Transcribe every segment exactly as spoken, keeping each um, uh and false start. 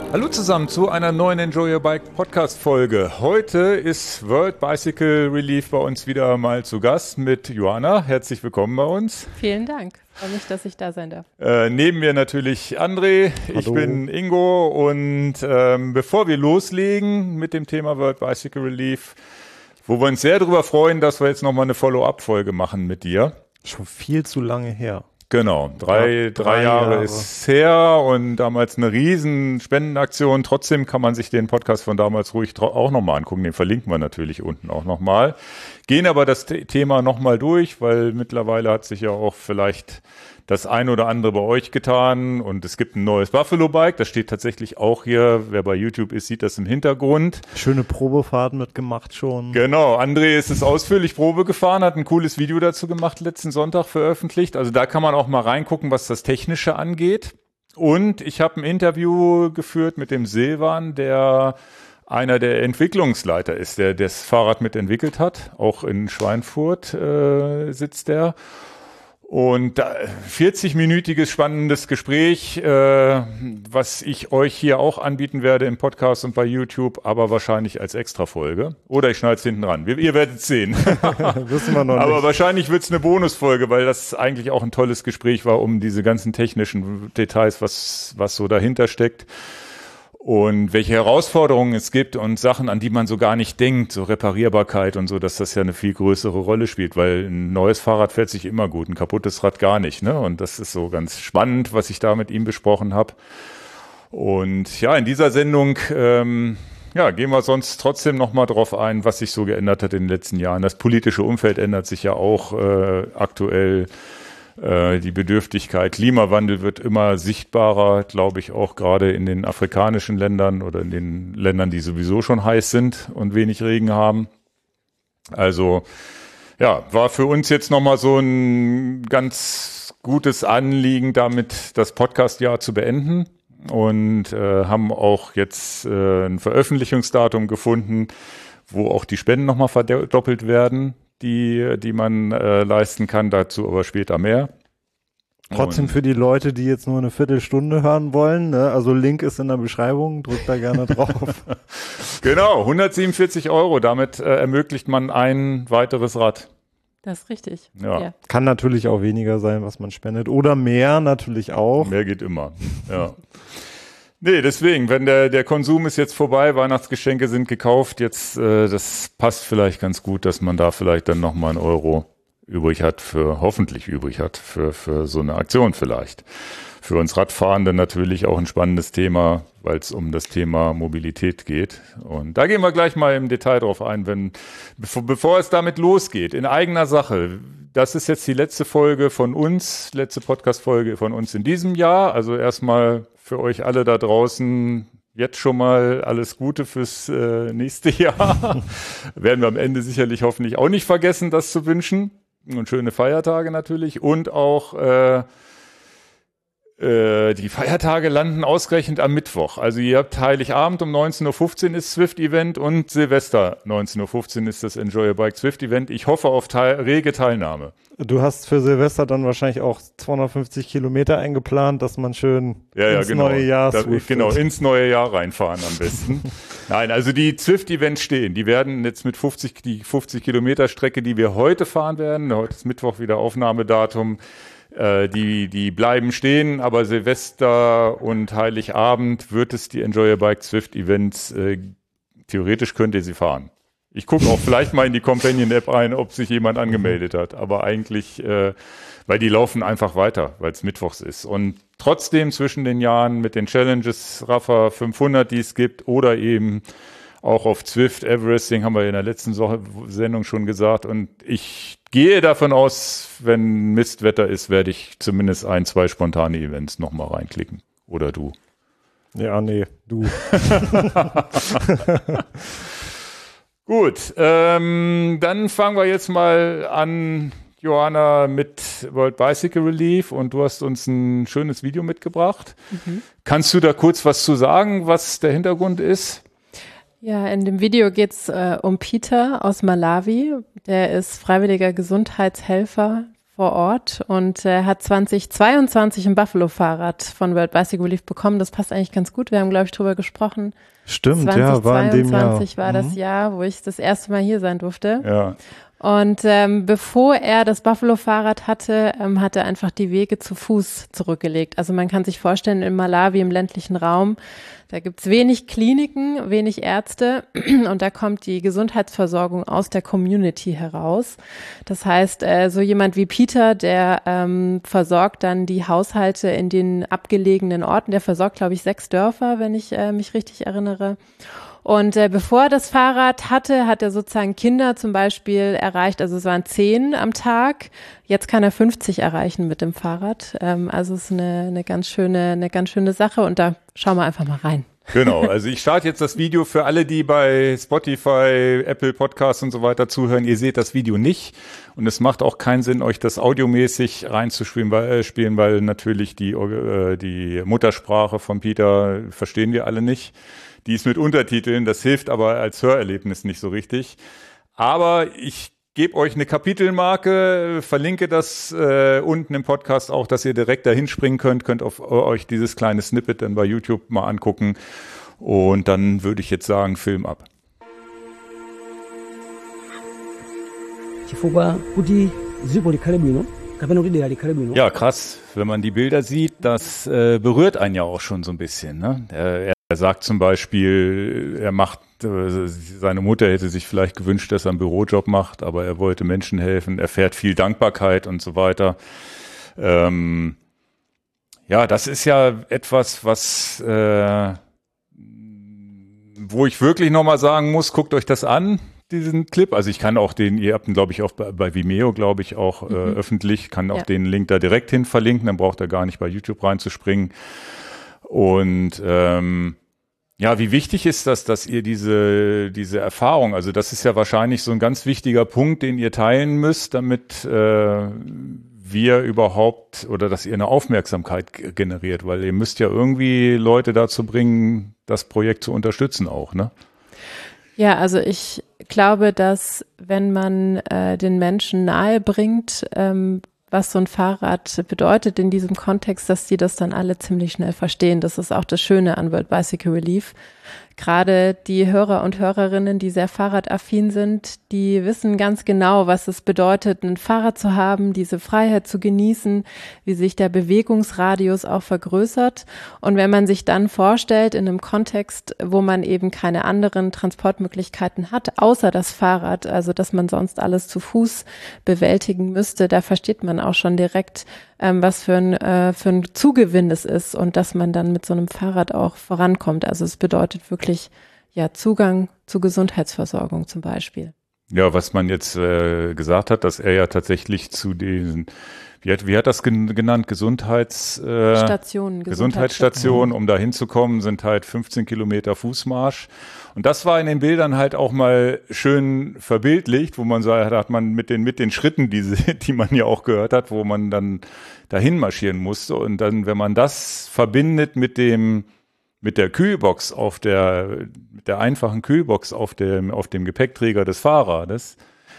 Hallo zusammen zu einer neuen Enjoy Your Bike Podcast Folge. Heute ist World Bicycle Relief bei uns wieder mal zu Gast mit Johanna. Herzlich willkommen bei uns. Vielen Dank. Freue mich, dass ich da sein darf. Äh, neben mir natürlich André. Hallo. Ich bin Ingo und ähm, bevor wir loslegen mit dem Thema World Bicycle Relief, wo wir uns sehr darüber freuen, dass wir jetzt nochmal eine Follow-up-Folge machen mit dir. Schon viel zu lange her. Genau, drei, Ja, drei, drei Jahre, Jahre ist her und damals eine riesen Spendenaktion. Trotzdem kann man sich den Podcast von damals ruhig tro- auch nochmal angucken. Den verlinken wir natürlich unten auch nochmal. Gehen aber das The- Thema nochmal durch, weil mittlerweile hat sich ja auch vielleicht das ein oder andere bei euch getan und es gibt ein neues Buffalo Bike. Das steht tatsächlich auch hier. Wer bei YouTube ist, sieht das im Hintergrund. Schöne Probefahrten mitgemacht schon. Genau, André ist es ausführlich Probe gefahren, hat ein cooles Video dazu gemacht, letzten Sonntag veröffentlicht. Also da kann man auch mal reingucken, was das Technische angeht. Und ich habe ein Interview geführt mit dem Silvan, der einer der Entwicklungsleiter ist, der das Fahrrad mitentwickelt hat. Auch in Schweinfurt äh, sitzt der. Und da, vierzig-minütiges spannendes Gespräch, äh, was ich euch hier auch anbieten werde im Podcast und bei YouTube, aber wahrscheinlich als Extrafolge. Oder ich schneide es hinten ran. Wir, ihr werdet es sehen. Wissen wir noch Aber nicht. wahrscheinlich wird es eine Bonusfolge, weil das eigentlich auch ein tolles Gespräch war um diese ganzen technischen Details, was, was so dahinter steckt. Und welche Herausforderungen es gibt und Sachen, an die man so gar nicht denkt, so Reparierbarkeit und so, dass das ja eine viel größere Rolle spielt, weil ein neues Fahrrad fährt sich immer gut, ein kaputtes Rad gar nicht, ne? Und das ist so ganz spannend, was ich da mit ihm besprochen habe. Und ja, in dieser Sendung ähm, ja, gehen wir sonst trotzdem nochmal drauf ein, was sich so geändert hat in den letzten Jahren. Das politische Umfeld ändert sich ja auch äh, aktuell. Die Bedürftigkeit, Klimawandel wird immer sichtbarer, glaube ich, auch gerade in den afrikanischen Ländern oder in den Ländern, die sowieso schon heiß sind und wenig Regen haben. Also ja, war für uns jetzt nochmal so ein ganz gutes Anliegen, damit das Podcast-Jahr zu beenden und äh, haben auch jetzt äh, ein Veröffentlichungsdatum gefunden, wo auch die Spenden nochmal verdoppelt werden, die, die man äh, leisten kann, dazu aber später mehr. Trotzdem Und für die Leute, die jetzt nur eine Viertelstunde hören wollen, ne? Also Link ist in der Beschreibung, drückt da gerne drauf. Genau, hundertsiebenundvierzig Euro, damit äh, ermöglicht man ein weiteres Rad. Das ist richtig. Ja. Ja. Kann natürlich auch weniger sein, was man spendet. Oder mehr natürlich auch. Mehr geht immer, ja. Nee, deswegen, wenn der, der Konsum ist jetzt vorbei, Weihnachtsgeschenke sind gekauft, jetzt, äh, das passt vielleicht ganz gut, dass man da vielleicht dann nochmal einen Euro übrig hat für, hoffentlich übrig hat, für, für so eine Aktion vielleicht. Für uns Radfahrende natürlich auch ein spannendes Thema, weil es um das Thema Mobilität geht. Und da gehen wir gleich mal im Detail drauf ein, wenn, bevor, bevor es damit losgeht, in eigener Sache. Das ist jetzt die letzte Folge von uns, letzte Podcast-Folge von uns in diesem Jahr. Also erstmal für euch alle da draußen jetzt schon mal alles Gute fürs äh, nächste Jahr. Werden wir am Ende sicherlich hoffentlich auch nicht vergessen, das zu wünschen. Und schöne Feiertage natürlich. Und auch äh, äh, die Feiertage landen ausgerechnet am Mittwoch. Also ihr habt Heiligabend um neunzehn Uhr fünfzehn ist Zwift-Event und Silvester neunzehn Uhr fünfzehn ist das Enjoy Your Bike Zwift-Event. Ich hoffe auf teil- rege Teilnahme. Du hast für Silvester dann wahrscheinlich auch zweihundertfünfzig Kilometer eingeplant, dass man schön Ja, ja, ins genau. neue Jahr da, swiftet. Genau, ins neue Jahr reinfahren am besten. Nein, also die Zwift-Events stehen. Die werden jetzt mit fünfzig, die fünfzig Kilometer Strecke, die wir heute fahren werden, heute ist Mittwoch wieder Aufnahmedatum, äh, die, die bleiben stehen, aber Silvester und Heiligabend wird es die Enjoy Your Bike Zwift-Events, äh, theoretisch könnt ihr sie fahren. Ich gucke auch vielleicht mal in die Companion-App rein, ob sich jemand angemeldet hat. Aber eigentlich, äh, weil die laufen einfach weiter, weil es mittwochs ist. Und trotzdem zwischen den Jahren mit den Challenges Rafa fünfhundert, die es gibt, oder eben auch auf Zwift, Everesting, haben wir in der letzten so- Sendung schon gesagt. Und ich gehe davon aus, wenn Mistwetter ist, werde ich zumindest ein, zwei spontane Events nochmal reinklicken. Oder du. Ja, nee, du. Gut, ähm, dann fangen wir jetzt mal an, Johanna, mit World Bicycle Relief und du hast uns ein schönes Video mitgebracht. Mhm. Kannst du da kurz was zu sagen, was der Hintergrund ist? Ja, in dem Video geht es äh, um Peter aus Malawi. Der ist freiwilliger Gesundheitshelfer vor Ort und er äh, hat zweitausendzweiundzwanzig ein Buffalo-Fahrrad von World Bicycle Relief bekommen. Das passt eigentlich ganz gut. Wir haben, glaube ich, drüber gesprochen. Stimmt, ja, war in dem Jahr. zweitausendzweiundzwanzig war das Mhm. Jahr, wo ich das erste Mal hier sein durfte. Ja. Und ähm, bevor er das Buffalo-Fahrrad hatte, ähm, hat er einfach die Wege zu Fuß zurückgelegt. Also man kann sich vorstellen, in Malawi im ländlichen Raum, da gibt's wenig Kliniken, wenig Ärzte und da kommt die Gesundheitsversorgung aus der Community heraus. Das heißt, äh, so jemand wie Peter, der ähm, versorgt dann die Haushalte in den abgelegenen Orten. Der versorgt, glaube ich, sechs Dörfer, wenn ich äh, mich richtig erinnere. Und äh, bevor er das Fahrrad hatte, hat er sozusagen Kinder zum Beispiel erreicht, also es waren zehn am Tag. Jetzt kann er fünfzig erreichen mit dem Fahrrad. Ähm, also es ist eine, eine ganz schöne, eine ganz schöne Sache und da schauen wir einfach mal rein. Genau, also ich starte jetzt das Video für alle, die bei Spotify, Apple Podcasts und so weiter zuhören. Ihr seht das Video nicht und es macht auch keinen Sinn, euch das audiomäßig reinzuspielen, weil, äh, spielen, weil natürlich die, äh, die Muttersprache von Peter verstehen wir alle nicht. Die ist mit Untertiteln, das hilft aber als Hörerlebnis nicht so richtig. Aber ich gebe euch eine Kapitelmarke, verlinke das äh, unten im Podcast auch, dass ihr direkt dahin springen könnt, könnt auf, euch dieses kleine Snippet dann bei YouTube mal angucken. Und dann würde ich jetzt sagen, Film ab. Ja, krass. Wenn man die Bilder sieht, das äh, berührt einen ja auch schon so ein bisschen. Ne? Er, er sagt zum Beispiel, er macht, äh, seine Mutter hätte sich vielleicht gewünscht, dass er einen Bürojob macht, aber er wollte Menschen helfen. Er fährt viel Dankbarkeit und so weiter. Ähm, ja, das ist ja etwas, was, äh, wo ich wirklich nochmal sagen muss, guckt euch das an. Diesen Clip, also ich kann auch den, ihr habt ihn glaube ich auch bei, bei Vimeo, glaube ich, auch äh, mhm. öffentlich, kann auch ja. den Link da direkt hin verlinken, dann braucht er gar nicht bei YouTube reinzuspringen. Und ähm, ja, wie wichtig ist das, dass ihr diese diese Erfahrung, also das ist ja wahrscheinlich so ein ganz wichtiger Punkt, den ihr teilen müsst, damit äh, wir überhaupt oder dass ihr eine Aufmerksamkeit g- generiert, weil ihr müsst ja irgendwie Leute dazu bringen, das Projekt zu unterstützen auch, ne? Ja, also ich glaube, dass wenn man äh, den Menschen nahe bringt, ähm, was so ein Fahrrad bedeutet in diesem Kontext, dass die das dann alle ziemlich schnell verstehen. Das ist auch das Schöne an World Bicycle Relief. Gerade die Hörer und Hörerinnen, die sehr fahrradaffin sind, die wissen ganz genau, was es bedeutet, ein Fahrrad zu haben, diese Freiheit zu genießen, wie sich der Bewegungsradius auch vergrößert. Und wenn man sich dann vorstellt, in einem Kontext, wo man eben keine anderen Transportmöglichkeiten hat, außer das Fahrrad, also dass man sonst alles zu Fuß bewältigen müsste, da versteht man auch schon direkt, ähm, was für ein, äh, für ein Zugewinn es ist und dass man dann mit so einem Fahrrad auch vorankommt. Also es bedeutet wirklich ja Zugang zu Gesundheitsversorgung zum Beispiel. Ja, was man jetzt äh, gesagt hat, dass er ja tatsächlich zu diesen, wie hat, wie hat das gen- genannt, Gesundheits, äh, Stationen, Gesundheitsstationen, um da hinzukommen, sind halt fünfzehn Kilometer Fußmarsch. Und das war in den Bildern halt auch mal schön verbildlicht, wo man sagt, hat man mit den, mit den Schritten, die, die man ja auch gehört hat, wo man dann dahin marschieren musste. Und dann, wenn man das verbindet mit dem, mit der Kühlbox auf der, mit der einfachen Kühlbox auf dem, auf dem Gepäckträger des Fahrrades,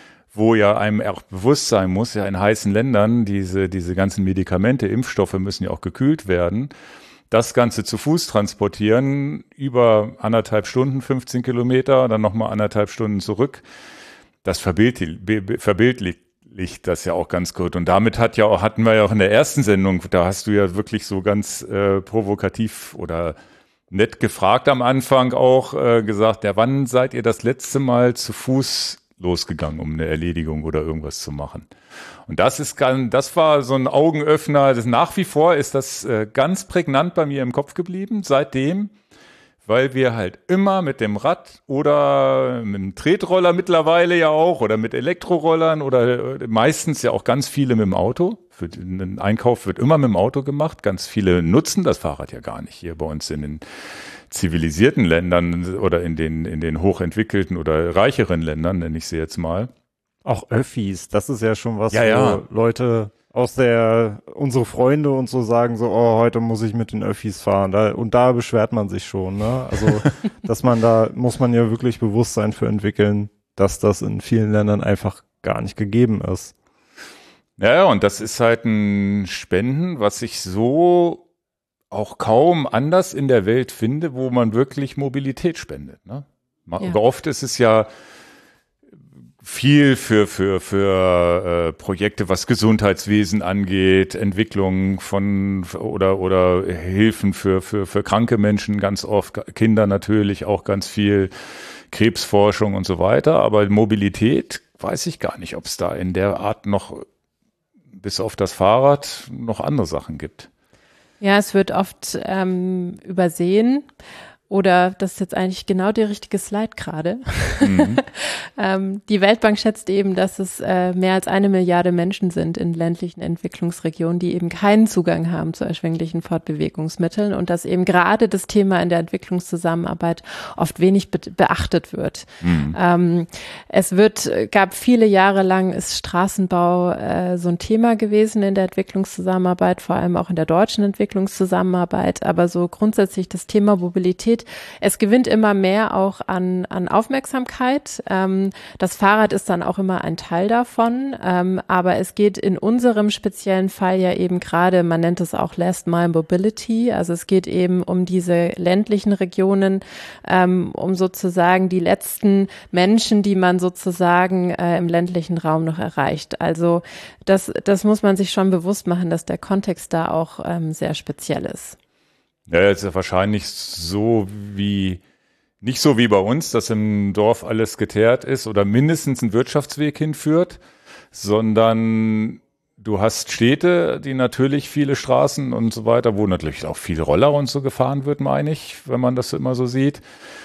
wo ja einem auch bewusst sein muss, ja in heißen Ländern, diese, diese ganzen Medikamente, Impfstoffe müssen ja auch gekühlt werden. Das Ganze zu Fuß transportieren, über anderthalb Stunden, fünfzehn Kilometer, dann nochmal anderthalb Stunden zurück, das verbildlicht, verbildlicht das ja auch ganz gut. Und damit hat ja auch, hatten wir ja auch in der ersten Sendung, da hast du ja wirklich so ganz äh, provokativ oder nett gefragt am Anfang auch, äh, gesagt, ja, wann seid ihr das letzte Mal zu Fuß losgegangen, um eine Erledigung oder irgendwas zu machen? Und das ist ganz, das war so ein Augenöffner. Das nach wie vor ist das äh, ganz prägnant bei mir im Kopf geblieben, seitdem, weil wir halt immer mit dem Rad oder mit dem Tretroller mittlerweile ja auch oder mit Elektrorollern oder meistens ja auch ganz viele mit dem Auto. Für den Einkauf wird immer mit dem Auto gemacht. Ganz viele nutzen das Fahrrad ja gar nicht hier bei uns in den zivilisierten Ländern oder in den, in den hochentwickelten oder reicheren Ländern, nenne ich sie jetzt mal. Auch Öffis, das ist ja schon was, ja, ja. wo Leute aus der, unsere Freunde und so sagen so, oh, heute muss ich mit den Öffis fahren. Da, und da beschwert man sich schon, ne? Also, dass man da, muss man ja wirklich Bewusstsein für entwickeln, dass das in vielen Ländern einfach gar nicht gegeben ist. Ja, ja, und das ist halt ein Spenden, was ich so auch kaum anders in der Welt finde, wo man wirklich Mobilität spendet. Ne? Ja. Oft ist es ja viel für für für äh, Projekte, was Gesundheitswesen angeht, Entwicklung von oder oder Hilfen für für für kranke Menschen, ganz oft Kinder natürlich auch ganz viel, Krebsforschung und so weiter. Aber Mobilität weiß ich gar nicht, ob es da in der Art noch bis auf das Fahrrad noch andere Sachen gibt. Ja, es wird oft ähm, übersehen. Oder das ist jetzt eigentlich genau der richtige Slide gerade. Mhm. ähm, die Weltbank schätzt eben, dass es äh, mehr als eine Milliarde Menschen sind in ländlichen Entwicklungsregionen, die eben keinen Zugang haben zu erschwinglichen Fortbewegungsmitteln und dass eben gerade das Thema in der Entwicklungszusammenarbeit oft wenig be- beachtet wird. Mhm. Ähm, es wird, gab viele Jahre lang ist Straßenbau äh, so ein Thema gewesen in der Entwicklungszusammenarbeit, vor allem auch in der deutschen Entwicklungszusammenarbeit, aber so grundsätzlich das Thema Mobilität, es gewinnt immer mehr auch an, an Aufmerksamkeit. Ähm, das Fahrrad ist dann auch immer ein Teil davon. Ähm, aber es geht in unserem speziellen Fall ja eben gerade, man nennt es auch Last Mile Mobility. Also es geht eben um diese ländlichen Regionen, ähm, um sozusagen die letzten Menschen, die man sozusagen äh, im ländlichen Raum noch erreicht. Also das, das muss man sich schon bewusst machen, dass der Kontext da auch ähm, sehr speziell ist. Ja, ist ja wahrscheinlich so wie, nicht so wie bei uns, dass im Dorf alles geteert ist oder mindestens ein Wirtschaftsweg hinführt, sondern du hast Städte, die natürlich viele Straßen und so weiter, wo natürlich auch viel Roller und so gefahren wird, meine ich, wenn man das immer so sieht.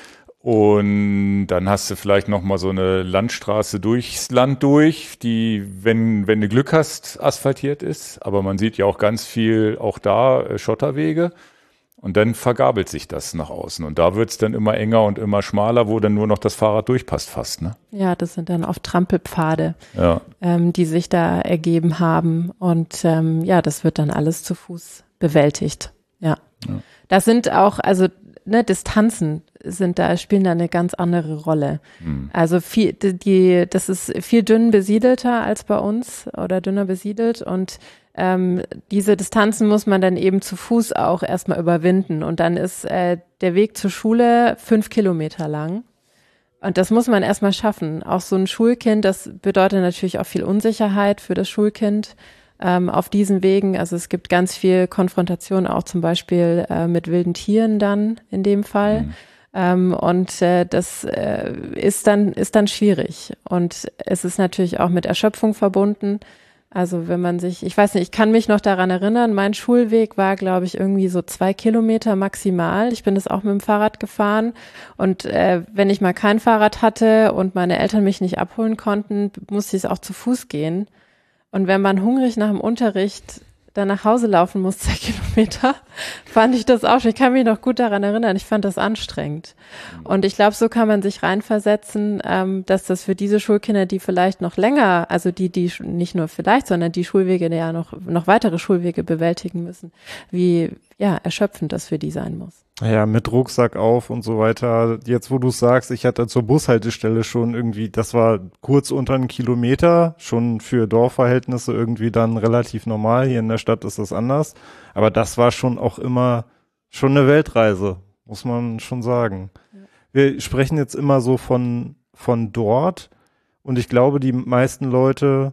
Und dann hast du vielleicht noch mal so eine Landstraße durchs Land durch, die, wenn, wenn du Glück hast, asphaltiert ist. Aber man sieht ja auch ganz viel, auch da Schotterwege. Und dann vergabelt sich das nach außen. Und da wird's dann immer enger und immer schmaler, wo dann nur noch das Fahrrad durchpasst fast, ne? Ja, das sind dann oft Trampelpfade, ja. ähm, die sich da ergeben haben. Und ähm, ja, das wird dann alles zu Fuß bewältigt. Ja. ja. Das sind auch, also ne, Distanzen sind da, spielen da eine ganz andere Rolle. Hm. Also viel, die, das ist viel dünn besiedelter als bei uns oder dünner besiedelt und Ähm, diese Distanzen muss man dann eben zu Fuß auch erstmal überwinden und dann ist äh, der Weg zur Schule fünf Kilometer lang und das muss man erstmal schaffen. Auch so ein Schulkind, das bedeutet natürlich auch viel Unsicherheit für das Schulkind ähm, auf diesen Wegen. Also es gibt ganz viel Konfrontation auch zum Beispiel äh, mit wilden Tieren dann in dem Fall. Mhm. Ähm, und äh, das äh, ist dann ist dann schwierig und es ist natürlich auch mit Erschöpfung verbunden. Also wenn man sich, ich weiß nicht, ich kann mich noch daran erinnern, mein Schulweg war, glaube ich, irgendwie so zwei Kilometer maximal. Ich bin das auch mit dem Fahrrad gefahren und äh, wenn ich mal kein Fahrrad hatte und meine Eltern mich nicht abholen konnten, musste ich es auch zu Fuß gehen. Und wenn man hungrig nach dem Unterricht dann nach Hause laufen muss, zwei Kilometer, fand ich das auch schon. Ich kann mich noch gut daran erinnern. Ich fand das anstrengend. Und ich glaube, so kann man sich reinversetzen, ähm, dass das für diese Schulkinder, die vielleicht noch länger, also die, die nicht nur vielleicht, sondern die Schulwege, die ja noch, noch weitere Schulwege bewältigen müssen, wie, ja, erschöpfend das für die sein muss. Ja, mit Rucksack auf und so weiter. Jetzt, wo du sagst, ich hatte zur Bushaltestelle schon irgendwie, das war kurz unter einem Kilometer, schon für Dorfverhältnisse irgendwie dann relativ normal. Hier in der Stadt ist das anders. Aber das war schon auch immer schon eine Weltreise, muss man schon sagen. Ja. Wir sprechen jetzt immer so von, von dort. Und ich glaube, die meisten Leute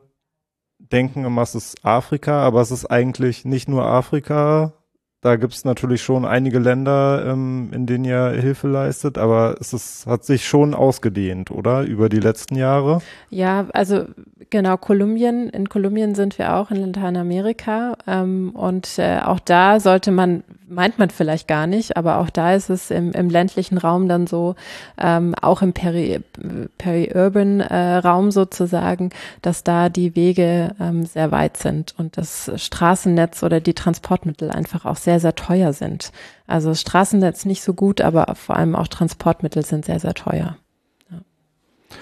denken immer, es ist Afrika, aber es ist eigentlich nicht nur Afrika. Da gibt's natürlich schon einige Länder, ähm, in denen ihr Hilfe leistet, aber es ist, hat sich schon ausgedehnt, oder? Über die letzten Jahre? Ja, also genau, Kolumbien, in Kolumbien sind wir auch in Lateinamerika ähm, und äh, auch da sollte man, meint man vielleicht gar nicht, aber auch da ist es im, im ländlichen Raum dann so, ähm, auch im Peri, Peri-Urban äh, Raum sozusagen, dass da die Wege ähm, sehr weit sind und das Straßennetz oder die Transportmittel einfach auch sehr, sehr teuer sind. Also das Straßennetz nicht so gut, aber vor allem auch Transportmittel sind sehr, sehr teuer.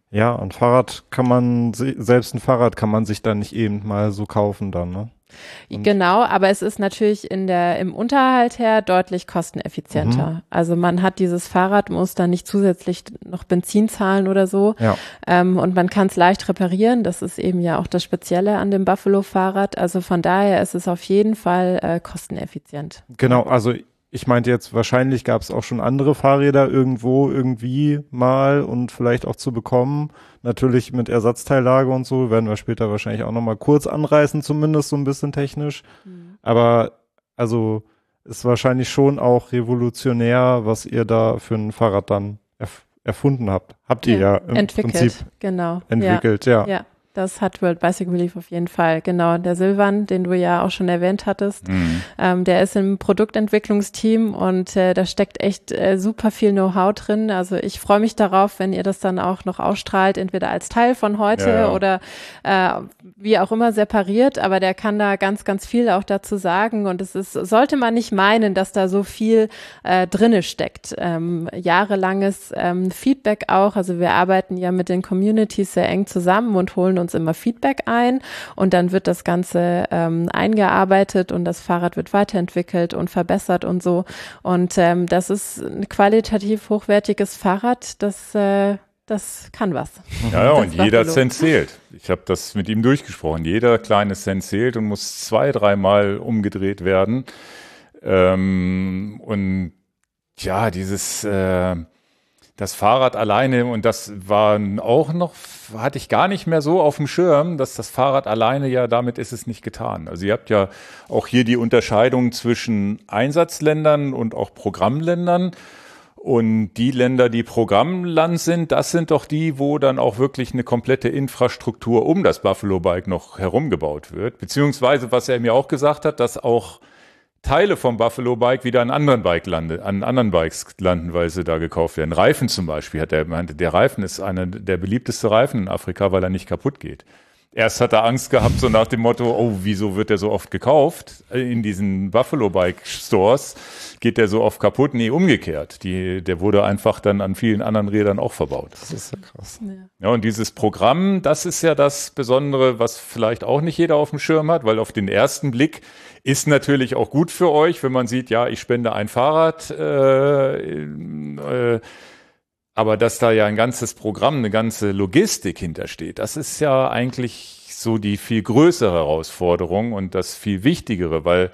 Ja, ein Fahrrad kann man, selbst ein Fahrrad kann man sich dann nicht eben mal so kaufen dann, ne? Und genau, aber es ist natürlich in der, im Unterhalt her deutlich kosteneffizienter. Mhm. Also man hat dieses Fahrrad, muss dann nicht zusätzlich noch Benzin zahlen oder so. Ja. Ähm, und man kann es leicht reparieren. Das ist eben ja auch das Spezielle an dem Buffalo-Fahrrad. Also von daher ist es auf jeden Fall äh, kosteneffizient. Genau, also ich meinte jetzt, wahrscheinlich gab es auch schon andere Fahrräder irgendwo irgendwie mal und vielleicht auch zu bekommen. Natürlich mit Ersatzteillage und so, werden wir später wahrscheinlich auch nochmal kurz anreißen, zumindest so ein bisschen technisch. Mhm. Aber also ist wahrscheinlich schon auch revolutionär, was ihr da für ein Fahrrad dann erf- erfunden habt. Habt ihr ja, ja im entwickelt, Prinzip genau. entwickelt, ja. ja. ja. Das hat World Bicycle Relief auf jeden Fall. Genau, der Silvan, den du ja auch schon erwähnt hattest, mhm. ähm, der ist im Produktentwicklungsteam und äh, da steckt echt äh, super viel Know-how drin. Also ich freue mich darauf, wenn ihr das dann auch noch ausstrahlt, entweder als Teil von heute ja, ja. oder äh, wie auch immer separiert. Aber der kann da ganz, ganz viel auch dazu sagen. Und es ist, sollte man nicht meinen, dass da so viel äh, drinne steckt. Ähm, jahrelanges ähm, Feedback auch. Also wir arbeiten ja mit den Communities sehr eng zusammen und holen uns immer Feedback ein und dann wird das Ganze ähm, eingearbeitet und das Fahrrad wird weiterentwickelt und verbessert und so. Und ähm, das ist ein qualitativ hochwertiges Fahrrad, das äh, das kann was. Ja, ja und jeder Cent zählt. Ich habe das mit ihm durchgesprochen. Jeder kleine Cent zählt und muss zwei, dreimal umgedreht werden. Ähm, und ja, dieses äh, das Fahrrad alleine, und das war auch noch, hatte ich gar nicht mehr so auf dem Schirm, dass das Fahrrad alleine, ja, damit ist es nicht getan. Also ihr habt ja auch hier die Unterscheidung zwischen Einsatzländern und auch Programmländern. Und die Länder, die Programmland sind, das sind doch die, wo dann auch wirklich eine komplette Infrastruktur um das Buffalo Bike noch herumgebaut wird. Beziehungsweise, was er mir auch gesagt hat, dass auch Teile vom Buffalo Bike wieder an anderen Bike lande, an anderen Bikes landen, weil sie da gekauft werden. Reifen zum Beispiel, hat er gemeint, der Reifen ist einer der beliebteste Reifen in Afrika, weil er nicht kaputt geht. Erst hat er Angst gehabt, so nach dem Motto, oh, wieso wird der so oft gekauft? In diesen Buffalo Bike Stores geht der so oft kaputt? Nee, umgekehrt. Die, der wurde einfach dann an vielen anderen Rädern auch verbaut. Das ist ja krass. Ja. Ja, und dieses Programm, das ist ja das Besondere, was vielleicht auch nicht jeder auf dem Schirm hat, weil auf den ersten Blick ist natürlich auch gut für euch, wenn man sieht, ja, ich spende ein Fahrrad, äh, äh, aber dass da ja ein ganzes Programm, eine ganze Logistik hintersteht, das ist ja eigentlich so die viel größere Herausforderung und das viel Wichtigere, weil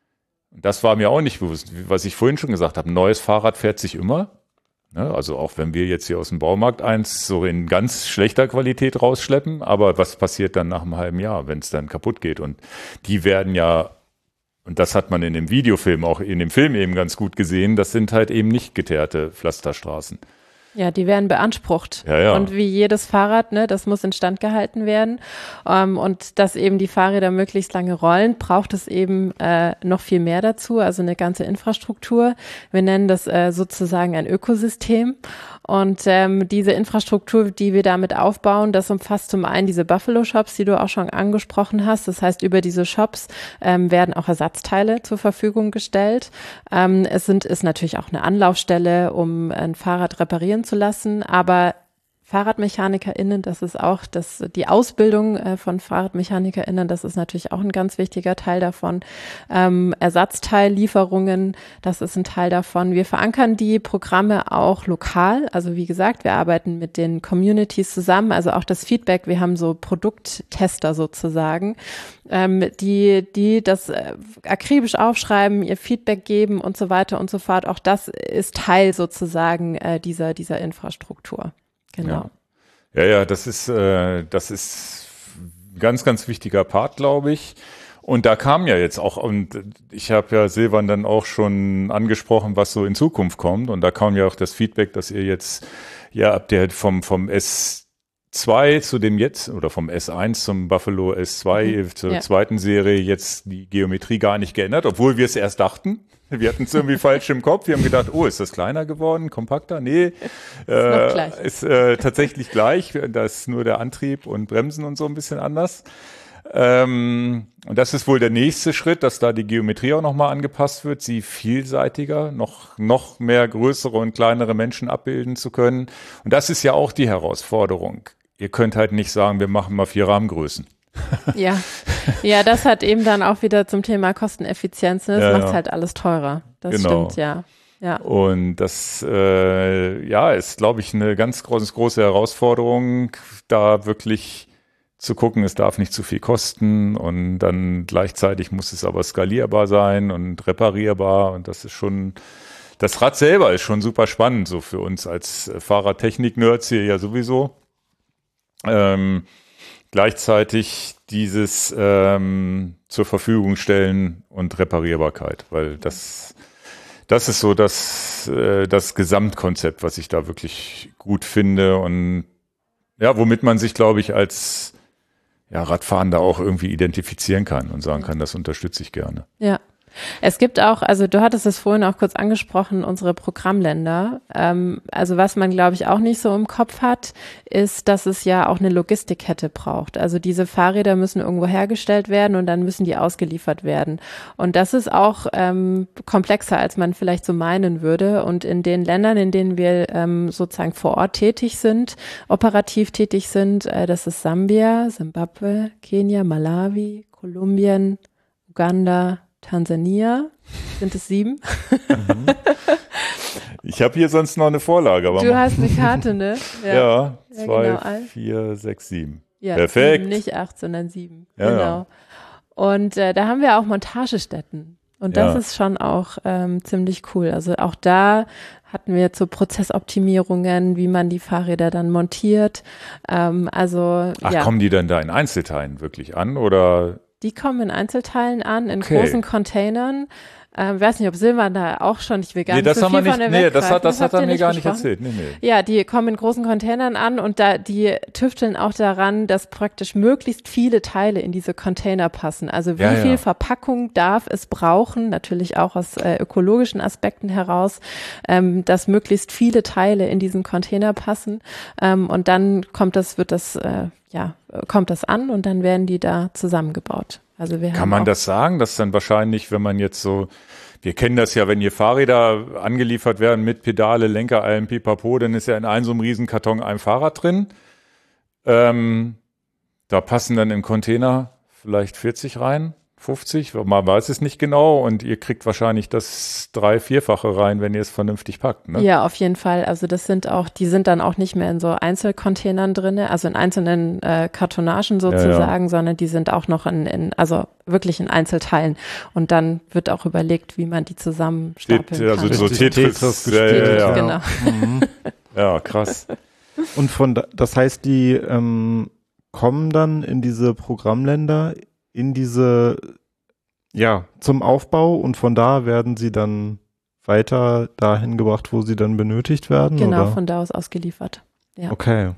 das war mir auch nicht bewusst, was ich vorhin schon gesagt habe, ein neues Fahrrad fährt sich immer. Ne? Also auch wenn wir jetzt hier aus dem Baumarkt eins so in ganz schlechter Qualität rausschleppen, aber was passiert dann nach einem halben Jahr, wenn es dann kaputt geht? Und die werden ja, und das hat man in dem Videofilm, auch in dem Film eben ganz gut gesehen, das sind halt eben nicht geteerte Pflasterstraßen. Ja, die werden beansprucht. Ja, ja. Und wie jedes Fahrrad, ne, das muss instand gehalten werden. Ähm, und dass eben die Fahrräder möglichst lange rollen, braucht es eben äh, noch viel mehr dazu, also eine ganze Infrastruktur. Wir nennen das äh, sozusagen ein Ökosystem. Und ähm, diese Infrastruktur, die wir damit aufbauen, das umfasst zum einen diese Buffalo-Shops, die du auch schon angesprochen hast. Das heißt, über diese Shops ähm, werden auch Ersatzteile zur Verfügung gestellt. Ähm, es sind, ist natürlich auch eine Anlaufstelle, um ein Fahrrad reparieren zu lassen, aber FahrradmechanikerInnen, das ist auch das, die Ausbildung äh, von FahrradmechanikerInnen, das ist natürlich auch ein ganz wichtiger Teil davon. Ähm, Ersatzteillieferungen, das ist ein Teil davon. Wir verankern die Programme auch lokal. Also wie gesagt, wir arbeiten mit den Communities zusammen, also auch das Feedback. Wir haben so Produkttester sozusagen, ähm, die, die das äh, akribisch aufschreiben, ihr Feedback geben und so weiter und so fort. Auch das ist Teil sozusagen äh, dieser, dieser Infrastruktur. Genau. Ja, ja, ja das ist, äh, das ist ein ganz, ganz wichtiger Part, glaube ich. Und da kam ja jetzt auch, und ich habe ja Silvan dann auch schon angesprochen, was so in Zukunft kommt. Und da kam ja auch das Feedback, dass ihr jetzt, ja, ab der vom, vom S zwei zu dem jetzt, oder vom S eins zum Buffalo S zwei, mhm. zur ja. zweiten Serie, jetzt die Geometrie gar nicht geändert, obwohl wir es erst dachten. Wir hatten es irgendwie falsch im Kopf. Wir haben gedacht, oh, ist das kleiner geworden, kompakter? Nee, äh, ist äh, tatsächlich gleich. Da ist nur der Antrieb und Bremsen und so ein bisschen anders. Ähm, und das ist wohl der nächste Schritt, dass da die Geometrie auch nochmal angepasst wird, sie vielseitiger, noch, noch mehr größere und kleinere Menschen abbilden zu können. Und das ist ja auch die Herausforderung. Ihr könnt halt nicht sagen, wir machen mal vier Rahmengrößen. Ja, ja, das hat eben dann auch wieder zum Thema Kosteneffizienz, ne? Das Ja, macht ja. halt alles teurer. Das Genau. stimmt, ja. Ja. Und das, äh, ja, ist, glaube ich, eine ganz große, große Herausforderung, da wirklich zu gucken, es darf nicht zu viel kosten und dann gleichzeitig muss es aber skalierbar sein und reparierbar und das ist schon, das Rad selber ist schon super spannend, so für uns als Fahrradtechnik-Nerds hier ja sowieso. Ähm, gleichzeitig dieses ähm, zur Verfügung stellen und Reparierbarkeit, weil das das ist so das äh, das Gesamtkonzept, was ich da wirklich gut finde und ja, womit man sich, glaube ich, als ja, Radfahrender auch irgendwie identifizieren kann und sagen kann, das unterstütze ich gerne. Ja. Es gibt auch, also du hattest es vorhin auch kurz angesprochen, unsere Programmländer. Ähm, also was man, glaube ich, auch nicht so im Kopf hat, ist, dass es ja auch eine Logistikkette braucht. Also diese Fahrräder müssen irgendwo hergestellt werden und dann müssen die ausgeliefert werden. Und das ist auch ähm, komplexer, als man vielleicht so meinen würde. Und in den Ländern, in denen wir ähm, sozusagen vor Ort tätig sind, operativ tätig sind, äh, das ist Sambia, Simbabwe, Kenia, Malawi, Kolumbien, Uganda, Tansania, sind es sieben? Ich habe hier sonst noch eine Vorlage. Aber du hast eine Karte, ne? Ja, ja zwei, ja, genau. vier, sechs, sieben. Ja, perfekt. Sieben, nicht acht, sondern sieben. Ja, genau. ja. Und äh, da haben wir auch Montagestätten. Und das Ja. ist schon auch ähm, ziemlich cool. Also auch da hatten wir so Prozessoptimierungen, wie man die Fahrräder dann montiert. Ähm, also Ach, ja. kommen die denn da in Einzelteilen wirklich an oder? Die kommen in Einzelteilen an, in Okay. großen Containern. Ähm, ich weiß nicht, ob Silvan da auch schon, ich will gar Nee, nicht das so haben viel wir von nicht, der nee, das hat, das hat habt er ihr mir gar nicht besprochen? erzählt. Nee, nee. Ja, die kommen in großen Containern an und da die tüfteln auch daran, dass praktisch möglichst viele Teile in diese Container passen. Also wie Ja, ja. viel Verpackung darf es brauchen, natürlich auch aus äh, ökologischen Aspekten heraus, ähm, dass möglichst viele Teile in diesen Container passen. Ähm, und dann kommt das, wird das, äh, ja, kommt das an und dann werden die da zusammengebaut. Also wir Kann haben man auch, das sagen, dass dann wahrscheinlich, wenn man jetzt so, wir kennen das ja, wenn hier Fahrräder angeliefert werden mit Pedale, Lenker, allem Pipapo, dann ist ja in einem so einem Riesenkarton ein Fahrrad drin. Ähm, da passen dann im Container vielleicht vierzig rein, fünfzig, man weiß es nicht genau und ihr kriegt wahrscheinlich das drei-, vierfache rein, wenn ihr es vernünftig packt, ne? Ja, auf jeden Fall. Also das sind auch, die sind dann auch nicht mehr in so Einzelcontainern drinne, also in einzelnen äh, Kartonagen sozusagen, Ja, ja. sondern die sind auch noch in, in, also wirklich in Einzelteilen. Und dann wird auch überlegt, wie man die zusammenstapeln Steht, also kann. so Richtig Tetris, Tetris ja, ja, Tetris, ja. genau. Mhm. Ja, krass. Und von da, das heißt, die ähm, kommen dann in diese Programmländer, in diese, ja, zum Aufbau und von da werden sie dann weiter dahin gebracht, wo sie dann benötigt werden? Genau, oder? von da aus ausgeliefert. Ja. Okay.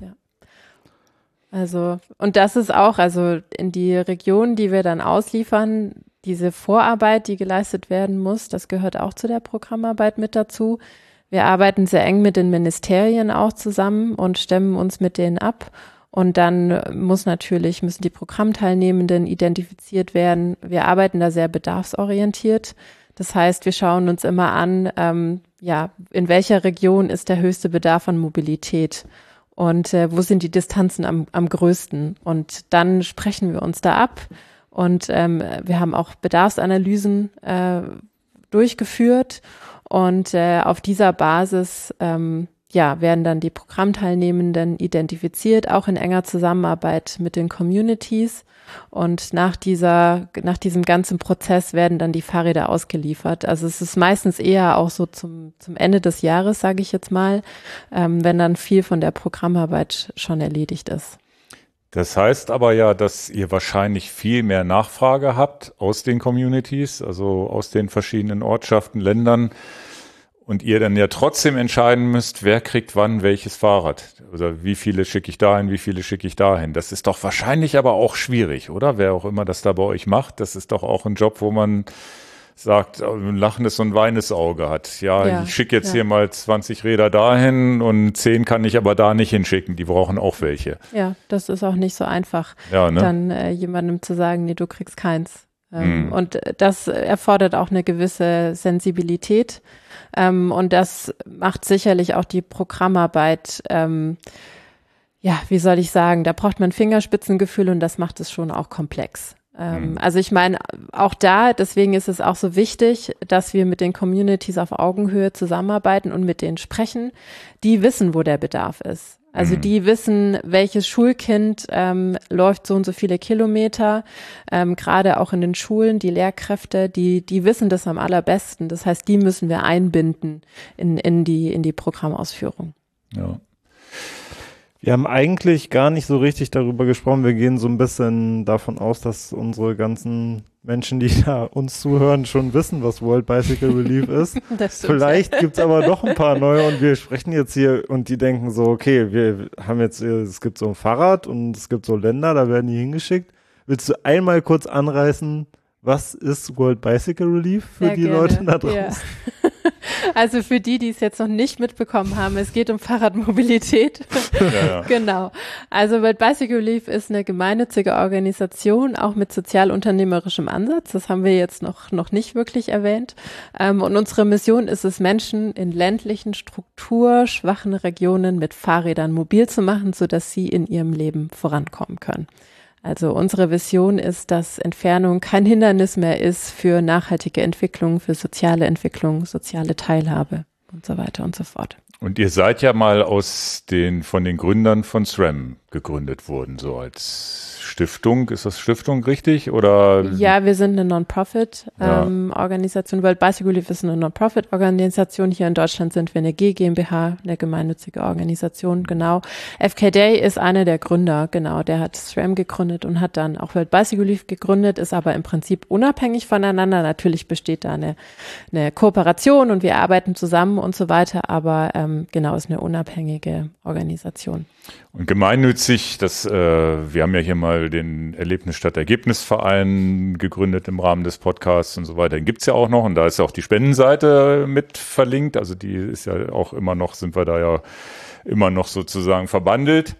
Also, und das ist auch, also in die Regionen, die wir dann ausliefern, diese Vorarbeit, die geleistet werden muss, das gehört auch zu der Programmarbeit mit dazu. Wir arbeiten sehr eng mit den Ministerien auch zusammen und stemmen uns mit denen ab. Und dann muss natürlich, müssen die Programmteilnehmenden identifiziert werden. Wir arbeiten da sehr bedarfsorientiert. Das heißt, wir schauen uns immer an, ähm, ja, in welcher Region ist der höchste Bedarf an Mobilität und äh, wo sind die Distanzen am, am größten. Und dann sprechen wir uns da ab. Und ähm, wir haben auch Bedarfsanalysen äh, durchgeführt. Und äh, auf dieser Basis ähm, ja, werden dann die Programmteilnehmenden identifiziert, auch in enger Zusammenarbeit mit den Communities. Und nach dieser, nach diesem ganzen Prozess werden dann die Fahrräder ausgeliefert. Also es ist meistens eher auch so zum, zum Ende des Jahres, sage ich jetzt mal, ähm, wenn dann viel von der Programmarbeit schon erledigt ist. Das heißt aber ja, dass ihr wahrscheinlich viel mehr Nachfrage habt aus den Communities, also aus den verschiedenen Ortschaften, Ländern und ihr dann ja trotzdem entscheiden müsst, wer kriegt wann welches Fahrrad. Oder wie viele schicke ich dahin, wie viele schicke ich dahin. Das ist doch wahrscheinlich aber auch schwierig, oder? Wer auch immer das da bei euch macht, das ist doch auch ein Job, wo man sagt, ein lachendes und ein weinendes Auge hat. Ja, Ja, ich schicke jetzt ja. hier mal zwanzig Räder dahin und zehn kann ich aber da nicht hinschicken. Die brauchen auch welche. Ja, das ist auch nicht so einfach, Ja, ne? dann äh, jemandem zu sagen, nee, du kriegst keins. Ähm, Mhm. Und das erfordert auch eine gewisse Sensibilität. Ähm, und das macht sicherlich auch die Programmarbeit, ähm, ja, wie soll ich sagen, da braucht man Fingerspitzengefühl und das macht es schon auch komplex. Ähm, Mhm. Also ich meine, auch da, deswegen ist es auch so wichtig, dass wir mit den Communities auf Augenhöhe zusammenarbeiten und mit denen sprechen. Die wissen, wo der Bedarf ist. Also Mhm. die wissen, welches Schulkind ähm, läuft so und so viele Kilometer, ähm, gerade auch in den Schulen, die Lehrkräfte, die die wissen das am allerbesten. Das heißt, die müssen wir einbinden in, in die in die Programmausführung. Ja. Wir haben eigentlich gar nicht so richtig darüber gesprochen. Wir gehen so ein bisschen davon aus, dass unsere ganzen Menschen, die da uns zuhören, schon wissen, was World Bicycle Relief ist. Das stimmt, Vielleicht gibt's aber noch ein paar neue und wir sprechen jetzt hier und die denken so, okay, wir haben jetzt, es gibt so ein Fahrrad und es gibt so Länder, da werden die hingeschickt. Willst du einmal kurz anreißen, was ist World Bicycle Relief für Sehr die gerne. Leute da draußen? Ja. Also für die, die es jetzt noch nicht mitbekommen haben, es geht um Fahrradmobilität. Ja, ja. Genau. Also World Bicycle Relief ist eine gemeinnützige Organisation, auch mit sozialunternehmerischem Ansatz. Das haben wir jetzt noch, noch nicht wirklich erwähnt. Ähm, und unsere Mission ist es, Menschen in ländlichen, strukturschwachen Regionen mit Fahrrädern mobil zu machen, sodass sie in ihrem Leben vorankommen können. Also unsere Vision ist, dass Entfernung kein Hindernis mehr ist für nachhaltige Entwicklung, für soziale Entwicklung, soziale Teilhabe und so weiter und so fort. Und ihr seid ja mal aus den, von den Gründern von SRAM gegründet worden, so als Stiftung. Ist das Stiftung richtig? Oder? Ja, wir sind eine Non-Profit-Organisation. Ja. Organisation. World Bicycle Relief ist eine Non-Profit-Organisation. Hier in Deutschland sind wir eine G GmbH, eine gemeinnützige Organisation, genau. F K Day ist einer der Gründer, genau. Der hat SRAM gegründet und hat dann auch World Bicycle Relief gegründet, ist aber im Prinzip unabhängig voneinander. Natürlich besteht da eine, eine Kooperation und wir arbeiten zusammen und so weiter, aber ähm, genau, ist eine unabhängige Organisation. Und gemeinnützig, das, äh, wir haben ja hier mal den Erlebnis statt Ergebnisverein gegründet im Rahmen des Podcasts und so weiter. Den gibt's ja auch noch und da ist ja auch die Spendenseite mit verlinkt. Also die ist ja auch immer noch, sind wir da ja immer noch sozusagen verbandelt.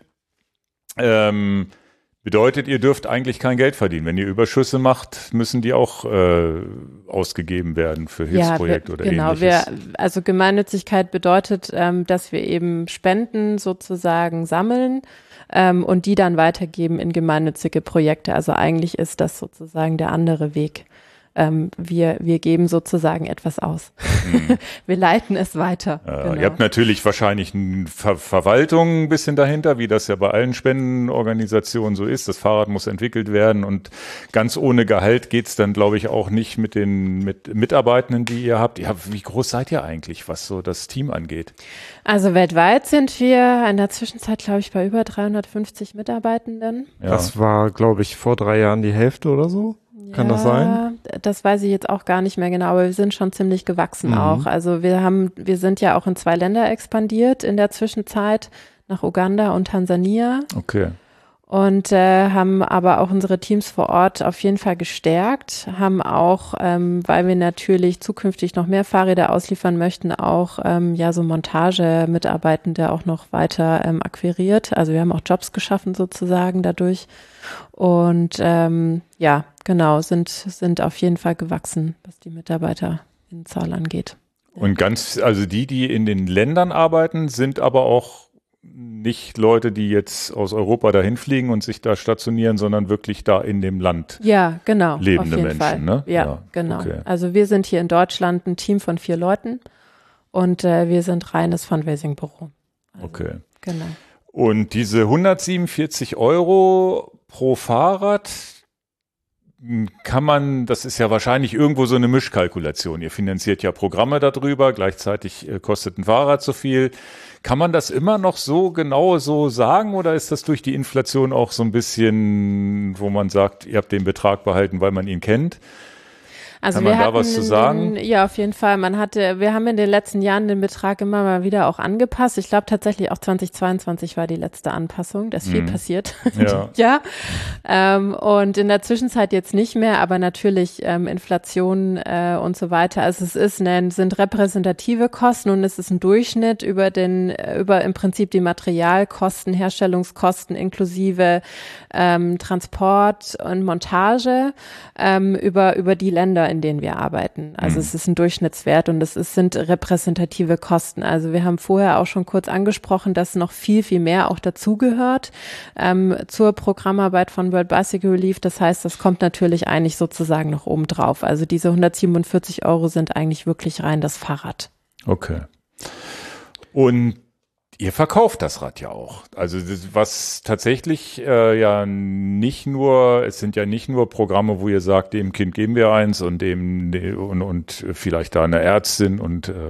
Ähm, bedeutet, ihr dürft eigentlich kein Geld verdienen. Wenn ihr Überschüsse macht, müssen die auch äh, ausgegeben werden für Hilfsprojekte ja, wir, oder genau, ähnliches. Wir, also Gemeinnützigkeit bedeutet, ähm, dass wir eben Spenden sozusagen sammeln ähm, und die dann weitergeben in gemeinnützige Projekte. Also eigentlich ist das sozusagen der andere Weg. Ähm, wir, wir geben sozusagen etwas aus. Mhm. Wir leiten es weiter. Äh, genau. Ihr habt natürlich wahrscheinlich eine Ver Verwaltung ein bisschen dahinter, wie das ja bei allen Spendenorganisationen so ist. Das Fahrrad muss entwickelt werden und ganz ohne Gehalt geht's dann, glaube ich, auch nicht mit den mit Mitarbeitenden, die ihr habt. Ja, wie groß seid ihr eigentlich, was so das Team angeht? Also weltweit sind wir in der Zwischenzeit, glaube ich, bei über dreihundertfünfzig Mitarbeitenden. Ja. Das war, glaube ich, vor drei Jahren die Hälfte oder so. Kann das sein? Das weiß ich jetzt auch gar nicht mehr genau, aber wir sind schon ziemlich gewachsen Mhm. auch. Also wir haben, wir sind ja auch in zwei Länder expandiert in der Zwischenzeit, nach Uganda und Tansania. Okay. Und äh, haben aber auch unsere Teams vor Ort auf jeden Fall gestärkt, haben auch, ähm, weil wir natürlich zukünftig noch mehr Fahrräder ausliefern möchten, auch ähm, ja so Montage-Mitarbeitende auch noch weiter ähm, akquiriert. Also wir haben auch Jobs geschaffen sozusagen dadurch. Und ähm, ja, genau, sind, sind auf jeden Fall gewachsen, was die Mitarbeiteranzahl angeht. Und ganz, also die, die in den Ländern arbeiten, sind aber auch nicht Leute, die jetzt aus Europa dahin fliegen und sich da stationieren, sondern wirklich da in dem Land Ja, genau. lebende auf jeden Menschen, Fall. ne? Ja, Ja, genau. okay. Also wir sind hier in Deutschland ein Team von vier Leuten und äh, wir sind reines Fundraising-Büro. Also, Okay. Genau. Und diese hundertsiebenundvierzig Euro pro Fahrrad kann man, das ist ja wahrscheinlich irgendwo so eine Mischkalkulation. Ihr finanziert ja Programme darüber, gleichzeitig äh, kostet ein Fahrrad so viel. Kann man das immer noch so genau so sagen oder ist das durch die Inflation auch so ein bisschen, wo man sagt, ihr habt den Betrag behalten, weil man ihn kennt? Also Kann man wir da hatten was zu sagen? Den, ja, auf jeden Fall. Man hatte, wir haben in den letzten Jahren den Betrag immer mal wieder auch angepasst. Ich glaube tatsächlich auch zweitausendzweiundzwanzig war die letzte Anpassung. Da ist viel Mhm. passiert. Ja. ja. Ähm, und in der Zwischenzeit jetzt nicht mehr, aber natürlich ähm, Inflation äh, und so weiter. Also es ist eine, sind repräsentative Kosten und es ist ein Durchschnitt über den, über im Prinzip die Materialkosten, Herstellungskosten inklusive ähm, Transport und Montage ähm, über über die Länder, in denen wir arbeiten. Also mhm. es ist ein Durchschnittswert und es ist, sind repräsentative Kosten. Also wir haben vorher auch schon kurz angesprochen, dass noch viel, viel mehr auch dazugehört ähm, zur Programmarbeit von World Bicycle Relief. Das heißt, das kommt natürlich eigentlich sozusagen noch oben drauf. Also diese hundertsiebenundvierzig Euro sind eigentlich wirklich rein das Fahrrad. Okay. Und ihr verkauft das Rad ja auch. Also das, was tatsächlich äh, ja nicht nur, es sind ja nicht nur Programme, wo ihr sagt, dem Kind geben wir eins und dem und, und vielleicht da eine Ärztin und äh,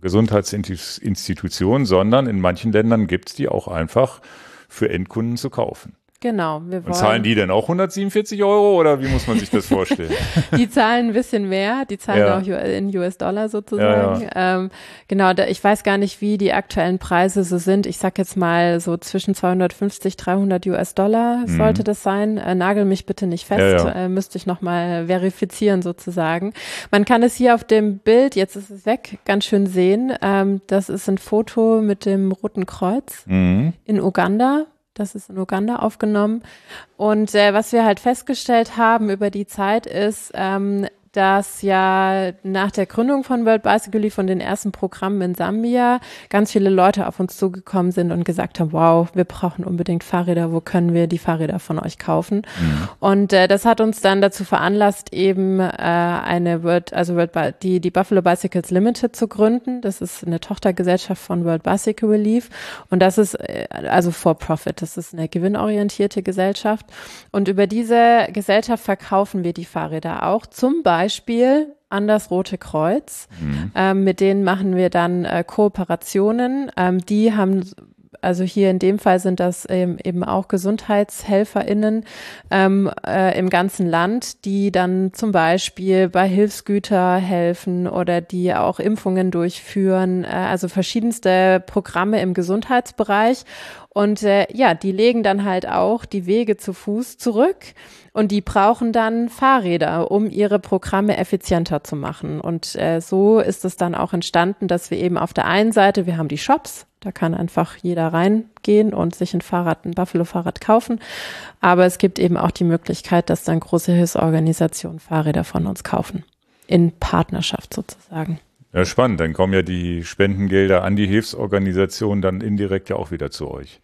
Gesundheitsinstitution, sondern in manchen Ländern gibt's die auch einfach für Endkunden zu kaufen. Genau. Wir wollen und zahlen die denn auch hundertsiebenundvierzig Euro oder wie muss man sich das vorstellen? Die zahlen ein bisschen mehr, die zahlen ja. auch in U S Dollar sozusagen. Ja, ja. Ähm, genau, da, ich weiß gar nicht, wie die aktuellen Preise so sind. Ich sag jetzt mal so zwischen zweihundertfünfzig, dreihundert U S Dollar mhm. sollte das sein. Äh, nagel mich bitte nicht fest, ja, ja. Äh, müsste ich nochmal verifizieren sozusagen. Man kann es hier auf dem Bild, jetzt ist es weg, ganz schön sehen. Ähm, das ist ein Foto mit dem Roten Kreuz mhm. in Uganda. Das ist in Uganda aufgenommen. Und äh, was wir halt festgestellt haben über die Zeit ist, ähm, dass ja nach der Gründung von World Bicycle Relief und den ersten Programmen in Sambia ganz viele Leute auf uns zugekommen sind und gesagt haben, wow, wir brauchen unbedingt Fahrräder, wo können wir die Fahrräder von euch kaufen? Mhm. Und äh, das hat uns dann dazu veranlasst, eben äh, eine World, also World, die, die Buffalo Bicycles Limited zu gründen. Das ist eine Tochtergesellschaft von World Bicycle Relief und das ist äh, also for profit, das ist eine gewinnorientierte Gesellschaft und über diese Gesellschaft verkaufen wir die Fahrräder auch, zum Beispiel Beispiel an das Rote Kreuz. Mhm. Ähm, mit denen machen wir dann äh, Kooperationen. Ähm, die haben, also hier in dem Fall sind das ähm, eben auch GesundheitshelferInnen ähm, äh, im ganzen Land, die dann zum Beispiel bei Hilfsgüter helfen oder die auch Impfungen durchführen. Äh, also verschiedenste Programme im Gesundheitsbereich. Und äh, ja, die legen dann halt auch die Wege zu Fuß zurück und die brauchen dann Fahrräder, um ihre Programme effizienter zu machen. Und äh, so ist es dann auch entstanden, dass wir eben auf der einen Seite, wir haben die Shops, da kann einfach jeder reingehen und sich ein Fahrrad, ein Buffalo-Fahrrad kaufen. Aber es gibt eben auch die Möglichkeit, dass dann große Hilfsorganisationen Fahrräder von uns kaufen. In Partnerschaft sozusagen. Ja, spannend. Dann kommen ja die Spendengelder an die Hilfsorganisation dann indirekt ja auch wieder zu euch.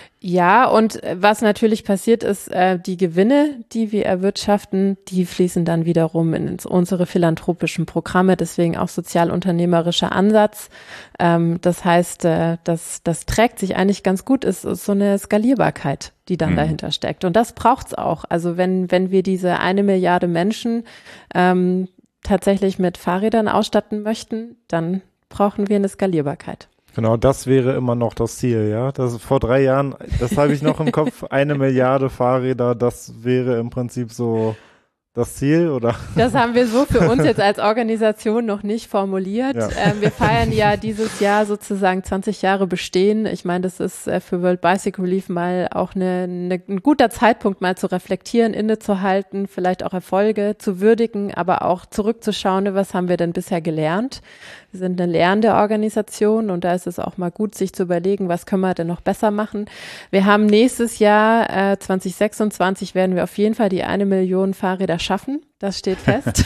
Ja, und was natürlich passiert ist, äh, die Gewinne, die wir erwirtschaften, die fließen dann wiederum in unsere philanthropischen Programme, deswegen auch sozialunternehmerischer Ansatz. Ähm, das heißt, äh, das, das trägt sich eigentlich ganz gut, ist, ist so eine Skalierbarkeit, die dann mhm. dahinter steckt. Und das braucht's auch. Also wenn, wenn wir diese eine Milliarde Menschen ähm, tatsächlich mit Fahrrädern ausstatten möchten, dann brauchen wir eine Skalierbarkeit. Genau, das wäre immer noch das Ziel, ja. Das ist vor drei Jahren, das habe ich noch im Kopf, eine Milliarde Fahrräder, das wäre im Prinzip so das Ziel, oder? Das haben wir so für uns jetzt als Organisation noch nicht formuliert. Ja. Ähm, wir feiern ja dieses Jahr sozusagen zwanzig Jahre Bestehen. Ich meine, das ist äh, für World Bicycle Relief mal auch eine, eine, ein guter Zeitpunkt, mal zu reflektieren, innezuhalten, vielleicht auch Erfolge zu würdigen, aber auch zurückzuschauen, was haben wir denn bisher gelernt. Wir sind eine lernende Organisation und da ist es auch mal gut, sich zu überlegen, was können wir denn noch besser machen. Wir haben nächstes Jahr, äh, zwanzig sechsundzwanzig, werden wir auf jeden Fall die eine Million Fahrräder schaffen. Das steht fest.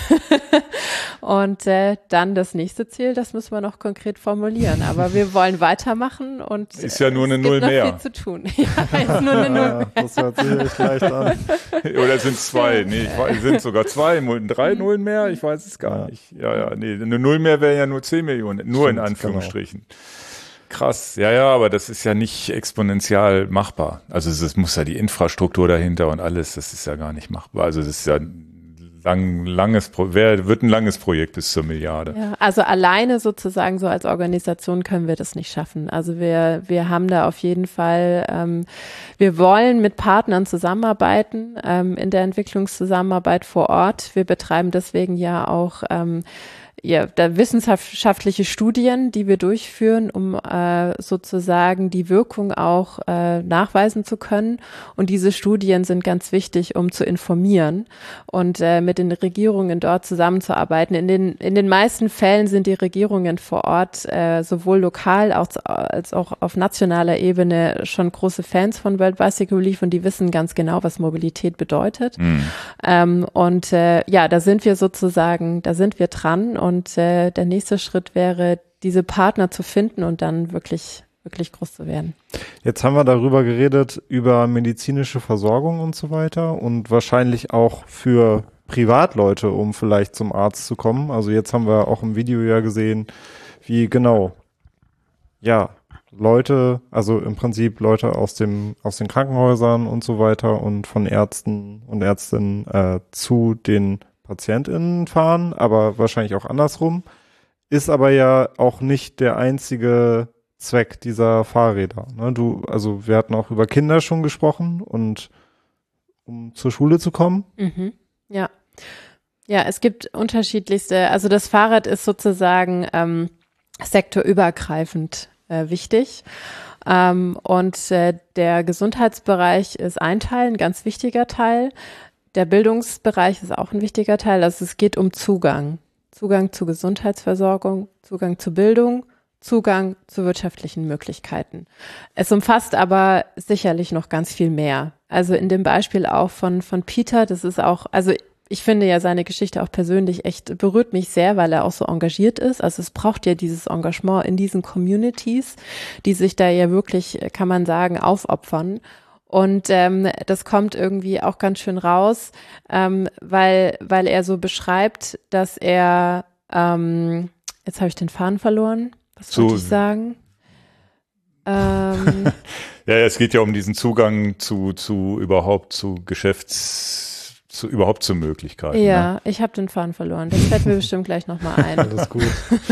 Und äh, dann das nächste Ziel, das müssen wir noch konkret formulieren. Aber wir wollen weitermachen und ist ja nur eine es Null gibt mehr. Noch viel zu tun. Ja, ist nur eine Null mehr. Das hört sich echt leicht an. Oder sind es zwei? Nee, ich weiß, sind sogar zwei, drei Nullen mehr? Ich weiß es gar ja. nicht. Ja, ja, nee, eine Null mehr wäre ja nur zehn Millionen, nur Stimmt, in Anführungsstrichen. Genau. Krass, ja, ja, aber das ist ja nicht exponentiell machbar. Also es muss ja die Infrastruktur dahinter und alles, das ist ja gar nicht machbar. Also das ist ja lang, langes, Pro- wär, wird ein langes Projekt bis zur Milliarde. Ja, also alleine sozusagen so als Organisation können wir das nicht schaffen. Also wir, wir haben da auf jeden Fall, ähm, wir wollen mit Partnern zusammenarbeiten, ähm, in der Entwicklungszusammenarbeit vor Ort. Wir betreiben deswegen ja auch ähm, ja, da wissenschaftliche Studien, die wir durchführen, um äh, sozusagen die Wirkung auch äh, nachweisen zu können. Und diese Studien sind ganz wichtig, um zu informieren und äh, mit den Regierungen dort zusammenzuarbeiten. In den in den meisten Fällen sind die Regierungen vor Ort äh, sowohl lokal als, als auch auf nationaler Ebene schon große Fans von World Bicycle Relief und die wissen ganz genau, was Mobilität bedeutet. Mhm. Ähm, und äh, ja, da sind wir sozusagen, da sind wir dran. Und äh, der nächste Schritt wäre, diese Partner zu finden und dann wirklich, wirklich groß zu werden. Jetzt haben wir darüber geredet, über medizinische Versorgung und so weiter und wahrscheinlich auch für Privatleute, um vielleicht zum Arzt zu kommen. Also jetzt haben wir auch im Video ja gesehen, wie genau, ja, Leute, also im Prinzip Leute aus dem aus den Krankenhäusern und so weiter und von Ärzten und Ärztinnen äh, zu den PatientInnen fahren, aber wahrscheinlich auch andersrum, ist aber ja auch nicht der einzige Zweck dieser Fahrräder. Ne? Du, also wir hatten auch über Kinder schon gesprochen und um zur Schule zu kommen. Mhm. Ja. Ja, es gibt unterschiedlichste, also das Fahrrad ist sozusagen ähm, sektorübergreifend äh, wichtig. Ähm, und äh, der Gesundheitsbereich ist ein Teil, ein ganz wichtiger Teil. Der Bildungsbereich ist auch ein wichtiger Teil. Also es geht um Zugang. Zugang zu Gesundheitsversorgung, Zugang zu Bildung, Zugang zu wirtschaftlichen Möglichkeiten. Es umfasst aber sicherlich noch ganz viel mehr. Also in dem Beispiel auch von, von Peter, das ist auch, also ich finde ja seine Geschichte auch persönlich echt, berührt mich sehr, weil er auch so engagiert ist. Also es braucht ja dieses Engagement in diesen Communities, die sich da ja wirklich, kann man sagen, aufopfern. Und ähm, das kommt irgendwie auch ganz schön raus, ähm, weil, weil er so beschreibt, dass er, ähm, jetzt habe ich den Faden verloren, was so, wollte ich sagen? Ähm, ja, es geht ja um diesen Zugang zu, zu überhaupt zu Geschäfts, zu überhaupt zu Möglichkeiten. Ja, ne? ich habe den Faden verloren. Das fällt mir bestimmt gleich nochmal ein. Alles gut.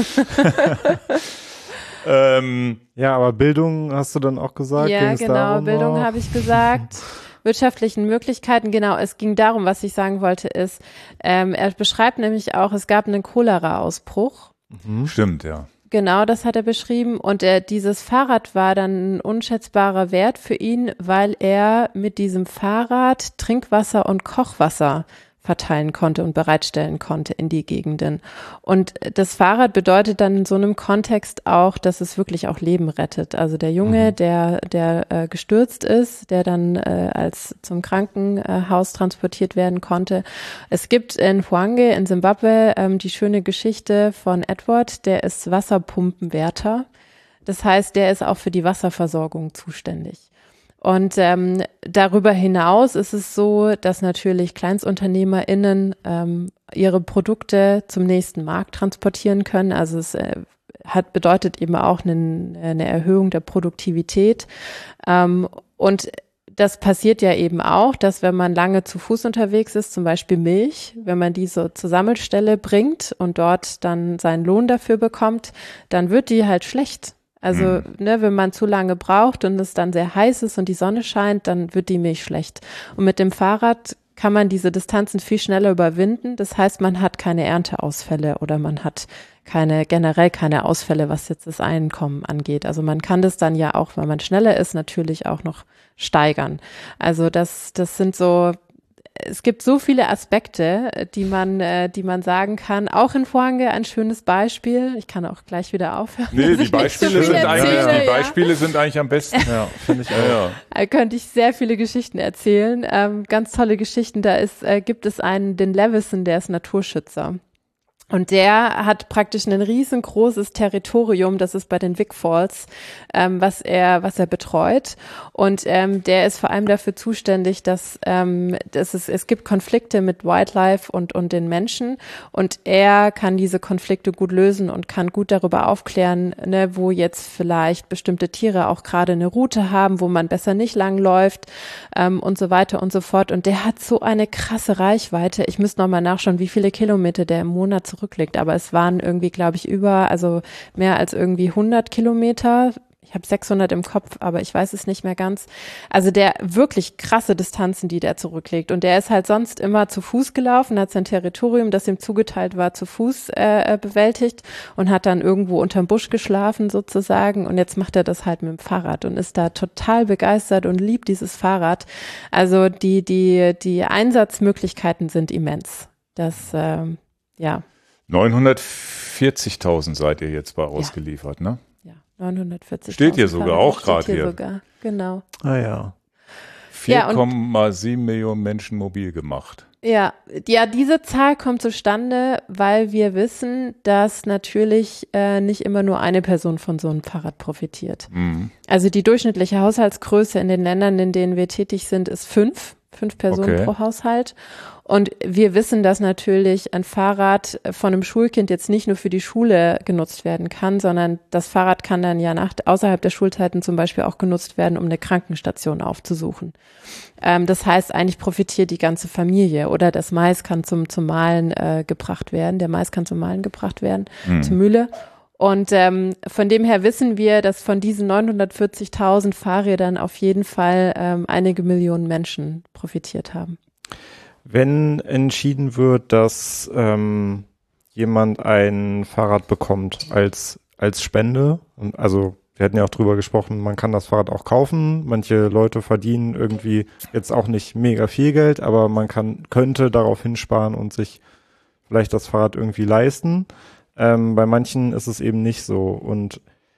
ähm, ja, aber Bildung hast du dann auch gesagt? Ja, Ging's genau, Bildung habe ich gesagt. Wirtschaftlichen Möglichkeiten, genau, es ging darum, was ich sagen wollte, ist, ähm, er beschreibt nämlich auch, es gab einen Cholera-Ausbruch. Mhm. Stimmt, ja. Genau, das hat er beschrieben. Und er, dieses Fahrrad war dann ein unschätzbarer Wert für ihn, weil er mit diesem Fahrrad Trinkwasser und Kochwasser verteilen konnte und bereitstellen konnte in die Gegenden. Und das Fahrrad bedeutet dann in so einem Kontext auch, dass es wirklich auch Leben rettet. Also der Junge, mhm. der der äh, gestürzt ist, der dann äh, als zum Krankenhaus transportiert werden konnte. Es gibt in Hwange in Simbabwe ähm, die schöne Geschichte von Edward, der ist Wasserpumpenwärter. Das heißt, der ist auch für die Wasserversorgung zuständig. Und ähm, darüber hinaus ist es so, dass natürlich KleinstunternehmerInnen ähm, ihre Produkte zum nächsten Markt transportieren können. Also es äh, hat bedeutet eben auch eine, eine Erhöhung der Produktivität. Ähm, und das passiert ja eben auch, dass wenn man lange zu Fuß unterwegs ist, zum Beispiel Milch, wenn man diese zur Sammelstelle bringt und dort dann seinen Lohn dafür bekommt, dann wird die halt schlecht. Also, mhm. ne, wenn man zu lange braucht und es dann sehr heiß ist und die Sonne scheint, dann wird die Milch schlecht. Und mit dem Fahrrad kann man diese Distanzen viel schneller überwinden. Das heißt, man hat keine Ernteausfälle oder man hat keine, generell keine Ausfälle, was jetzt das Einkommen angeht. Also man kann das dann ja auch, wenn man schneller ist, natürlich auch noch steigern. Also das, das sind so, es gibt so viele Aspekte, die man, äh, die man sagen kann. Auch in Hwange ein schönes Beispiel. Ich kann auch gleich wieder aufhören. Nee, die Beispiele, so sind eigentlich, erzähle, die Beispiele ja. sind eigentlich am besten. Ja, finde ich auch. Ja, ja. Da könnte ich sehr viele Geschichten erzählen. Ähm, ganz tolle Geschichten. Da ist, äh, gibt es einen, den Levison, der ist Naturschützer. Und der hat praktisch ein riesengroßes Territorium, das ist bei den Vic Falls, ähm, was er, was er betreut. Und ähm, der ist vor allem dafür zuständig, dass, ähm, dass es, es gibt Konflikte mit Wildlife und, und den Menschen. Und er kann diese Konflikte gut lösen und kann gut darüber aufklären, ne, wo jetzt vielleicht bestimmte Tiere auch gerade eine Route haben, wo man besser nicht langläuft, ähm, und so weiter und so fort. Und der hat so eine krasse Reichweite. Ich müsste nochmal nachschauen, wie viele Kilometer der im Monat zurücklegt. Aber es waren irgendwie, glaube ich, über, also mehr als irgendwie hundert Kilometer. Ich habe sechshundert im Kopf, aber ich weiß es nicht mehr ganz. Also der wirklich krasse Distanzen, die der zurücklegt. Und der ist halt sonst immer zu Fuß gelaufen, hat sein Territorium, das ihm zugeteilt war, zu Fuß äh, bewältigt und hat dann irgendwo unterm Busch geschlafen sozusagen. Und jetzt macht er das halt mit dem Fahrrad und ist da total begeistert und liebt dieses Fahrrad. Also die, die, die Einsatzmöglichkeiten sind immens. Das, ähm, ja. neunhundertvierzigtausend seid ihr jetzt bei ausgeliefert, ja. ne? Ja, neunhundertvierzig. Steht hier sogar auch gerade hier. Sogar. Genau. Ah ja. vier Komma sieben Millionen Menschen mobil gemacht. Ja, ja, diese Zahl kommt zustande, weil wir wissen, dass natürlich äh, nicht immer nur eine Person von so einem Fahrrad profitiert. Mhm. Also die durchschnittliche Haushaltsgröße in den Ländern, in denen wir tätig sind, ist fünf. Fünf Personen okay. pro Haushalt. Und wir wissen, dass natürlich ein Fahrrad von einem Schulkind jetzt nicht nur für die Schule genutzt werden kann, sondern das Fahrrad kann dann ja nach, außerhalb der Schulzeiten zum Beispiel auch genutzt werden, um eine Krankenstation aufzusuchen. Ähm, das heißt, eigentlich profitiert die ganze Familie oder das Mais kann zum, zum Mahlen äh, gebracht werden. Der Mais kann zum Mahlen gebracht werden, mhm. zur Mühle. Und ähm, von dem her wissen wir, dass von diesen neunhundertvierzigtausend Fahrrädern auf jeden Fall ähm, einige Millionen Menschen profitiert haben. Wenn entschieden wird, dass ähm, jemand ein Fahrrad bekommt als als Spende, und also wir hatten ja auch drüber gesprochen, man kann das Fahrrad auch kaufen. Manche Leute verdienen irgendwie jetzt auch nicht mega viel Geld, aber man kann könnte darauf hinsparen und sich vielleicht das Fahrrad irgendwie leisten. Ähm, bei manchen ist es eben nicht so. Und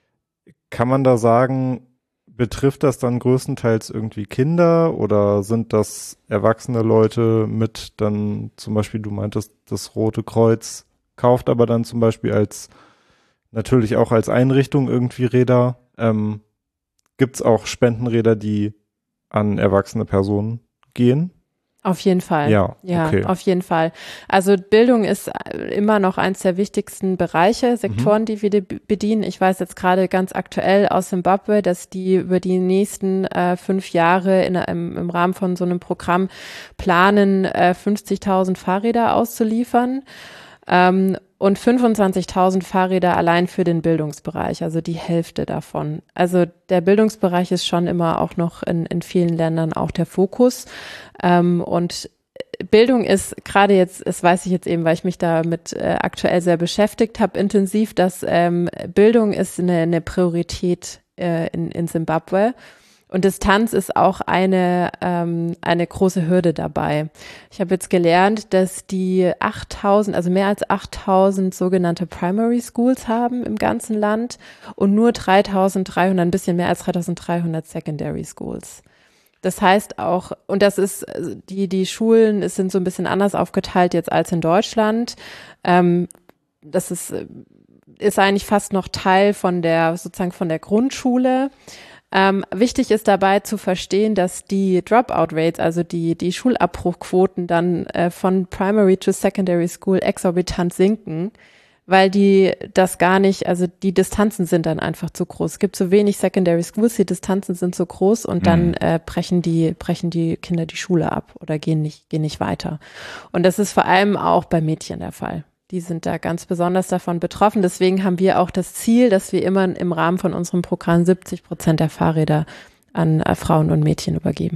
kann man da sagen, betrifft das dann größtenteils irgendwie Kinder oder sind das erwachsene Leute mit dann zum Beispiel, du meintest, das Rote Kreuz kauft aber dann zum Beispiel als, natürlich auch als Einrichtung irgendwie Räder. Ähm, gibt's auch Spendenräder, die an erwachsene Personen gehen? Auf jeden Fall. Ja, ja okay. Auf jeden Fall. Also Bildung ist immer noch eins der wichtigsten Bereiche, Sektoren, mhm. die wir bedienen. Ich weiß jetzt gerade ganz aktuell aus Zimbabwe, dass die über die nächsten äh, fünf Jahre in, im, im Rahmen von so einem Programm planen, äh, fünfzigtausend Fahrräder auszuliefern. Ähm, und fünfundzwanzigtausend Fahrräder allein für den Bildungsbereich, also die Hälfte davon. Also der Bildungsbereich ist schon immer auch noch in, in vielen Ländern auch der Fokus. Ähm, und Bildung ist gerade jetzt, das weiß ich jetzt eben, weil ich mich damit äh, aktuell sehr beschäftigt habe, intensiv, dass ähm, Bildung ist eine, eine Priorität äh, in, in Zimbabwe. Und Distanz ist auch eine ähm, eine große Hürde dabei. Ich habe jetzt gelernt, dass die achttausend, also mehr als achttausend sogenannte Primary Schools haben im ganzen Land und nur dreitausenddreihundert, ein bisschen mehr als dreitausenddreihundert Secondary Schools. Das heißt auch, und das ist, die die Schulen es sind so ein bisschen anders aufgeteilt jetzt als in Deutschland. Ähm, das ist ist eigentlich fast noch Teil von der sozusagen von der Grundschule. Ähm, wichtig ist dabei zu verstehen, dass die Dropout-Rates, also die die Schulabbruchquoten dann äh, von Primary to Secondary School exorbitant sinken, weil die das gar nicht, also die Distanzen sind dann einfach zu groß. Es gibt so wenig Secondary Schools, die Distanzen sind so groß und dann mhm. äh, brechen die brechen die Kinder die Schule ab oder gehen nicht gehen nicht weiter. Und das ist vor allem auch bei Mädchen der Fall. Die sind da ganz besonders davon betroffen. Deswegen haben wir auch das Ziel, dass wir immer im Rahmen von unserem Programm siebzig Prozent der Fahrräder an äh, Frauen und Mädchen übergeben.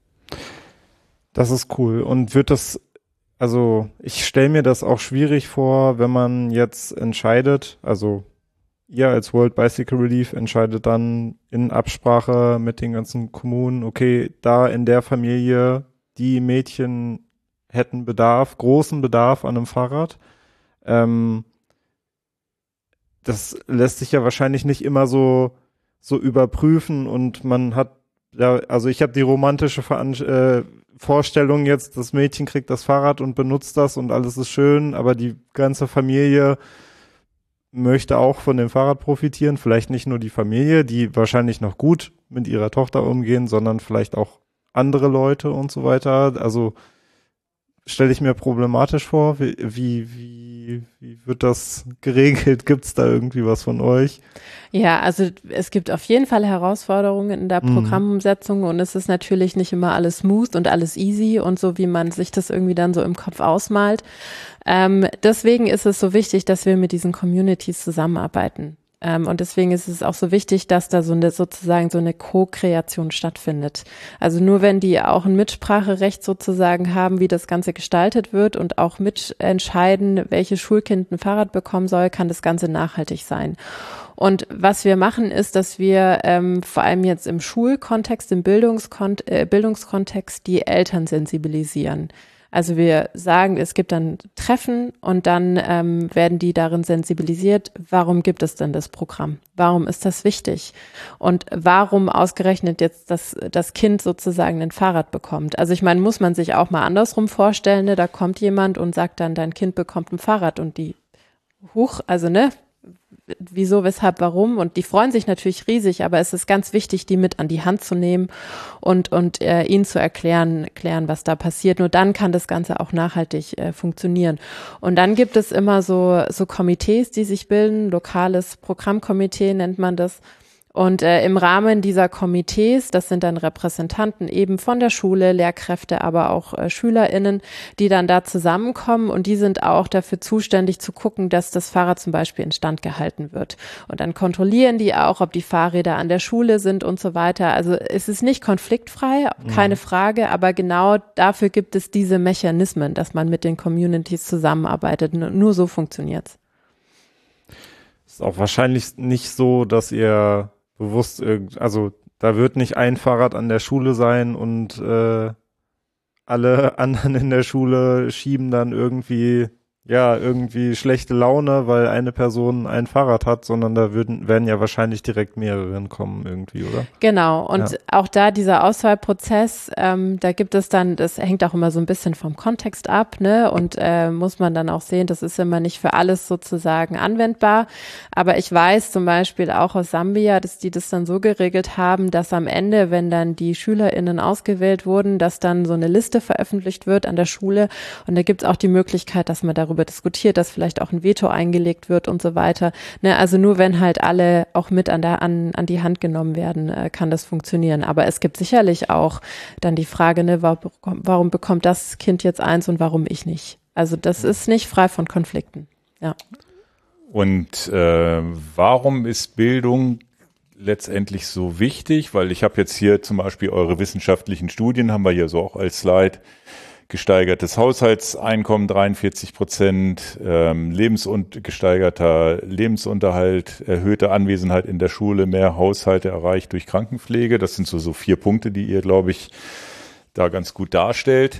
Das ist cool. Und wird das, also ich stelle mir das auch schwierig vor, wenn man jetzt entscheidet, also ihr als World Bicycle Relief entscheidet dann in Absprache mit den ganzen Kommunen, okay, da in der Familie, die Mädchen hätten Bedarf, großen Bedarf an einem Fahrrad. Ähm, das lässt sich ja wahrscheinlich nicht immer so so überprüfen und man hat ja, also ich habe die romantische Veran äh, Vorstellung jetzt, das Mädchen kriegt das Fahrrad und benutzt das und alles ist schön, aber die ganze Familie möchte auch von dem Fahrrad profitieren. Vielleicht nicht nur die Familie, die wahrscheinlich noch gut mit ihrer Tochter umgehen, sondern vielleicht auch andere Leute und so weiter. Also stelle ich mir problematisch vor. Wie, wie, wie, wie wird das geregelt? Gibt es da irgendwie was von euch? Ja, also es gibt auf jeden Fall Herausforderungen in der Mhm. Programmumsetzung und es ist natürlich nicht immer alles smooth und alles easy und so, wie man sich das irgendwie dann so im Kopf ausmalt. Ähm, deswegen ist es so wichtig, dass wir mit diesen Communities zusammenarbeiten. Ähm, und deswegen ist es auch so wichtig, dass da so eine sozusagen so eine Co-Kreation stattfindet. Also nur wenn die auch ein Mitspracherecht sozusagen haben, wie das Ganze gestaltet wird und auch mitentscheiden, welches Schulkind ein Fahrrad bekommen soll, kann das Ganze nachhaltig sein. Und was wir machen, ist, dass wir ähm, vor allem jetzt im Schulkontext, im Bildungskont- äh, Bildungskontext die Eltern sensibilisieren. Also wir sagen, es gibt dann Treffen und dann ähm, werden die darin sensibilisiert, warum gibt es denn das Programm? Warum ist das wichtig? Und warum ausgerechnet jetzt das, das Kind sozusagen ein Fahrrad bekommt? Also ich meine, muss man sich auch mal andersrum vorstellen, ne? Da kommt jemand und sagt dann, dein Kind bekommt ein Fahrrad und die, huch, also ne, wieso, weshalb, warum? Und die freuen sich natürlich riesig, aber es ist ganz wichtig, die mit an die Hand zu nehmen und, und äh, ihnen zu erklären, erklären, was da passiert. Nur dann kann das Ganze auch nachhaltig äh, funktionieren. Und dann gibt es immer so, so Komitees, die sich bilden, lokales Programmkomitee nennt man das. Und äh, im Rahmen dieser Komitees, das sind dann Repräsentanten eben von der Schule, Lehrkräfte, aber auch äh, SchülerInnen, die dann da zusammenkommen und die sind auch dafür zuständig zu gucken, dass das Fahrrad zum Beispiel instand gehalten wird. Und dann kontrollieren die auch, ob die Fahrräder an der Schule sind und so weiter. Also es ist nicht konfliktfrei, keine mhm. Frage, aber genau dafür gibt es diese Mechanismen, dass man mit den Communities zusammenarbeitet. Nur so funktioniert's. Ist auch wahrscheinlich nicht so, dass ihr bewusst, also da wird nicht ein Fahrrad an der Schule sein und äh, alle anderen in der Schule schieben dann irgendwie, ja, irgendwie schlechte Laune, weil eine Person ein Fahrrad hat, sondern da würden, werden ja wahrscheinlich direkt mehrere kommen irgendwie, oder? Genau, und ja. auch da dieser Auswahlprozess, ähm, da gibt es dann, das hängt auch immer so ein bisschen vom Kontext ab, ne, und äh, muss man dann auch sehen, das ist immer nicht für alles sozusagen anwendbar, aber ich weiß zum Beispiel auch aus Sambia, dass die das dann so geregelt haben, dass am Ende, wenn dann die SchülerInnen ausgewählt wurden, dass dann so eine Liste veröffentlicht wird an der Schule und da gibt es auch die Möglichkeit, dass man darüber diskutiert, dass vielleicht auch ein Veto eingelegt wird und so weiter. Ne, also nur wenn halt alle auch mit an, der, an, an die Hand genommen werden, äh, kann das funktionieren. Aber es gibt sicherlich auch dann die Frage, ne, warum, warum bekommt das Kind jetzt eins und warum ich nicht? Also das ist nicht frei von Konflikten. Ja. Und äh, warum ist Bildung letztendlich so wichtig? Weil ich habe jetzt hier zum Beispiel eure wissenschaftlichen Studien, haben wir hier so auch als Slide, gesteigertes Haushaltseinkommen dreiundvierzig Prozent, ähm, lebensund gesteigerter Lebensunterhalt, erhöhte Anwesenheit in der Schule, mehr Haushalte erreicht durch Krankenpflege. Das sind so, so vier Punkte, die ihr, glaube ich, da ganz gut darstellt.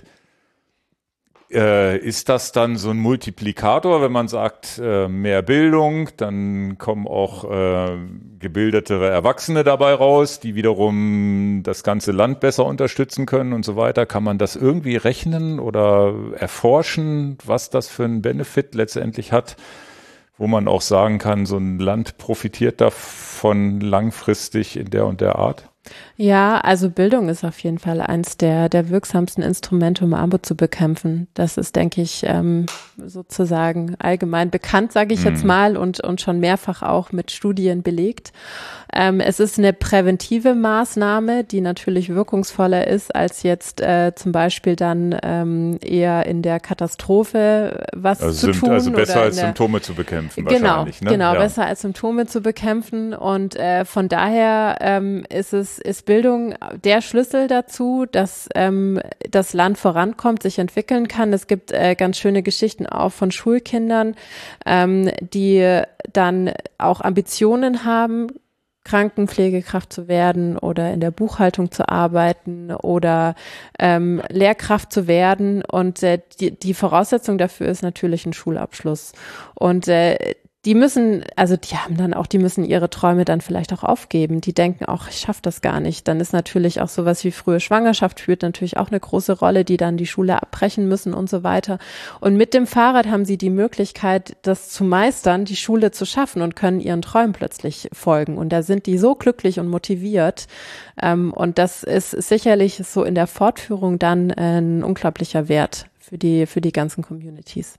Äh, ist das dann so ein Multiplikator, wenn man sagt, äh, mehr Bildung, dann kommen auch äh, gebildetere Erwachsene dabei raus, die wiederum das ganze Land besser unterstützen können und so weiter. Kann man das irgendwie rechnen oder erforschen, was das für einen Benefit letztendlich hat, wo man auch sagen kann, so ein Land profitiert davon langfristig in der und der Art? Ja, also Bildung ist auf jeden Fall eins der, der wirksamsten Instrumente, um Armut zu bekämpfen. Das ist, denke ich, ähm, sozusagen allgemein bekannt, sage ich mm. jetzt mal, und, und schon mehrfach auch mit Studien belegt. Ähm, es ist eine präventive Maßnahme, die natürlich wirkungsvoller ist, als jetzt äh, zum Beispiel dann ähm, eher in der Katastrophe was also zu tun. Also besser als der, Symptome zu bekämpfen genau, wahrscheinlich. Ne? Genau, ja. besser als Symptome zu bekämpfen. Und äh, von daher ähm, ist es ist Bildung der Schlüssel dazu, dass ähm, das Land vorankommt, sich entwickeln kann. Es gibt äh, ganz schöne Geschichten auch von Schulkindern, ähm, die dann auch Ambitionen haben, Krankenpflegekraft zu werden oder in der Buchhaltung zu arbeiten oder ähm, Lehrkraft zu werden. Und äh, die, die Voraussetzung dafür ist natürlich ein Schulabschluss. Und äh, die müssen, also die haben dann auch, die müssen ihre Träume dann vielleicht auch aufgeben. Die denken auch, ich schaffe das gar nicht. Dann ist natürlich auch sowas wie frühe Schwangerschaft spielt natürlich auch eine große Rolle, die dann die Schule abbrechen müssen und so weiter. Und mit dem Fahrrad haben sie die Möglichkeit, das zu meistern, die Schule zu schaffen und können ihren Träumen plötzlich folgen. Und da sind die so glücklich und motiviert. Ähm, und das ist sicherlich so in der Fortführung dann ein unglaublicher Wert für die, für die ganzen Communities.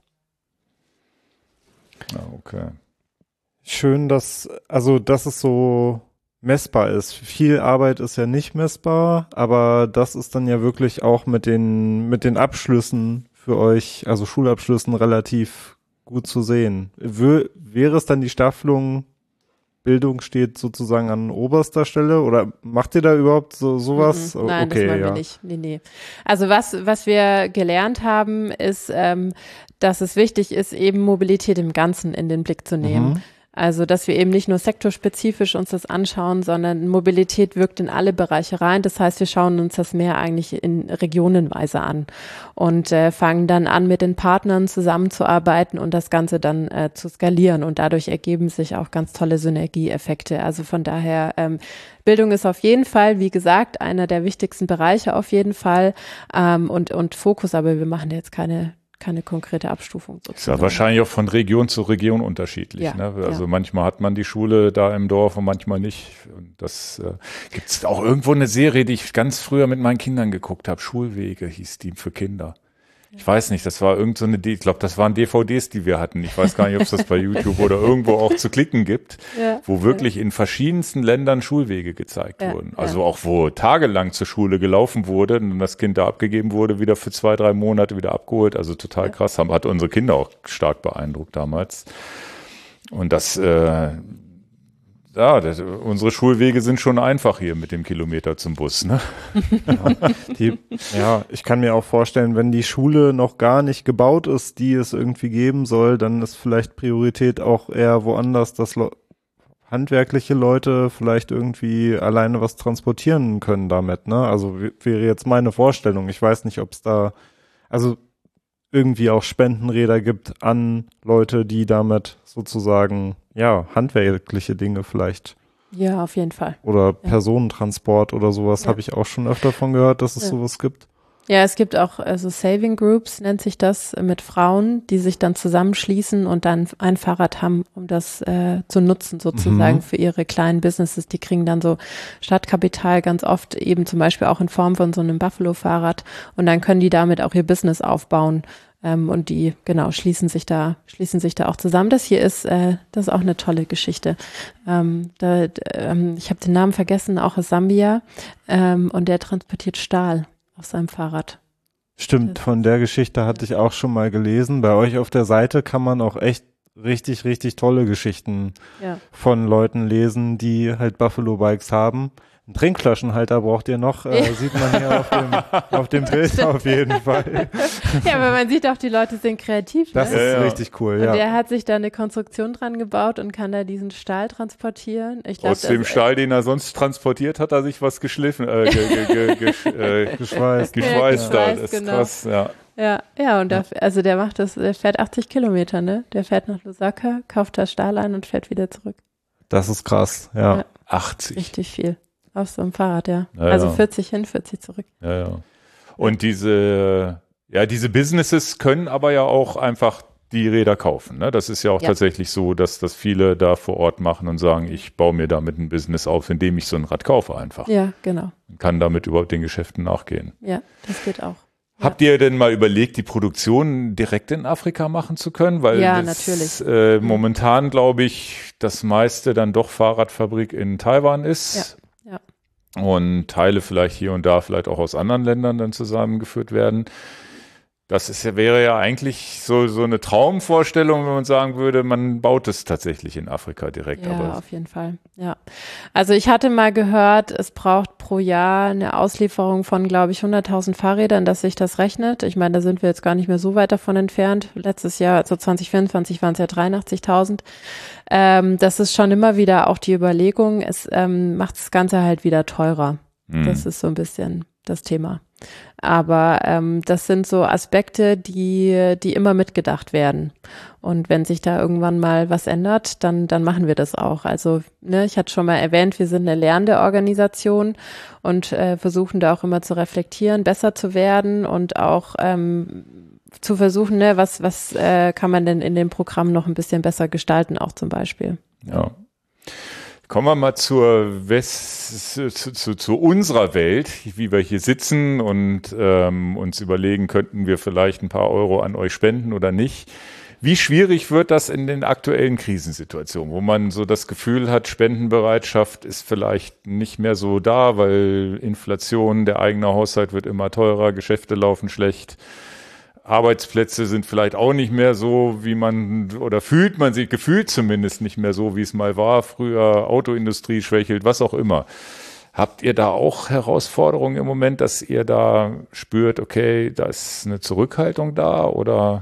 Ja, okay. Schön, dass, also, dass es so messbar ist. Viel Arbeit ist ja nicht messbar, aber das ist dann ja wirklich auch mit den, mit den Abschlüssen für euch, also Schulabschlüssen relativ gut zu sehen. W- wäre es dann die Staffelung, Bildung steht sozusagen an oberster Stelle oder macht ihr da überhaupt so sowas? Mhm. Nein, okay, das machen ja. wir nicht. Nee, nee. Also was, was wir gelernt haben, ist, ähm, dass es wichtig ist, eben Mobilität im Ganzen in den Blick zu nehmen. Mhm. Also, dass wir eben nicht nur sektorspezifisch uns das anschauen, sondern Mobilität wirkt in alle Bereiche rein. Das heißt, wir schauen uns das mehr eigentlich in regionenweise an und äh, fangen dann an, mit den Partnern zusammenzuarbeiten und das Ganze dann äh, zu skalieren. Und dadurch ergeben sich auch ganz tolle Synergieeffekte. Also von daher, ähm, Bildung ist auf jeden Fall, wie gesagt, einer der wichtigsten Bereiche auf jeden Fall ähm, und, und Fokus, aber wir machen jetzt keine keine konkrete Abstufung sozusagen. Ist ja wahrscheinlich auch von Region zu Region unterschiedlich. Ja, ne? Also ja. manchmal hat man die Schule da im Dorf und manchmal nicht. Und das äh, gibt es auch irgendwo eine Serie, die ich ganz früher mit meinen Kindern geguckt habe. Schulwege hieß die für Kinder. Ich weiß nicht, das war irgend so eine, D- ich glaube, das waren D V Ds, die wir hatten. Ich weiß gar nicht, ob es das bei YouTube oder irgendwo auch zu klicken gibt, Ja, wo wirklich in verschiedensten Ländern Schulwege gezeigt Ja, wurden. Also ja. auch, wo tagelang zur Schule gelaufen wurde und das Kind da abgegeben wurde, wieder für zwei, drei Monate wieder abgeholt. Also total Ja. krass. Haben, hat unsere Kinder auch stark beeindruckt damals. Und das, äh, ja, das, unsere Schulwege sind schon einfach hier mit dem Kilometer zum Bus, ne? Die, ja, ich kann mir auch vorstellen, wenn die Schule noch gar nicht gebaut ist, die es irgendwie geben soll, dann ist vielleicht Priorität auch eher woanders, dass Le- handwerkliche Leute vielleicht irgendwie alleine was transportieren können damit, ne? Also w- wäre jetzt meine Vorstellung. Ich weiß nicht, ob es da, also irgendwie auch Spendenräder gibt an Leute, die damit sozusagen, ja, handwerkliche Dinge vielleicht Ja, auf jeden Fall. oder Personentransport oder sowas Ja. habe ich auch schon öfter von gehört, dass es Ja. sowas gibt. Ja, es gibt auch also Saving Groups, nennt sich das, mit Frauen, die sich dann zusammenschließen und dann ein Fahrrad haben, um das äh, zu nutzen sozusagen Mhm. für ihre kleinen Businesses. Die kriegen dann so Stadtkapital ganz oft eben zum Beispiel auch in Form von so einem Buffalo-Fahrrad und dann können die damit auch ihr Business aufbauen. Ähm, und die, genau, schließen sich da, schließen sich da auch zusammen. Das hier ist, äh, das ist auch eine tolle Geschichte. Ähm, da, d- ähm, ich habe den Namen vergessen, auch aus Sambia. Ähm, und der transportiert Stahl auf seinem Fahrrad. Stimmt, von der Geschichte hatte ich auch schon mal gelesen. Bei euch auf der Seite kann man auch echt richtig, richtig tolle Geschichten Ja. von Leuten lesen, die halt Buffalo Bikes haben. Einen Trinkflaschenhalter braucht ihr noch, äh, Ja. sieht man hier auf dem, auf dem Bild auf jeden Fall. Ja, aber man sieht auch, die Leute sind kreativ. Das Ne? ist Ja, ja. richtig cool, Und ja. der hat sich da eine Konstruktion dran gebaut und kann da diesen Stahl transportieren. Ich glaub, Aus dem das- Stahl, den er sonst transportiert, hat er sich was geschliffen, äh, ge, ge, ge, gesch, äh, Geschweißt. geschweißt da. geschweißt, Das ist genau. krass, ja. Ja, ja, und der, also der macht das, der fährt achtzig Kilometer, ne? Der fährt nach Lusaka, kauft da Stahl ein und fährt wieder zurück. Das ist krass, ja. Ja. achtzig. Richtig viel. Auf so einem Fahrrad, ja. Ja, also ja. vierzig hin, vierzig zurück. Ja, ja. Und diese, ja, diese Businesses können aber ja auch einfach die Räder kaufen. Ne? Das ist ja auch Ja. tatsächlich so, dass das viele da vor Ort machen und sagen, ich baue mir damit ein Business auf, indem ich so ein Rad kaufe einfach. Ja, genau. Und kann damit überhaupt den Geschäften nachgehen. Ja, das geht auch. Ja. Habt ihr denn mal überlegt, die Produktion direkt in Afrika machen zu können? Weil Ja, das, natürlich. Äh, momentan glaube ich, das meiste dann doch Fahrradfabrik in Taiwan ist. Ja, ja. Und Teile vielleicht hier und da vielleicht auch aus anderen Ländern dann zusammengeführt werden. Das ist ja, wäre ja eigentlich so, so eine Traumvorstellung, wenn man sagen würde, man baut es tatsächlich in Afrika direkt. Ja, Aber auf jeden Fall. Ja. Also ich hatte mal gehört, es braucht pro Jahr eine Auslieferung von, glaube ich, hunderttausend Fahrrädern, dass sich das rechnet. Ich meine, da sind wir jetzt gar nicht mehr so weit davon entfernt. Letztes Jahr, also zwanzig vierundzwanzig, waren es ja dreiundachtzigtausend. Ähm, das ist schon immer wieder auch die Überlegung. Es ähm, macht das Ganze halt wieder teurer. hm. Das ist so ein bisschen das Thema. Aber ähm, das sind so Aspekte, die, die immer mitgedacht werden. Und wenn sich da irgendwann mal was ändert, dann, dann machen wir das auch. Also, ne, ich hatte schon mal erwähnt, wir sind eine lernende Organisation und äh, versuchen da auch immer zu reflektieren, besser zu werden und auch ähm, zu versuchen, ne, was, was äh, kann man denn in dem Programm noch ein bisschen besser gestalten, auch zum Beispiel. Ja. Kommen wir mal zur West, zu, zu, zu unserer Welt, wie wir hier sitzen und ähm, uns überlegen, könnten wir vielleicht ein paar Euro an euch spenden oder nicht. Wie schwierig wird das in den aktuellen Krisensituationen, wo man so das Gefühl hat, Spendenbereitschaft ist vielleicht nicht mehr so da, weil Inflation, der eigene Haushalt wird immer teurer, Geschäfte laufen schlecht. Arbeitsplätze sind vielleicht auch nicht mehr so, wie man, oder fühlt man sich, gefühlt zumindest nicht mehr so, wie es mal war. Früher Autoindustrie schwächelt, was auch immer. Habt ihr da auch Herausforderungen im Moment, dass ihr da spürt, okay, da ist eine Zurückhaltung da oder?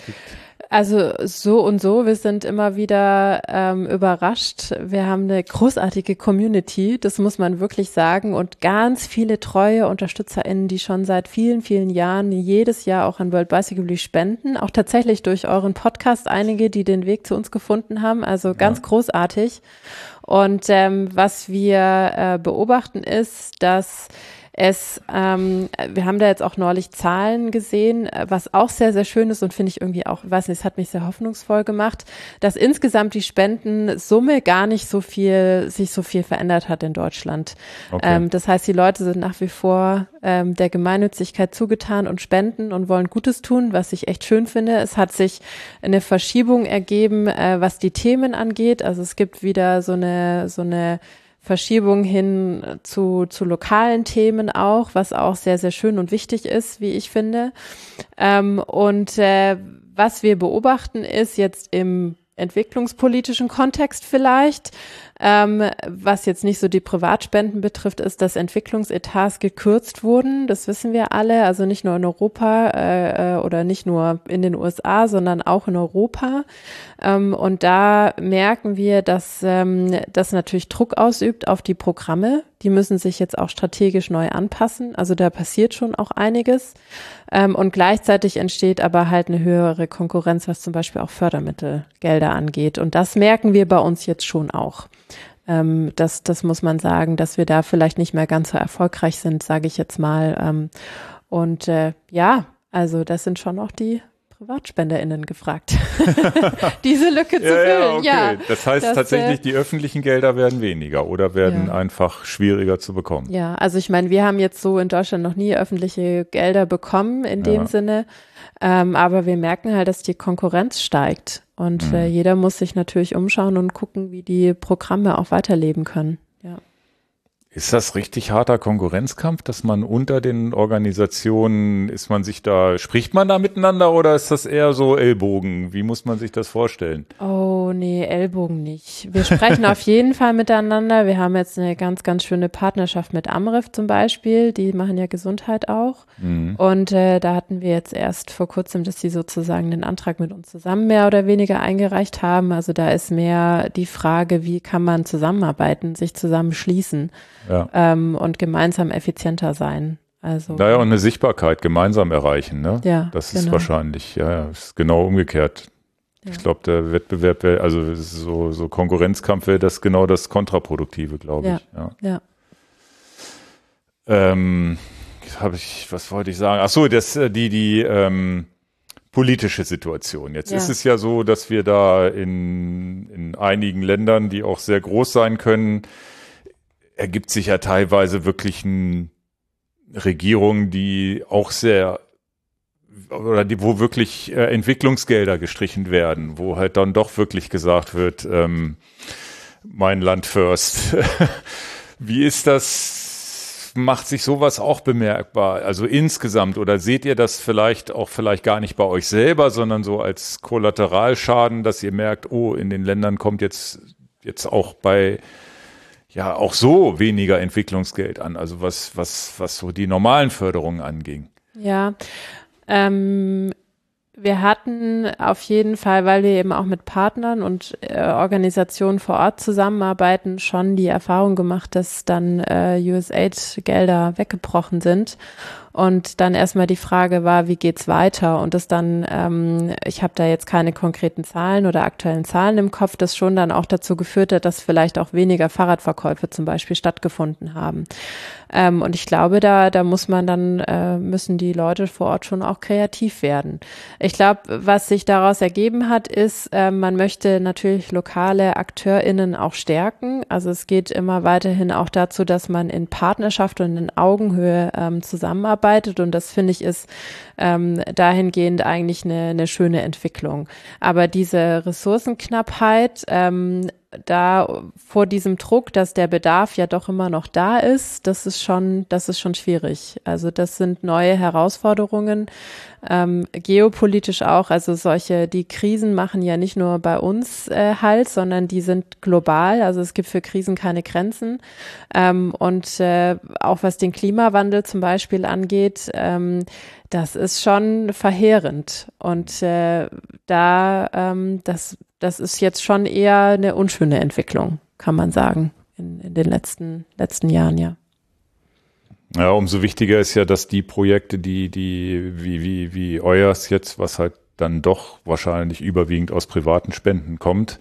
Also so und so, wir sind immer wieder ähm, überrascht. Wir haben eine großartige Community, das muss man wirklich sagen, und ganz viele treue UnterstützerInnen, die schon seit vielen, vielen Jahren jedes Jahr auch an World Bicycle Week spenden, auch tatsächlich durch euren Podcast einige, die den Weg zu uns gefunden haben, also ganz ja. großartig. Und ähm, was wir äh, beobachten ist, dass Es, ähm, wir haben da jetzt auch neulich Zahlen gesehen, was auch sehr, sehr schön ist und finde ich irgendwie auch, ich weiß nicht, es hat mich sehr hoffnungsvoll gemacht, dass insgesamt die Spendensumme gar nicht so viel, sich so viel verändert hat in Deutschland. Okay. Ähm, das heißt, die Leute sind nach wie vor ähm, der Gemeinnützigkeit zugetan und spenden und wollen Gutes tun, was ich echt schön finde. Es hat sich eine Verschiebung ergeben, äh, was die Themen angeht. Also es gibt wieder so eine, so eine Verschiebung hin zu, zu lokalen Themen auch, was auch sehr, sehr schön und wichtig ist, wie ich finde. Ähm, und äh, was wir beobachten ist jetzt im entwicklungspolitischen Kontext vielleicht, ähm, was jetzt nicht so die Privatspenden betrifft, ist, dass Entwicklungsetats gekürzt wurden. Das wissen wir alle, also nicht nur in Europa äh, oder nicht nur in den U S A, sondern auch in Europa. Ähm, und da merken wir, dass ähm, das natürlich Druck ausübt auf die Programme. Die müssen sich jetzt auch strategisch neu anpassen. Also da passiert schon auch einiges. Ähm, und gleichzeitig entsteht aber halt eine höhere Konkurrenz, was zum Beispiel auch Fördermittelgelder angeht. Und das merken wir bei uns jetzt schon auch. Ähm, das, das muss man sagen, dass wir da vielleicht nicht mehr ganz so erfolgreich sind, sage ich jetzt mal. Ähm, und äh, ja, also das sind schon auch die PrivatspenderInnen gefragt, diese Lücke zu ja, füllen. Ja, okay. Ja, das heißt das, tatsächlich, äh, die öffentlichen Gelder werden weniger oder werden ja. einfach schwieriger zu bekommen. Ja, also ich meine, wir haben jetzt so in Deutschland noch nie öffentliche Gelder bekommen in dem ja. Sinne, ähm, aber wir merken halt, dass die Konkurrenz steigt und mhm. äh, jeder muss sich natürlich umschauen und gucken, wie die Programme auch weiterleben können. Ja. Ist das richtig harter Konkurrenzkampf, dass man unter den Organisationen, ist man sich da, spricht man da miteinander oder ist das eher so Ellbogen? Wie muss man sich das vorstellen? Oh nee, Ellbogen nicht. Wir sprechen auf jeden Fall miteinander. Wir haben jetzt eine ganz, ganz schöne Partnerschaft mit Amref zum Beispiel. Die machen ja Gesundheit auch. Mhm. Und äh, da hatten wir jetzt erst vor kurzem, dass sie sozusagen den Antrag mit uns zusammen mehr oder weniger eingereicht haben. Also da ist mehr die Frage, wie kann man zusammenarbeiten, sich zusammenschließen. Ja. Ähm, und gemeinsam effizienter sein. Also naja, und eine Sichtbarkeit gemeinsam erreichen, ne? Ja, das genau. ist wahrscheinlich, ja, ja, ist genau umgekehrt. Ja. Ich glaube, der Wettbewerb wäre, also so, so Konkurrenzkampf wäre das genau das Kontraproduktive, glaube ja. ich. Ja. ja. Ähm, habe ich, was wollte ich sagen? Ach so, das, die, die, ähm, politische Situation. Jetzt ja. ist es ja so, dass wir da in, in einigen Ländern, die auch sehr groß sein können, ergibt sich ja teilweise wirklich eine Regierung, die auch sehr, oder die, wo wirklich äh, Entwicklungsgelder gestrichen werden, wo halt dann doch wirklich gesagt wird, ähm, mein Land first. Wie ist das, macht sich sowas auch bemerkbar? Also insgesamt, oder seht ihr das vielleicht auch vielleicht gar nicht bei euch selber, sondern so als Kollateralschaden, dass ihr merkt, oh, in den Ländern kommt jetzt, jetzt auch bei ja auch so weniger Entwicklungsgeld an, also was was was so die normalen Förderungen anging. Ja, ähm, Wir hatten auf jeden Fall, weil wir eben auch mit Partnern und äh, Organisationen vor Ort zusammenarbeiten, schon die Erfahrung gemacht, dass dann äh, U S A I D-Gelder weggebrochen sind. Und dann erstmal die Frage war, wie geht's weiter? Und das dann, ähm, ich habe da jetzt keine konkreten Zahlen oder aktuellen Zahlen im Kopf, das schon dann auch dazu geführt hat, dass vielleicht auch weniger Fahrradverkäufe zum Beispiel stattgefunden haben. Ähm, und ich glaube, da, da muss man dann, äh, müssen die Leute vor Ort schon auch kreativ werden. Ich glaube, was sich daraus ergeben hat, ist, äh, man möchte natürlich lokale AkteurInnen auch stärken. Also es geht immer weiterhin auch dazu, dass man in Partnerschaft und in Augenhöhe ähm, zusammenarbeitet. Und das, finde ich, ist ähm, dahingehend eigentlich eine, eine schöne Entwicklung. Aber diese Ressourcenknappheit, ähm, da vor diesem Druck, dass der Bedarf ja doch immer noch da ist, das ist schon, das ist schon schwierig. Also das sind neue Herausforderungen, ähm, geopolitisch auch. Also solche, die Krisen machen ja nicht nur bei uns äh, Halt, sondern die sind global. Also es gibt für Krisen keine Grenzen. Ähm, und äh, auch was den Klimawandel zum Beispiel angeht, ähm, das ist schon verheerend. Und äh, da, ähm, das Das ist jetzt schon eher eine unschöne Entwicklung, kann man sagen, in, in den letzten, letzten Jahren, ja. Ja, umso wichtiger ist ja, dass die Projekte, die, die, wie, wie, wie euers jetzt, was halt dann doch wahrscheinlich überwiegend aus privaten Spenden kommt,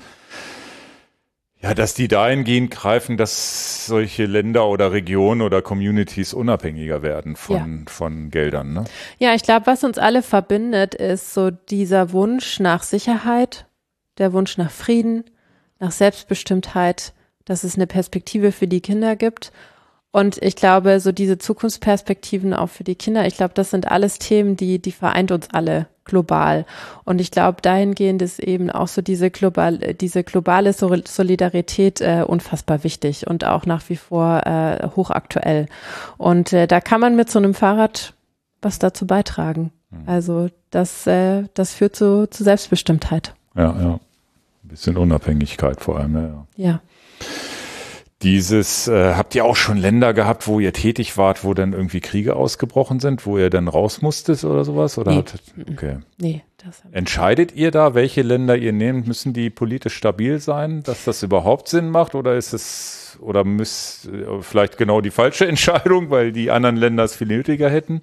ja, dass die dahingehend greifen, dass solche Länder oder Regionen oder Communities unabhängiger werden von, ja. von Geldern, ne? Ja, ich glaube, was uns alle verbindet, ist so dieser Wunsch nach Sicherheit, der Wunsch nach Frieden, nach Selbstbestimmtheit, dass es eine Perspektive für die Kinder gibt. Und ich glaube, so diese Zukunftsperspektiven auch für die Kinder, ich glaube, das sind alles Themen, die, die vereint uns alle global. Und ich glaube, dahingehend ist eben auch so diese global, diese globale Solidarität äh, unfassbar wichtig und auch nach wie vor äh, hochaktuell. Und äh, da kann man mit so einem Fahrrad was dazu beitragen. Also das, äh, das führt zu, zu Selbstbestimmtheit. Ja, ja. Ein bisschen Unabhängigkeit vor allem, ja. Ja. Dieses, äh, habt ihr auch schon Länder gehabt, wo ihr tätig wart, wo dann irgendwie Kriege ausgebrochen sind, wo ihr dann raus musstet oder sowas? Oder nee. Hattet, okay. Nee, das haben wir. Entscheidet ihr da, welche Länder ihr nehmt? Müssen die politisch stabil sein, dass das überhaupt Sinn macht? Oder ist es, oder müsst vielleicht genau die falsche Entscheidung, weil die anderen Länder es viel nötiger hätten?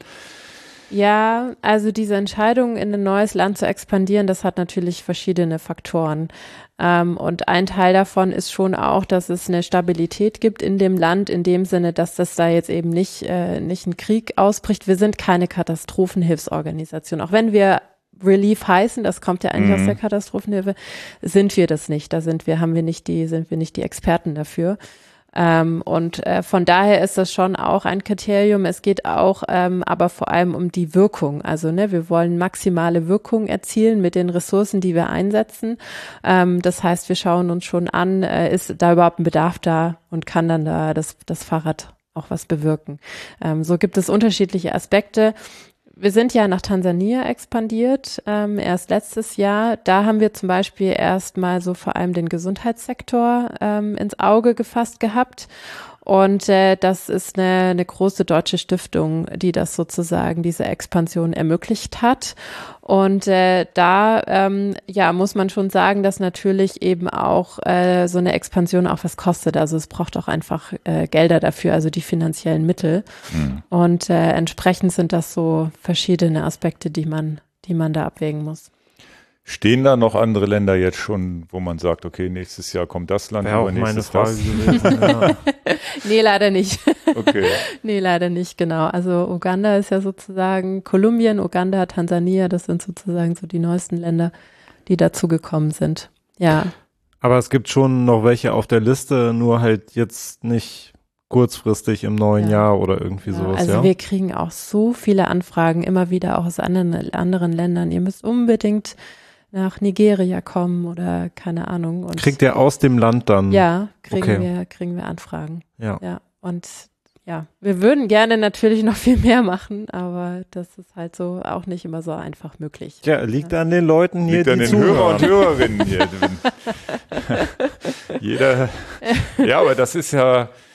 Ja, also diese Entscheidung, in ein neues Land zu expandieren, das hat natürlich verschiedene Faktoren. Ähm, und ein Teil davon ist schon auch, dass es eine Stabilität gibt in dem Land, in dem Sinne, dass das da jetzt eben nicht, äh, nicht ein Krieg ausbricht. Wir sind keine Katastrophenhilfsorganisation. Auch wenn wir Relief heißen, das kommt ja eigentlich mhm. aus der Katastrophenhilfe, sind wir das nicht. Da sind wir, haben wir nicht die, sind wir nicht die Experten dafür. Ähm, und äh, von daher ist das schon auch ein Kriterium. Es geht auch ähm, aber vor allem um die Wirkung. Also ne, wir wollen maximale Wirkung erzielen mit den Ressourcen, die wir einsetzen. Ähm, das heißt, wir schauen uns schon an, äh, ist da überhaupt ein Bedarf da und kann dann da das, das Fahrrad auch was bewirken. Ähm, so gibt es unterschiedliche Aspekte. Wir sind ja nach Tansania expandiert, ähm, erst letztes Jahr. Da haben wir zum Beispiel erstmal so vor allem den Gesundheitssektor ähm, ins Auge gefasst gehabt. Und äh, das ist eine, eine große deutsche Stiftung, die das sozusagen, diese Expansion ermöglicht hat. Und äh, da ähm, ja muss man schon sagen, dass natürlich eben auch äh, so eine Expansion auch was kostet. Also es braucht auch einfach äh, Gelder dafür, also die finanziellen Mittel. Mhm. Und äh, entsprechend sind das so verschiedene Aspekte, die man, die man da abwägen muss. Stehen da noch andere Länder jetzt schon, wo man sagt, okay, nächstes Jahr kommt das Land, ja, aber nächstes das? Ja. Nee, leider nicht. Okay. Nee, leider nicht, genau. Also Uganda ist ja sozusagen, Kolumbien, Uganda, Tansania, das sind sozusagen so die neuesten Länder, die dazugekommen sind. Ja. Aber es gibt schon noch welche auf der Liste, nur halt jetzt nicht kurzfristig im neuen ja. Jahr oder irgendwie ja, sowas, also ja? wir kriegen auch so viele Anfragen, immer wieder auch aus anderen, anderen Ländern. Ihr müsst unbedingt nach Nigeria kommen oder keine Ahnung. Und kriegt ihr aus dem Land dann? Ja, kriegen okay. wir, kriegen wir Anfragen. Ja. Ja. Und ja, wir würden gerne natürlich noch viel mehr machen, aber das ist halt so auch nicht immer so einfach möglich. Ja, liegt ja. an den Leuten hier, liegt die an den zuhören. Hörer und Hörerinnen hier drin. Jeder, ja, aber das ist ja,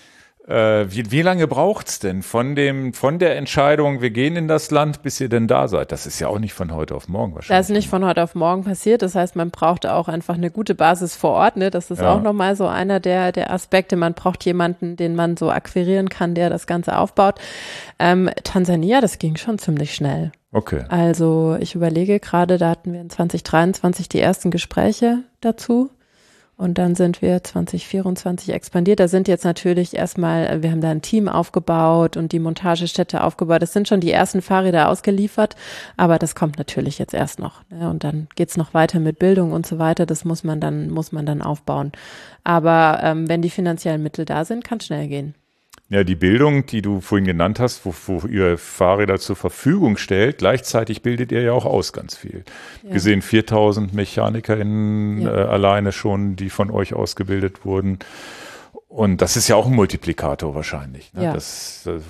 Äh, wie, wie lange braucht's denn von dem, von der Entscheidung, wir gehen in das Land, bis ihr denn da seid? Das ist ja auch nicht von heute auf morgen wahrscheinlich. Das ist nicht von heute auf morgen passiert. Das heißt, man braucht auch einfach eine gute Basis vor Ort. Ne? Das ist Ja. auch nochmal so einer der, der Aspekte. Man braucht jemanden, den man so akquirieren kann, der das Ganze aufbaut. Ähm, Tansania, das ging schon ziemlich schnell. Okay. Also ich überlege gerade, da hatten wir in zwanzig dreiundzwanzig die ersten Gespräche dazu. Und dann sind wir zwanzig vierundzwanzig expandiert. Da sind jetzt natürlich erstmal, wir haben da ein Team aufgebaut und die Montagestätte aufgebaut. Es sind schon die ersten Fahrräder ausgeliefert, aber das kommt natürlich jetzt erst noch. Ne? Und dann geht's noch weiter mit Bildung und so weiter. Das muss man dann, muss man dann aufbauen. Aber ähm, wenn die finanziellen Mittel da sind, kann es schnell gehen. Ja, die Bildung, die du vorhin genannt hast, wo, wo ihr Fahrräder zur Verfügung stellt, gleichzeitig bildet ihr ja auch aus ganz viel. Ja. Gesehen viertausend MechanikerInnen Ja. äh, alleine schon, die von euch ausgebildet wurden. Und das ist ja auch ein Multiplikator wahrscheinlich. Ne? Ja. Das, das,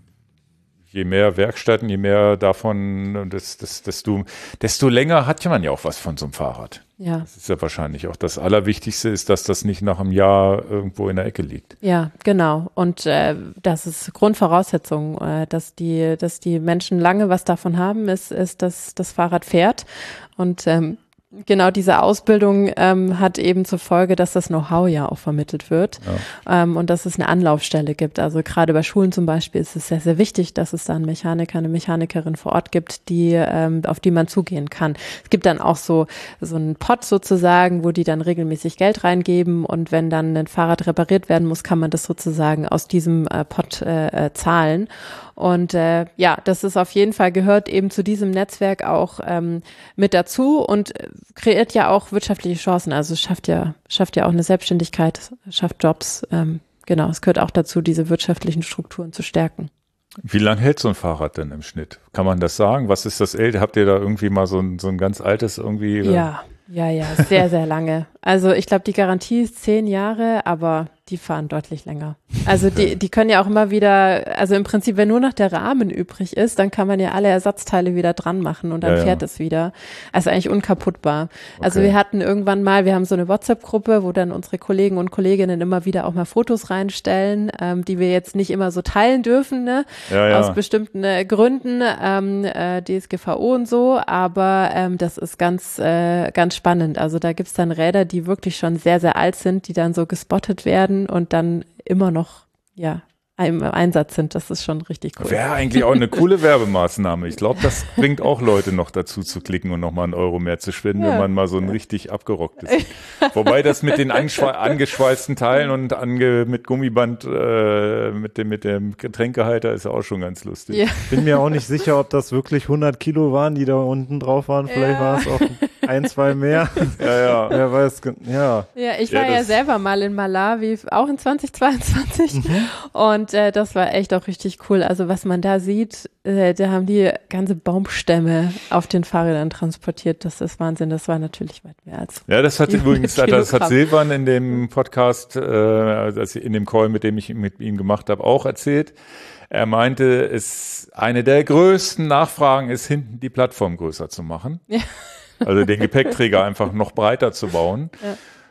je mehr Werkstätten, je mehr davon, das, das, desto, desto länger hat man ja auch was von so einem Fahrrad. Ja. Das ist ja wahrscheinlich auch das Allerwichtigste ist, dass das nicht nach einem Jahr irgendwo in der Ecke liegt. Ja, genau. Und äh, das ist Grundvoraussetzung, äh, dass die, dass die Menschen lange was davon haben, ist, ist, dass das Fahrrad fährt. Und ähm, genau diese Ausbildung ähm, hat eben zur Folge, dass das Know-how ja auch vermittelt wird Ja. ähm, und dass es eine Anlaufstelle gibt. Also gerade bei Schulen zum Beispiel ist es sehr, sehr wichtig, dass es da einen Mechaniker, eine Mechanikerin vor Ort gibt, die ähm, auf die man zugehen kann. Es gibt dann auch so so einen Pot sozusagen, wo die dann regelmäßig Geld reingeben und wenn dann ein Fahrrad repariert werden muss, kann man das sozusagen aus diesem äh, Pot äh, äh, zahlen. Und äh, ja, das ist auf jeden Fall, gehört eben zu diesem Netzwerk auch ähm, mit dazu und kreiert ja auch wirtschaftliche Chancen. Also es schafft ja, schafft ja auch eine Selbstständigkeit, schafft Jobs. Ähm, genau, es gehört auch dazu, diese wirtschaftlichen Strukturen zu stärken. Wie lang hält so ein Fahrrad denn im Schnitt? Kann man das sagen? Was ist das älteste? Habt ihr da irgendwie mal so ein, so ein ganz altes irgendwie? Ja, ja, ja, sehr, sehr lange. Also ich glaube, die Garantie ist zehn Jahre, aber die fahren deutlich länger. Also die, die können ja auch immer wieder, also im Prinzip, wenn nur noch der Rahmen übrig ist, dann kann man ja alle Ersatzteile wieder dran machen und dann Ja, ja. fährt es wieder. Also eigentlich unkaputtbar. Also Okay. wir hatten irgendwann mal, wir haben so eine WhatsApp-Gruppe, wo dann unsere Kollegen und Kolleginnen immer wieder auch mal Fotos reinstellen, ähm, die wir jetzt nicht immer so teilen dürfen, ne? Ja, ja. Aus bestimmten äh, Gründen, ähm, äh, D S G V O und so, aber ähm, das ist ganz, äh, ganz spannend. Also da gibt's dann Räder, die wirklich schon sehr, sehr alt sind, die dann so gespottet werden und dann immer noch, ja, im Einsatz sind. Das ist schon richtig cool. Wäre eigentlich auch eine coole Werbemaßnahme. Ich glaube, das bringt auch Leute noch dazu zu klicken und nochmal einen Euro mehr zu spenden, Ja. wenn man mal so ein richtig abgerocktes. Wobei das mit den angeschwe- angeschweißten Teilen und ange mit Gummiband, äh, mit dem, mit dem Getränkehalter ist ja auch schon ganz lustig. Ja. Bin mir auch nicht sicher, ob das wirklich hundert Kilo waren, die da unten drauf waren. Vielleicht Ja. war es auch ein, zwei mehr. Ja, ja. Wer weiß, ge- ja. Ja, ich Ja, war ja das- selber mal in Malawi, auch in zwanzig zweiundzwanzig und äh, das war echt auch richtig cool. Also was man da sieht, äh, da haben die ganze Baumstämme auf den Fahrrädern transportiert. Das ist Wahnsinn. Das war natürlich weit mehr als. Ja, das hat Die übrigens, das hat Kilogramm. Silvan in dem Podcast, äh, also in dem Call, mit dem ich mit ihm gemacht habe, auch erzählt. Er meinte, es eine der größten Nachfragen ist, hinten die Plattform größer zu machen. Ja. Also den Gepäckträger einfach noch breiter zu bauen. Ja.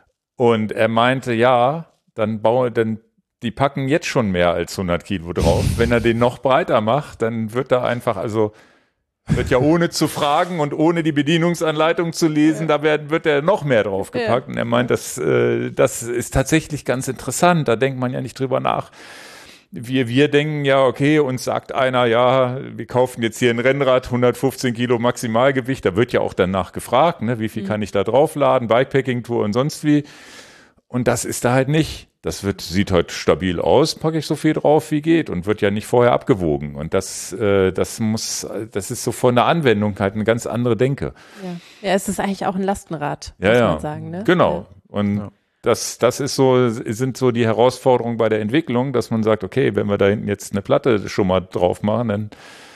Und er meinte, ja, dann baue, dann die packen jetzt schon mehr als hundert Kilo drauf. Wenn er den noch breiter macht, dann wird er einfach, also wird ja ohne zu fragen und ohne die Bedienungsanleitung zu lesen, da werden, wird er noch mehr draufgepackt. Ja. Und er meint, das, äh, das ist tatsächlich ganz interessant. Da denkt man ja nicht drüber nach. Wir, wir denken ja, okay, uns sagt einer, ja, wir kaufen jetzt hier ein Rennrad, hundertfünfzehn Kilo Maximalgewicht. Da wird ja auch danach gefragt, ne, wie viel Mhm. kann ich da draufladen, Bikepacking-Tour und sonst wie. Und das ist da halt nicht. Das wird, sieht halt stabil aus, packe ich so viel drauf, wie geht und wird ja nicht vorher abgewogen. Und das, äh, das muss, das ist so von der Anwendung halt eine ganz andere Denke. Ja, ja, es ist eigentlich auch ein Lastenrad, Ja, muss ja. man sagen. Ne? Genau. Und Ja. das, das ist so, sind so die Herausforderungen bei der Entwicklung, dass man sagt, okay, wenn wir da hinten jetzt eine Platte schon mal drauf machen, dann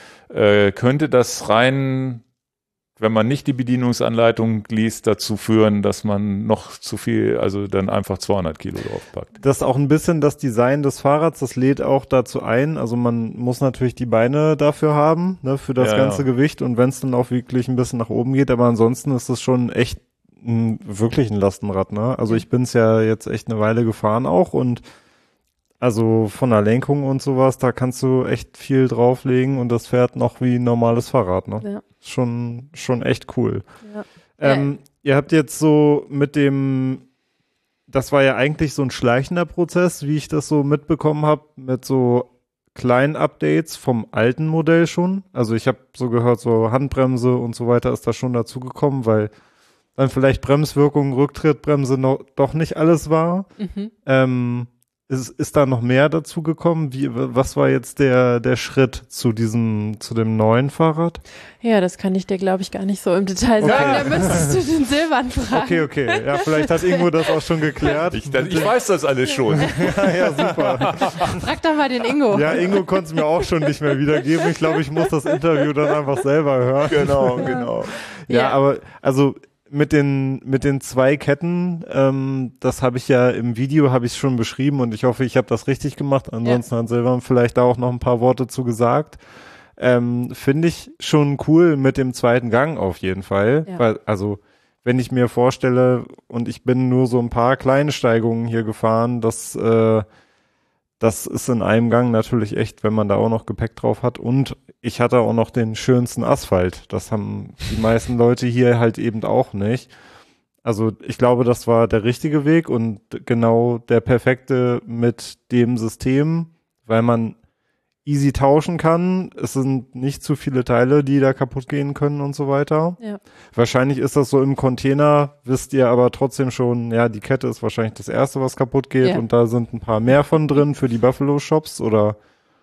äh, könnte das rein, wenn man nicht die Bedienungsanleitung liest, dazu führen, dass man noch zu viel, also dann einfach zweihundert Kilo draufpackt. Das ist auch ein bisschen das Design des Fahrrads, das lädt auch dazu ein. Also man muss natürlich die Beine dafür haben, ne, für das Ja, ganze ja. Gewicht und wenn es dann auch wirklich ein bisschen nach oben geht, aber ansonsten ist es schon echt ein, wirklich ein Lastenrad, ne? Also ich bin es ja jetzt echt eine Weile gefahren auch und Also von der Lenkung und sowas, da kannst du echt viel drauflegen und das fährt noch wie ein normales Fahrrad, ne? Ja. Schon, schon echt cool. Ja. Ähm, ihr habt jetzt so mit dem, das war ja eigentlich so ein schleichender Prozess, wie ich das so mitbekommen habe, mit so kleinen Updates vom alten Modell schon. Also ich habe so gehört, so Handbremse und so weiter ist da schon dazugekommen, weil dann vielleicht Bremswirkung, Rücktrittbremse noch, doch nicht alles war. Mhm. Ähm, ist, ist da noch mehr dazu gekommen? Wie, was war jetzt der, der Schritt zu diesem, zu dem neuen Fahrrad? Ja, das kann ich dir, glaube ich, gar nicht so im Detail Okay. sagen. Da müsstest du den Silvan fragen. Okay, okay. Ja, vielleicht hat Ingo das auch schon geklärt. Ich, das, ich weiß das alles schon. ja, ja, super. Frag doch mal den Ingo. Ja, Ingo konnte es mir auch schon nicht mehr wiedergeben. Ich glaube, ich muss das Interview dann einfach selber hören. Genau, genau. Ja, Ja. aber also mit den mit den zwei Ketten, ähm, das habe ich ja im Video habe ich schon beschrieben und ich hoffe, ich habe das richtig gemacht. Ansonsten hat Silvan vielleicht da auch noch ein paar Worte zu gesagt. Ähm, finde ich schon cool mit dem zweiten Gang auf jeden Fall, Ja. weil also wenn ich mir vorstelle und ich bin nur so ein paar kleine Steigungen hier gefahren, das äh, das ist in einem Gang natürlich echt, wenn man da auch noch Gepäck drauf hat. Und ich hatte auch noch den schönsten Asphalt. Das haben die meisten Leute hier halt eben auch nicht. Also ich glaube, das war der richtige Weg und genau der perfekte mit dem System, weil man easy tauschen kann. Es sind nicht zu viele Teile, die da kaputt gehen können und so weiter. Ja. Wahrscheinlich ist das so im Container, wisst ihr aber trotzdem schon, ja, die Kette ist wahrscheinlich das Erste, was kaputt geht Ja. und da sind ein paar mehr von drin für die Buffalo-Shops oder?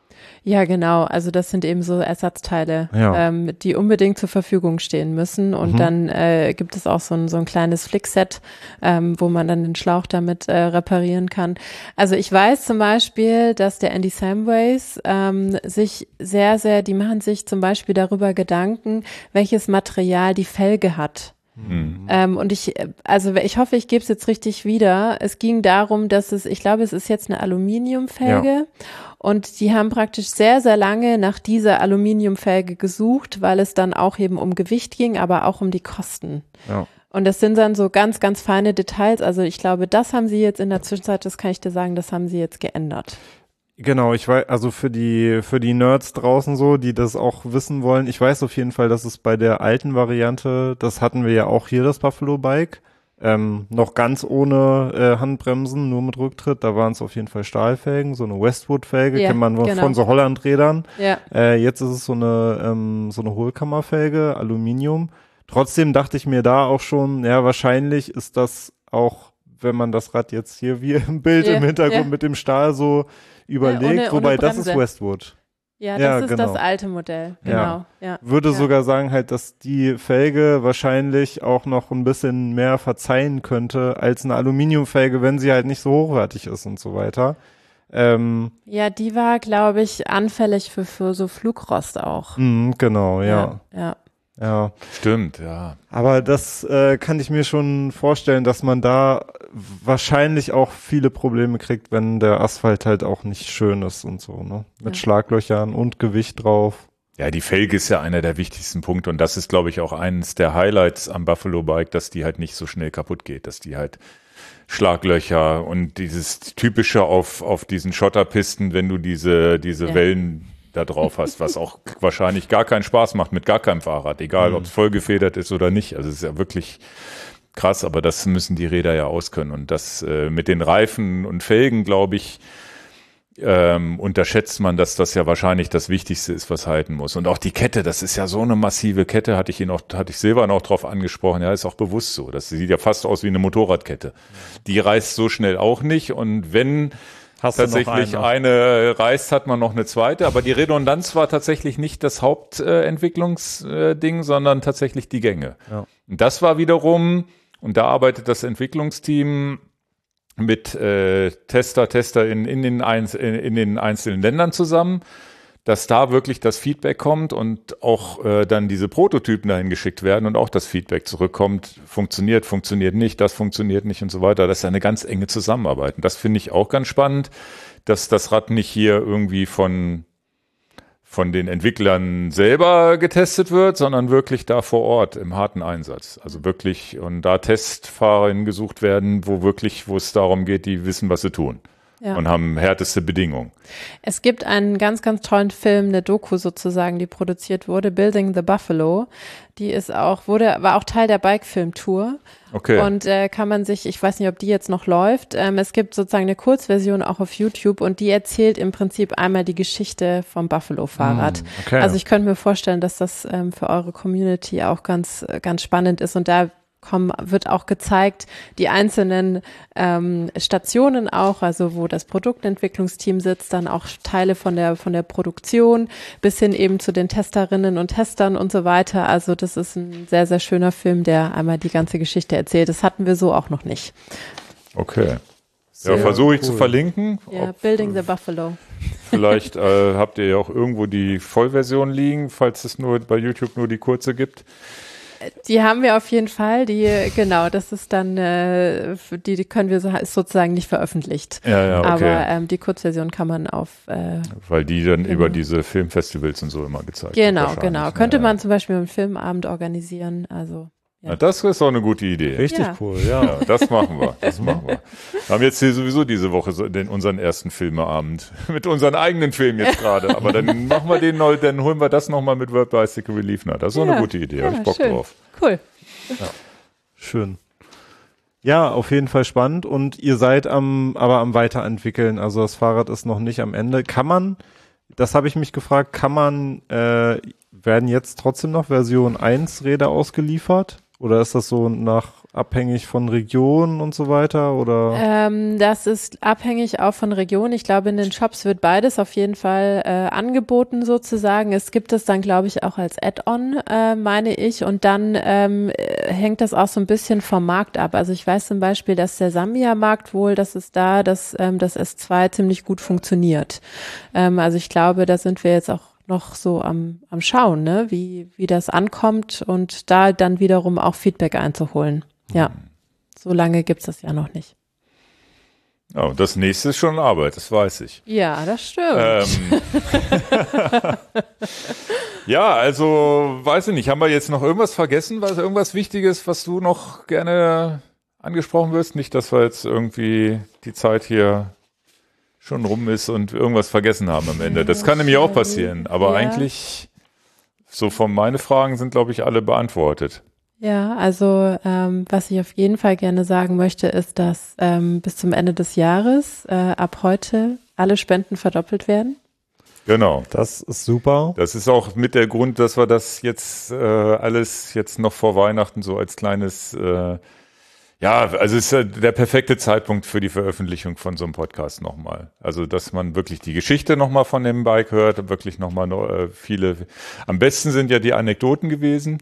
Ja, genau. Also das sind eben so Ersatzteile, Ja. ähm, die unbedingt zur Verfügung stehen müssen. Und Mhm. dann äh, gibt es auch so ein, so ein kleines Flickset, ähm, wo man dann den Schlauch damit äh, reparieren kann. Also ich weiß zum Beispiel, dass der Andy Samways ähm, sich sehr, sehr, die machen sich zum Beispiel darüber Gedanken, welches Material die Felge hat. Hm. Ähm, und ich, also ich hoffe, ich gebe es jetzt richtig wieder. Es ging darum, dass es, ich glaube, es ist jetzt eine Aluminiumfelge und die haben praktisch sehr, sehr lange nach dieser Aluminiumfelge gesucht, weil es dann auch eben um Gewicht ging, aber auch um die Kosten. Ja. Und das sind dann so ganz, ganz feine Details. Also ich glaube, das haben sie jetzt in der Zwischenzeit, das kann ich dir sagen, das haben sie jetzt geändert. Genau, ich weiß, also für die, für die Nerds draußen so, die das auch wissen wollen, ich weiß auf jeden Fall, dass es bei der alten Variante, das hatten wir ja auch hier, das Buffalo Bike, ähm, noch ganz ohne äh, Handbremsen, nur mit Rücktritt, da waren es auf jeden Fall Stahlfelgen, so eine Westwood-Felge, Ja, kennt man genau. von so Hollandrädern. Ja. Äh, jetzt ist es so eine, ähm, so eine Hohlkammerfelge, Aluminium. Trotzdem dachte ich mir da auch schon, ja, wahrscheinlich ist das auch, wenn man das Rad jetzt hier wie im Bild Ja, im Hintergrund ja. mit dem Stahl so überlegt, ohne- ohne wobei das ist Bremse. Westwood. Ja, das Ja, ist genau. das alte Modell. Genau. Ja. Ja. Würde ja. sogar sagen halt, dass die Felge wahrscheinlich auch noch ein bisschen mehr verzeihen könnte als eine Aluminiumfelge, wenn sie halt nicht so hochwertig ist und so weiter. Ähm, Ja, die war, glaube ich, anfällig für, für so Flugrost auch. mh, genau, ja, Ja. ja. ja. Stimmt, ja. Aber das äh, kann ich mir schon vorstellen, dass man da wahrscheinlich auch viele Probleme kriegt, wenn der Asphalt halt auch nicht schön ist und so, ne? Mit Ja. Schlaglöchern und Gewicht drauf. Ja, die Felge ist ja einer der wichtigsten Punkte und das ist, glaube ich, auch eines der Highlights am Buffalo Bike, dass die halt nicht so schnell kaputt geht, dass die halt Schlaglöcher und dieses typische auf, auf diesen Schotterpisten, wenn du diese, diese Ja. Wellen da drauf hast, was auch wahrscheinlich gar keinen Spaß macht mit gar keinem Fahrrad, egal ob es vollgefedert ist oder nicht. Also es ist ja wirklich krass, aber das müssen die Räder ja auskönnen und das äh, mit den Reifen und Felgen, glaube ich, ähm, unterschätzt man, dass das ja wahrscheinlich das Wichtigste ist, was halten muss. Und auch die Kette, das ist ja so eine massive Kette, hatte ich ihn auch, hatte ich Silvan auch drauf angesprochen, ja, ist auch bewusst so. Das sieht ja fast aus wie eine Motorradkette. Die reißt so schnell auch nicht und wenn Hast du noch tatsächlich einen? eine reißt, hat man noch eine zweite, aber die Redundanz war tatsächlich nicht das Hauptentwicklungsding, sondern tatsächlich die Gänge. Ja. Und das war wiederum, und da arbeitet das Entwicklungsteam mit äh, Tester, Tester in, in, den Einz- in, in den einzelnen Ländern zusammen, dass da wirklich das Feedback kommt und auch äh, dann diese Prototypen dahin geschickt werden und auch das Feedback zurückkommt, funktioniert, funktioniert nicht, das funktioniert nicht und so weiter. Das ist ja eine ganz enge Zusammenarbeit. Und das finde ich auch ganz spannend, dass das Rad nicht hier irgendwie von von den Entwicklern selber getestet wird, sondern wirklich da vor Ort im harten Einsatz. Also wirklich, und da Testfahrer gesucht werden, wo wirklich, wo es darum geht, die wissen, was sie tun. Ja. und haben härteste Bedingungen. Es gibt einen ganz, ganz tollen Film, eine Doku sozusagen, die produziert wurde, Building the Buffalo. Die ist auch, wurde, war auch Teil der Bike-Film-Tour. Okay. Und äh, kann man sich, ich weiß nicht, ob die jetzt noch läuft, ähm, es gibt sozusagen eine Kurzversion auch auf YouTube und die erzählt im Prinzip einmal die Geschichte vom Buffalo-Fahrrad. Okay. Also ich könnte mir vorstellen, dass das ähm, für eure Community auch ganz, ganz spannend ist und da kommen, wird auch gezeigt, die einzelnen ähm, Stationen auch, also wo das Produktentwicklungsteam sitzt, dann auch Teile von der von der Produktion bis hin eben zu den Testerinnen und Testern und so weiter. Also das ist ein sehr, sehr schöner Film, der einmal die ganze Geschichte erzählt. Das hatten wir so auch noch nicht. Okay. Sehr Ja, versuche ich cool. zu verlinken. Ja, Ob- Building the Buffalo. Vielleicht äh, habt ihr ja auch irgendwo die Vollversion liegen, falls es nur bei YouTube nur die kurze gibt. Die haben wir auf jeden Fall, die, genau, das ist dann, äh, die, die können wir so, ist sozusagen nicht veröffentlicht. Ja, ja, okay. Aber ähm, die Kurzversion kann man auf, äh, Weil die dann Genau. über diese Filmfestivals und so immer gezeigt wird. genau, wahrscheinlich, genau. ne? Könnte Ja. man zum Beispiel einen Filmabend organisieren, also. Na, das ist doch eine gute Idee. Richtig Ja. cool, ja. Ja, das machen wir. Das machen wir. Wir haben jetzt hier sowieso diese Woche so den, unseren ersten Filmeabend. Mit unseren eigenen Filmen jetzt gerade. Aber dann machen wir den neu, dann holen wir das nochmal mit World Bicycle Relief nach. Das ist doch Ja. eine gute Idee. Habe Ja, ich Bock schön. drauf. Cool. Schön. Ja, auf jeden Fall spannend. Und ihr seid am, aber am Weiterentwickeln. Also das Fahrrad ist noch nicht am Ende. Kann man, das habe ich mich gefragt, kann man, äh, werden jetzt trotzdem noch Version eins Räder ausgeliefert? Oder ist das so nach abhängig von Regionen und so weiter? Oder? Ähm, das ist abhängig auch von Region. Ich glaube, in den Shops wird beides auf jeden Fall äh, angeboten sozusagen. Es gibt es dann, glaube ich, auch als Add-on, äh, meine ich. Und dann ähm, äh, hängt das auch so ein bisschen vom Markt ab. Also ich weiß zum Beispiel, dass der Sambia-Markt wohl, dass es da, dass ähm, das S zwei ziemlich gut funktioniert. Ähm, also ich glaube, da sind wir jetzt auch noch so am, am Schauen, ne, wie, wie das ankommt und da dann wiederum auch Feedback einzuholen. Ja, so lange gibt's das ja noch nicht. Ja, und das nächste ist schon Arbeit, das weiß ich. Ja, das stimmt. Ähm, ja, also weiß ich nicht, haben wir jetzt noch irgendwas vergessen, was irgendwas Wichtiges, was du noch gerne angesprochen wirst? Nicht, dass wir jetzt irgendwie die Zeit hier schon rum ist und irgendwas vergessen haben am Ende. Das kann nämlich auch passieren, aber Ja. eigentlich so von meine Fragen sind, glaube ich, alle beantwortet. Ja, also ähm, was ich auf jeden Fall gerne sagen möchte, ist, dass ähm, bis zum Ende des Jahres äh, ab heute alle Spenden verdoppelt werden. Genau. Das ist super. Das ist auch mit der Grund, dass wir das jetzt äh, alles jetzt noch vor Weihnachten so als kleines, äh, ja, also es ist ja der perfekte Zeitpunkt für die Veröffentlichung von so einem Podcast nochmal. Also, dass man wirklich die Geschichte nochmal von dem Bike hört, wirklich nochmal äh, viele, am besten sind ja die Anekdoten gewesen,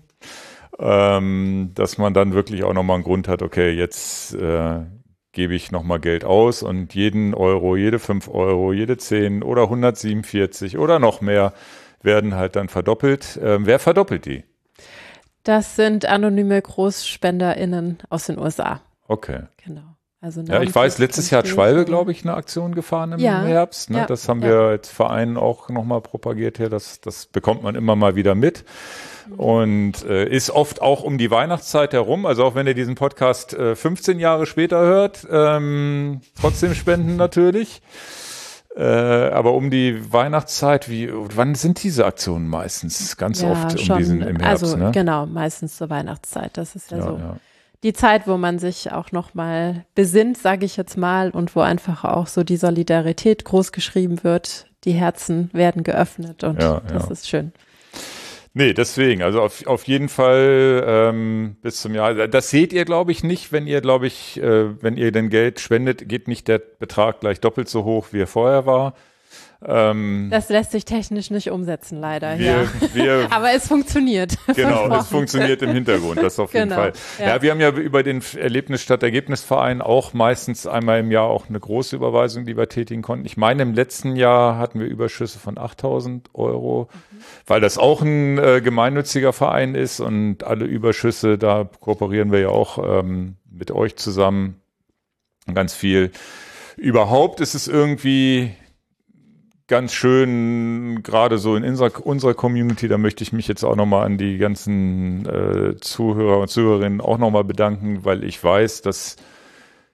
ähm, dass man dann wirklich auch nochmal einen Grund hat, okay, jetzt äh, gebe ich nochmal Geld aus und jeden Euro, jede fünf Euro, jede zehn oder hundertsiebenundvierzig oder noch mehr werden halt dann verdoppelt. Ähm, wer verdoppelt die? Das sind anonyme GroßspenderInnen aus den U S A. Okay. Genau. Also Ja, ich weiß, letztes Jahr hat Schwalbe, glaube ich, eine Aktion gefahren im Ja, Herbst. Ne? ja, Das haben ja. wir als Verein auch nochmal propagiert hier. Das, das bekommt man immer mal wieder mit. Und äh, ist oft auch um die Weihnachtszeit herum. Also auch wenn ihr diesen Podcast äh, fünfzehn Jahre später hört, ähm, trotzdem spenden natürlich. Äh, aber um die Weihnachtszeit, wie, wann sind diese Aktionen meistens? Ganz Ja, oft um schon. diesen im Herbst, also ne? genau, meistens zur Weihnachtszeit. Das ist ja, Ja, so ja. die Zeit, wo man sich auch nochmal besinnt, sage ich jetzt mal, und wo einfach auch so die Solidarität groß geschrieben wird. Die Herzen werden geöffnet und Ja, das ja. ist schön. Nee, deswegen, also auf, auf jeden Fall ähm, bis zum Jahr. Das seht ihr, glaube ich, nicht, wenn ihr, glaube ich, äh, wenn ihr denn Geld spendet, geht nicht der Betrag gleich doppelt so hoch, wie er vorher war. Ähm, Das lässt sich technisch nicht umsetzen, leider. wir, ja. wir, Aber es funktioniert. genau, Versprochen. das funktioniert im Hintergrund, das auf jeden Genau, Fall. Ja. ja. wir haben ja über den Erlebnis statt Ergebnisverein auch meistens einmal im Jahr auch eine große Überweisung, die wir tätigen konnten. Ich meine, im letzten Jahr hatten wir Überschüsse von achttausend Euro, mhm. weil das auch ein äh, gemeinnütziger Verein ist und alle Überschüsse, da kooperieren wir ja auch ähm, mit euch zusammen ganz viel. Überhaupt ist es irgendwie ganz schön, gerade so in unserer, unserer Community, da möchte ich mich jetzt auch nochmal an die ganzen äh, Zuhörer und Zuhörerinnen auch nochmal bedanken, weil ich weiß, dass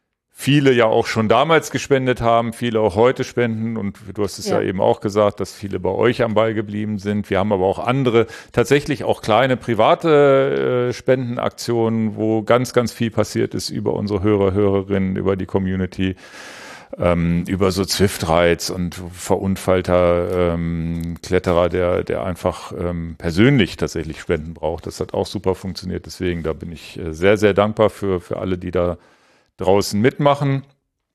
viele ja auch schon damals gespendet haben, viele auch heute spenden und du hast es ja, ja eben auch gesagt, dass viele bei euch am Ball geblieben sind. Wir haben aber auch andere, tatsächlich auch kleine private äh, Spendenaktionen, wo ganz, ganz viel passiert ist über unsere Hörer, Hörerinnen, über die Community, ähm, über so Zwift-Rides und Verunfallter ähm, Kletterer, der, der einfach ähm, persönlich tatsächlich Spenden braucht. Das hat auch super funktioniert. Deswegen, da bin ich äh, sehr, sehr dankbar für, für alle, die da draußen mitmachen.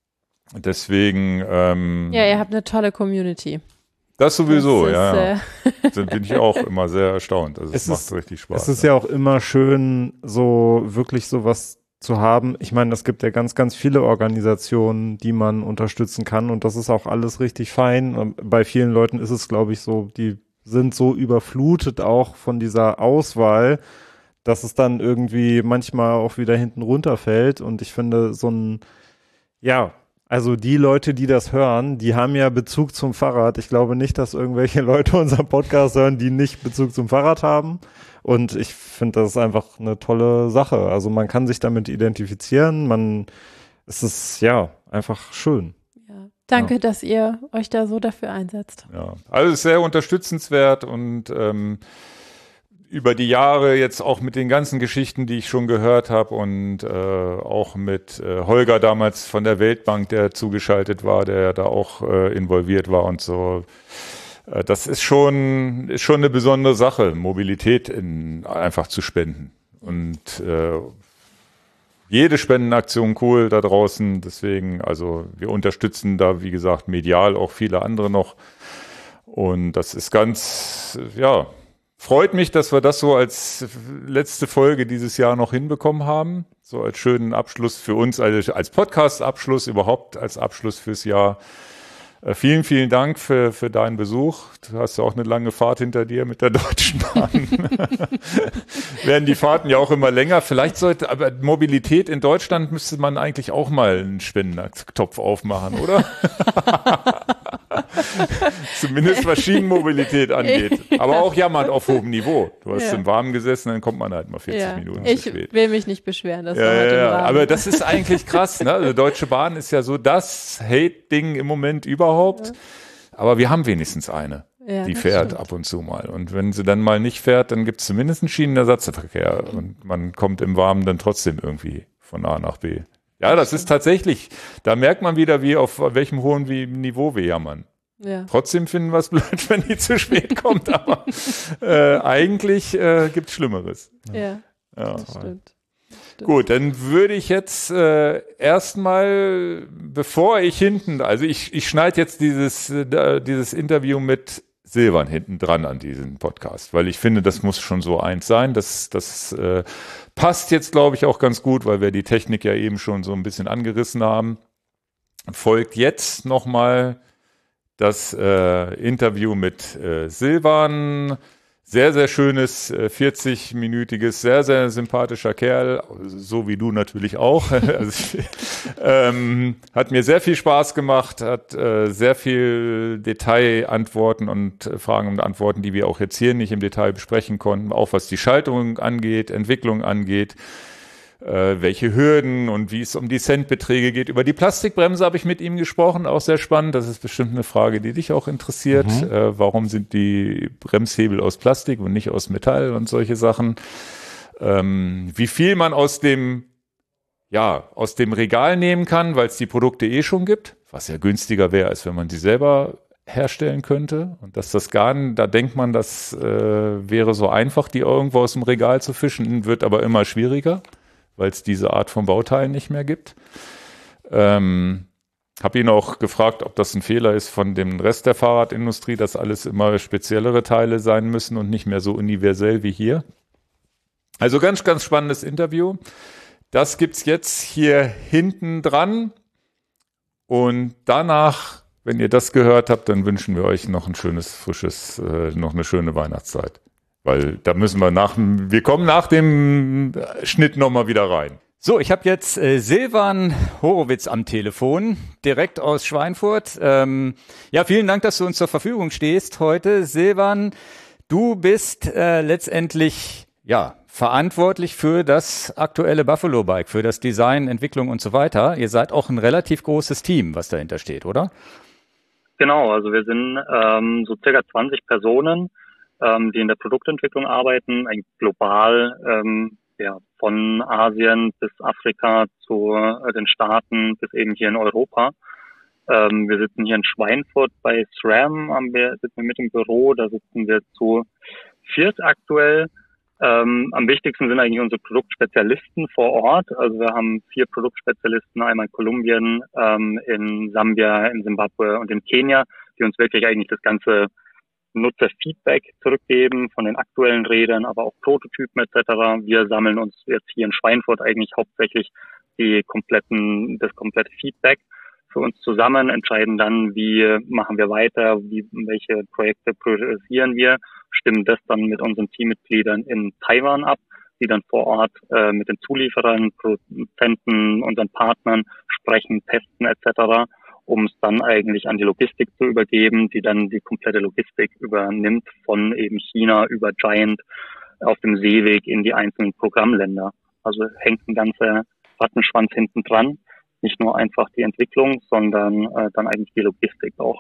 Deswegen ähm, ja, ihr habt eine tolle Community. Das sowieso, das ist, ja. ja. Äh Da bin ich auch immer sehr erstaunt. Also es, es macht ist, richtig Spaß. Es ist ja. ja auch immer schön, so wirklich sowas zu haben. Ich meine, es gibt ja ganz, ganz viele Organisationen, die man unterstützen kann und das ist auch alles richtig fein. Bei vielen Leuten ist es, glaube ich, so, die sind so überflutet auch von dieser Auswahl, dass es dann irgendwie manchmal auch wieder hinten runterfällt und ich finde so ein, ja, also die Leute, die das hören, die haben ja Bezug zum Fahrrad. Ich glaube nicht, dass irgendwelche Leute unseren Podcast hören, die nicht Bezug zum Fahrrad haben und ich finde, das ist einfach eine tolle Sache. Also man kann sich damit identifizieren, man, es ist ja einfach schön. Ja. Danke, ja. dass ihr euch da so dafür einsetzt. Ja, also es ist sehr unterstützenswert und ähm, über die Jahre jetzt auch mit den ganzen Geschichten, die ich schon gehört habe und äh, auch mit äh, Holger damals von der Weltbank, der zugeschaltet war, der da auch äh, involviert war und so. Äh, das ist schon ist schon eine besondere Sache, Mobilität in, einfach zu spenden. Und äh, jede Spendenaktion cool da draußen. Deswegen, also wir unterstützen da, wie gesagt, medial auch viele andere noch. Und das ist ganz, ja, freut mich, dass wir das so als letzte Folge dieses Jahr noch hinbekommen haben. So als schönen Abschluss für uns, also als Podcast-Abschluss, überhaupt als Abschluss fürs Jahr. Äh, vielen, vielen Dank für, für deinen Besuch. Du hast ja auch eine lange Fahrt hinter dir mit der Deutschen Bahn. Werden die Fahrten ja auch immer länger. Vielleicht sollte, aber Mobilität in Deutschland müsste man eigentlich auch mal einen Spendentopf aufmachen, oder? Zumindest was Schienenmobilität angeht. Aber auch jammern auf hohem Niveau. Du hast ja. im Warmen gesessen, dann kommt man halt mal vierzig ja. Minuten ich zu spät. Ich will mich nicht beschweren, das ja, war heute ja, im Warmen. Aber das ist eigentlich krass. Ne? Also Deutsche Bahn ist ja so das Hate-Ding im Moment überhaupt. Ja. Aber wir haben wenigstens eine, ja, die fährt stimmt. ab und zu mal. Und wenn sie dann mal nicht fährt, dann gibt es zumindest einen Schienenersatzverkehr. Und man kommt im Warmen dann trotzdem irgendwie von A nach B. Ja, das ist tatsächlich, da merkt man wieder, wie auf welchem hohen Niveau wir jammern. Ja. Trotzdem finden wir es blöd, wenn die zu spät kommt, aber äh, eigentlich äh, gibt es Schlimmeres. Ja, ja. Das stimmt. Stimmt. Gut, dann würde ich jetzt äh, erstmal, bevor ich hinten, also ich, ich schneide jetzt dieses, äh, dieses Interview mit Silvan hinten dran an diesen Podcast, weil ich finde, das muss schon so eins sein. Das, das äh, passt jetzt, glaube ich, auch ganz gut, weil wir die Technik ja eben schon so ein bisschen angerissen haben. Folgt jetzt nochmal das äh, Interview mit äh, Silvan. Sehr, sehr schönes, äh, vierzig-minütiges, sehr, sehr sympathischer Kerl, so wie du natürlich auch. also, ähm, hat mir sehr viel Spaß gemacht, hat äh, sehr viel Detailantworten und äh, Fragen und Antworten, die wir auch jetzt hier nicht im Detail besprechen konnten, auch was die Schaltung angeht, Entwicklung angeht. Äh, welche Hürden und wie es um die Centbeträge geht. Über die Plastikbremse habe ich mit ihm gesprochen, auch sehr spannend. Das ist bestimmt eine Frage, die dich auch interessiert. Mhm. Äh, warum sind die Bremshebel aus Plastik und nicht aus Metall und solche Sachen? Ähm, wie viel man aus dem, ja, aus dem Regal nehmen kann, weil es die Produkte eh schon gibt, was ja günstiger wäre, als wenn man sie selber herstellen könnte. Und dass das gar nicht, da denkt man, das äh, wäre so einfach, die irgendwo aus dem Regal zu fischen, wird aber immer schwieriger, weil es diese Art von Bauteilen nicht mehr gibt. Ähm, habe ihn auch gefragt, ob das ein Fehler ist von dem Rest der Fahrradindustrie, dass alles immer speziellere Teile sein müssen und nicht mehr so universell wie hier. Also ganz, ganz spannendes Interview. Das gibt's jetzt hier hinten dran. Und danach, wenn ihr das gehört habt, dann wünschen wir euch noch ein schönes, frisches, äh, noch eine schöne Weihnachtszeit. Weil da müssen wir nach, wir kommen nach dem Schnitt nochmal wieder rein. So, ich habe jetzt äh, Silvan Horowitz am Telefon, direkt aus Schweinfurt. Ähm, ja, vielen Dank, dass du uns zur Verfügung stehst heute. Silvan, du bist äh, letztendlich, ja, verantwortlich für das aktuelle Buffalo Bike, für das Design, Entwicklung und so weiter. Ihr seid auch ein relativ großes Team, was dahinter steht, oder? Genau, also wir sind ähm, so circa zwanzig Personen, ähm, die in der Produktentwicklung arbeiten, eigentlich global, ähm, ja, von Asien bis Afrika zu äh, den Staaten bis eben hier in Europa. Ähm, wir sitzen hier in Schweinfurt bei SRAM, haben wir, sitzen wir mit im Büro, da sitzen wir zu viert aktuell. Ähm, am wichtigsten sind eigentlich unsere Produktspezialisten vor Ort. Also wir haben vier Produktspezialisten, einmal in Kolumbien, ähm, in Sambia, in Simbabwe und in Kenia, die uns wirklich eigentlich das ganze Nutzerfeedback zurückgeben von den aktuellen Rädern, aber auch Prototypen et cetera. Wir sammeln uns jetzt hier in Schweinfurt eigentlich hauptsächlich die kompletten, das komplette Feedback für uns zusammen, entscheiden dann, wie machen wir weiter, wie, welche Projekte priorisieren wir, stimmen das dann mit unseren Teammitgliedern in Taiwan ab, die dann vor Ort äh, mit den Zulieferern, Produzenten, unseren Partnern sprechen, testen et cetera, um es dann eigentlich an die Logistik zu übergeben, die dann die komplette Logistik übernimmt von eben China über Giant auf dem Seeweg in die einzelnen Programmländer. Also hängt ein ganzer Rattenschwanz hinten dran. Nicht nur einfach die Entwicklung, sondern äh, dann eigentlich die Logistik auch.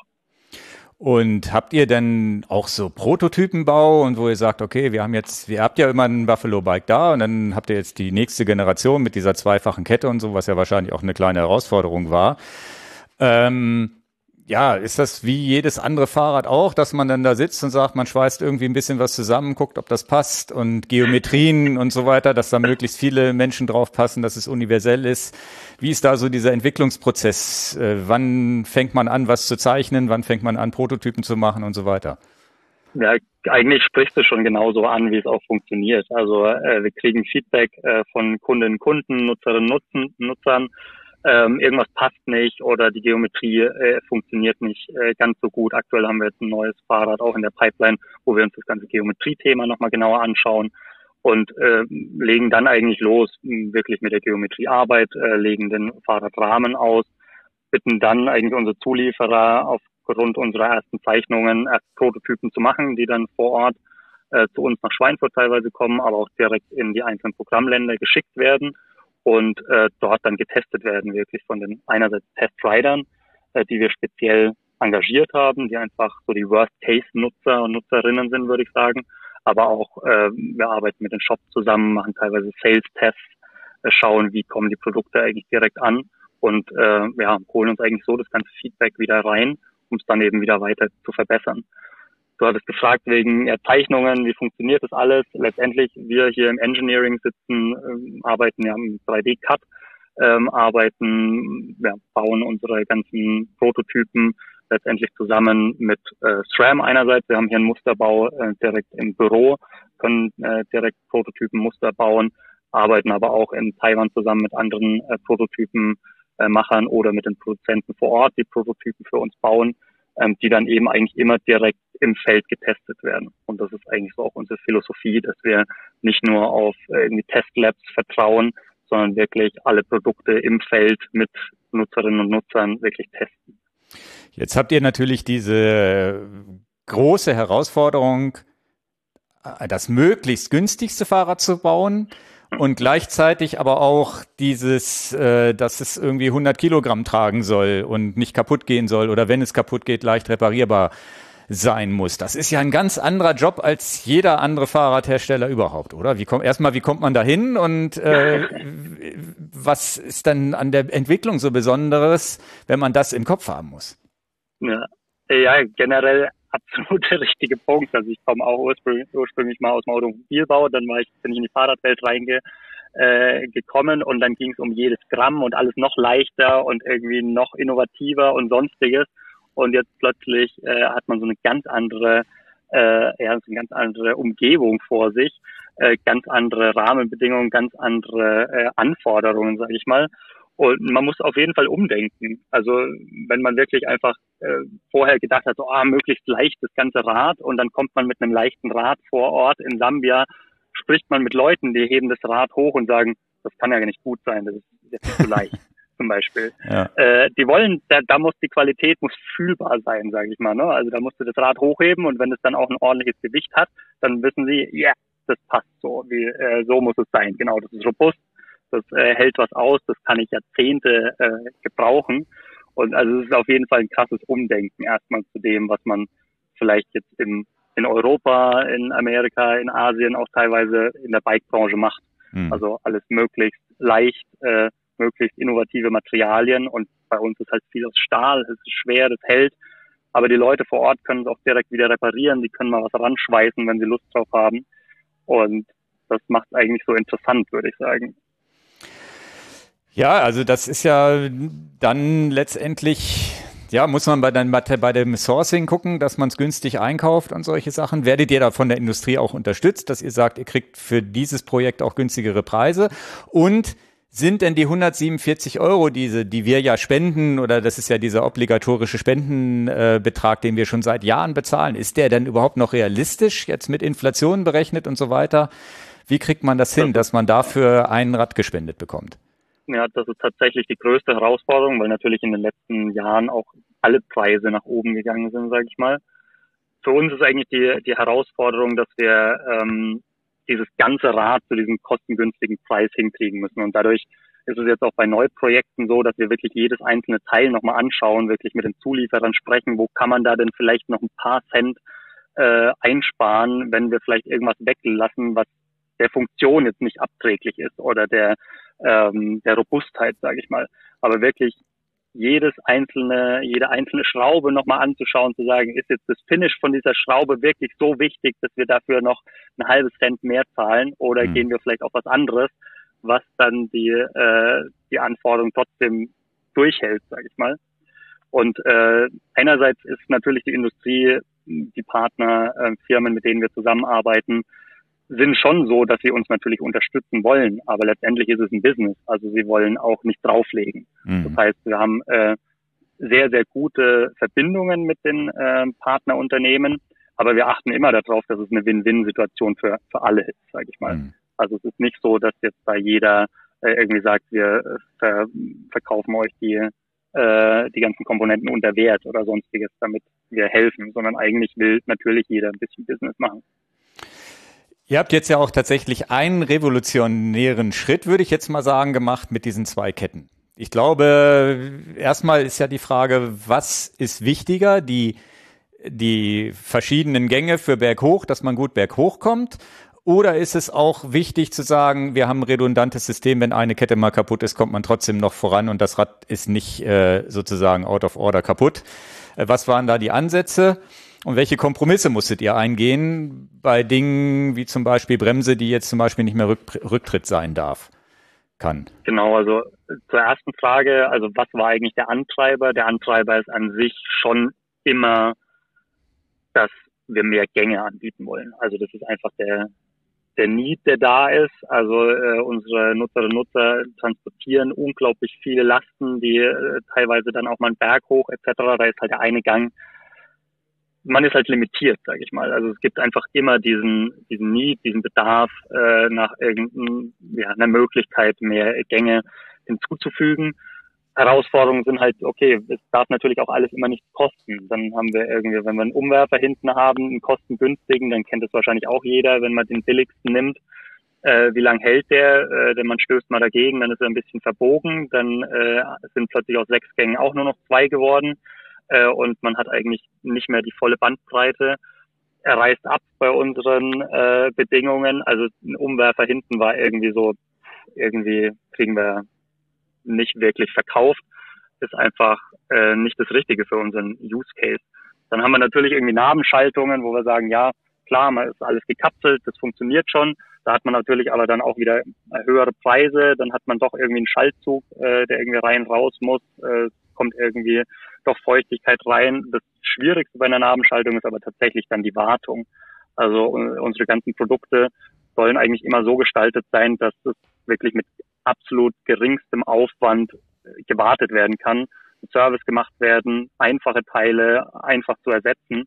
Und habt ihr denn auch so Prototypenbau und wo ihr sagt, okay, wir haben jetzt, ihr habt ja immer ein Buffalo Bike da und dann habt ihr jetzt die nächste Generation mit dieser zweifachen Kette und so, was ja wahrscheinlich auch eine kleine Herausforderung war. Ähm, ja, ist das wie jedes andere Fahrrad auch, dass man dann da sitzt und sagt, man schweißt irgendwie ein bisschen was zusammen, guckt, ob das passt und Geometrien und so weiter, dass da möglichst viele Menschen drauf passen, dass es universell ist. Wie ist da so dieser Entwicklungsprozess? Äh, wann fängt man an, was zu zeichnen? Wann fängt man an, Prototypen zu machen und so weiter? Ja, eigentlich sprichst du schon genauso an, wie es auch funktioniert. Also äh, wir kriegen Feedback äh, von Kundinnen, Kunden, Nutzerinnen, Nutzen, Nutzern. Ähm, irgendwas passt nicht oder die Geometrie äh, funktioniert nicht äh, ganz so gut. Aktuell haben wir jetzt ein neues Fahrrad auch in der Pipeline, wo wir uns das ganze Geometrie-Thema nochmal genauer anschauen und äh, legen dann eigentlich los, wirklich mit der Geometriearbeit, äh, legen den Fahrradrahmen aus, bitten dann eigentlich unsere Zulieferer aufgrund unserer ersten Zeichnungen erst Prototypen zu machen, die dann vor Ort äh, zu uns nach Schweinfurt teilweise kommen, aber auch direkt in die einzelnen Programmländer geschickt werden. Und äh, dort dann getestet werden, wirklich von den einerseits Testridern, äh, die wir speziell engagiert haben, die einfach so die Worst-Case-Nutzer und Nutzerinnen sind, würde ich sagen. Aber auch äh, wir arbeiten mit den Shops zusammen, machen teilweise Sales-Tests, äh, schauen, wie kommen die Produkte eigentlich direkt an und äh, ja, holen uns eigentlich so das ganze Feedback wieder rein, um es dann eben wieder weiter zu verbessern. Du hattest gefragt wegen ja, Zeichnungen, wie funktioniert das alles? Letztendlich, wir hier im Engineering sitzen, ähm, arbeiten ja im drei D Cut, ähm, arbeiten, ja, bauen unsere ganzen Prototypen letztendlich zusammen mit äh, SRAM einerseits. Wir haben hier einen Musterbau äh, direkt im Büro, können äh, direkt Prototypen Muster bauen, arbeiten aber auch in Taiwan zusammen mit anderen äh, Prototypenmachern äh, oder mit den Produzenten vor Ort, die Prototypen für uns bauen, ähm, die dann eben eigentlich immer direkt im Feld getestet werden. Und das ist eigentlich so auch unsere Philosophie, dass wir nicht nur auf äh, irgendwie Testlabs vertrauen, sondern wirklich alle Produkte im Feld mit Nutzerinnen und Nutzern wirklich testen. Jetzt habt ihr natürlich diese große Herausforderung, das möglichst günstigste Fahrrad zu bauen und gleichzeitig aber auch dieses, äh, dass es irgendwie hundert Kilogramm tragen soll und nicht kaputt gehen soll oder wenn es kaputt geht, leicht reparierbar sein muss. Das ist ja ein ganz anderer Job als jeder andere Fahrradhersteller überhaupt, oder? Wie kommt, erstmal, wie kommt man da hin und äh, was ist dann an der Entwicklung so Besonderes, wenn man das im Kopf haben muss? Ja, ja generell absolut der richtige Punkt. Also ich komme auch ursprünglich, ursprünglich mal aus dem Automobilbau, dann war ich, bin ich in die Fahrradwelt reingekommen äh, gekommen und dann ging es um jedes Gramm und alles noch leichter und irgendwie noch innovativer und sonstiges. Und jetzt plötzlich äh, hat man so eine ganz andere, äh, ja, so eine ganz andere Umgebung vor sich, äh, ganz andere Rahmenbedingungen, ganz andere äh, Anforderungen, sage ich mal. Und man muss auf jeden Fall umdenken. Also wenn man wirklich einfach äh, vorher gedacht hat, so ah, möglichst leicht das ganze Rad und dann kommt man mit einem leichten Rad vor Ort in Sambia, spricht man mit Leuten, die heben das Rad hoch und sagen, das kann ja nicht gut sein, das ist jetzt zu leicht. Zum Beispiel. Ja. Äh, die wollen, da, da muss die Qualität muss fühlbar sein, sage ich mal. Ne? Also da musst du das Rad hochheben und wenn es dann auch ein ordentliches Gewicht hat, dann wissen sie, ja, yeah, das passt so, wie, äh, so muss es sein. Genau, das ist robust, das äh, hält was aus, das kann ich Jahrzehnte äh, gebrauchen. Und also es ist auf jeden Fall ein krasses Umdenken erstmal zu dem, was man vielleicht jetzt im, in Europa, in Amerika, in Asien auch teilweise in der Bike-Branche macht. Mhm. Also alles möglichst leicht, äh, möglichst innovative Materialien, und bei uns ist halt viel aus Stahl, es ist schwer, das hält, aber die Leute vor Ort können es auch direkt wieder reparieren, die können mal was ranschweißen, wenn sie Lust drauf haben, und das macht es eigentlich so interessant, würde ich sagen. Ja, also das ist ja dann letztendlich, ja, muss man bei, dann bei dem Sourcing gucken, dass man es günstig einkauft und solche Sachen. Werdet ihr da von der Industrie auch unterstützt, dass ihr sagt, ihr kriegt für dieses Projekt auch günstigere Preise? Und sind denn die hundertsiebenundvierzig Euro, diese, die wir ja spenden, oder das ist ja dieser obligatorische Spendenbetrag, äh, den wir schon seit Jahren bezahlen, ist der denn überhaupt noch realistisch, jetzt mit Inflation berechnet und so weiter? Wie kriegt man das hin, dass man dafür ein Rad gespendet bekommt? Ja, das ist tatsächlich die größte Herausforderung, weil natürlich in den letzten Jahren auch alle Preise nach oben gegangen sind, sage ich mal. Für uns ist eigentlich die, die Herausforderung, dass wir ähm, dieses ganze Rad zu diesem kostengünstigen Preis hinkriegen müssen. Und dadurch ist es jetzt auch bei Neuprojekten so, dass wir wirklich jedes einzelne Teil nochmal anschauen, wirklich mit den Zulieferern sprechen, wo kann man da denn vielleicht noch ein paar Cent äh, einsparen, wenn wir vielleicht irgendwas weglassen, was der Funktion jetzt nicht abträglich ist oder der ähm, der Robustheit, sage ich mal. Aber wirklich jedes einzelne, jede einzelne Schraube nochmal anzuschauen, zu sagen, ist jetzt das Finish von dieser Schraube wirklich so wichtig, dass wir dafür noch ein halbes Cent mehr zahlen, oder mhm. gehen wir vielleicht auf was anderes, was dann die äh, die Anforderung trotzdem durchhält, sage ich mal. Und äh, einerseits ist natürlich die Industrie, die Partner, äh, Firmen, mit denen wir zusammenarbeiten, sind schon so, dass sie uns natürlich unterstützen wollen, aber letztendlich ist es ein Business, also sie wollen auch nicht drauflegen. Mhm. Das heißt, wir haben äh, sehr, sehr gute Verbindungen mit den äh, Partnerunternehmen, aber wir achten immer darauf, dass es eine Win-Win-Situation für für alle ist, sage ich mal. Mhm. Also es ist nicht so, dass jetzt da jeder äh, irgendwie sagt, wir ver verkaufen euch die äh, die ganzen Komponenten unter Wert oder sonstiges, damit wir helfen, sondern eigentlich will natürlich jeder ein bisschen Business machen. Ihr habt jetzt ja auch tatsächlich einen revolutionären Schritt, würde ich jetzt mal sagen, gemacht mit diesen zwei Ketten. Ich glaube, erstmal ist ja die Frage, was ist wichtiger, die, die verschiedenen Gänge für berghoch, dass man gut berghoch kommt? Oder ist es auch wichtig zu sagen, wir haben ein redundantes System, wenn eine Kette mal kaputt ist, kommt man trotzdem noch voran und das Rad ist nicht äh, sozusagen out of order kaputt? Äh, was waren da die Ansätze? Und welche Kompromisse musstet ihr eingehen bei Dingen wie zum Beispiel Bremse, die jetzt zum Beispiel nicht mehr Rück Rücktritt sein darf, kann? Genau, also zur ersten Frage, also was war eigentlich der Antreiber? Der Antreiber ist an sich schon immer, dass wir mehr Gänge anbieten wollen. Also das ist einfach der der Need, der da ist. Also äh, unsere Nutzerinnen und Nutzer transportieren unglaublich viele Lasten, die äh, teilweise dann auch mal einen Berg hoch et cetera. Da ist halt der eine Gang. Man ist halt limitiert, sage ich mal. Also es gibt einfach immer diesen diesen Need, diesen Bedarf äh, nach irgendeiner ja, einer Möglichkeit, mehr Gänge hinzuzufügen. Herausforderungen sind halt, okay, es darf natürlich auch alles immer nichts kosten. Dann haben wir irgendwie, wenn wir einen Umwerfer hinten haben, einen kostengünstigen, dann kennt es wahrscheinlich auch jeder, wenn man den billigsten nimmt. Äh, wie lang hält der? Äh, denn man stößt mal dagegen, dann ist er ein bisschen verbogen, dann äh, sind plötzlich aus sechs Gängen auch nur noch zwei geworden. Äh, und man hat eigentlich nicht mehr die volle Bandbreite. Er reißt ab bei unseren äh, Bedingungen. Also ein Umwerfer hinten war irgendwie so, irgendwie kriegen wir nicht wirklich verkauft, ist einfach äh, nicht das Richtige für unseren Use Case. Dann haben wir natürlich irgendwie Nabenschaltungen, wo wir sagen, ja, klar, man ist alles gekapselt, das funktioniert schon. Da hat man natürlich aber dann auch wieder höhere Preise, dann hat man doch irgendwie einen Schaltzug, äh, der irgendwie rein, raus muss, äh, kommt irgendwie doch Feuchtigkeit rein. Das Schwierigste bei einer Nabenschaltung ist aber tatsächlich dann die Wartung. Also uh, unsere ganzen Produkte sollen eigentlich immer so gestaltet sein, dass es wirklich mit absolut geringstem Aufwand gewartet werden kann, Service gemacht werden, einfache Teile einfach zu ersetzen.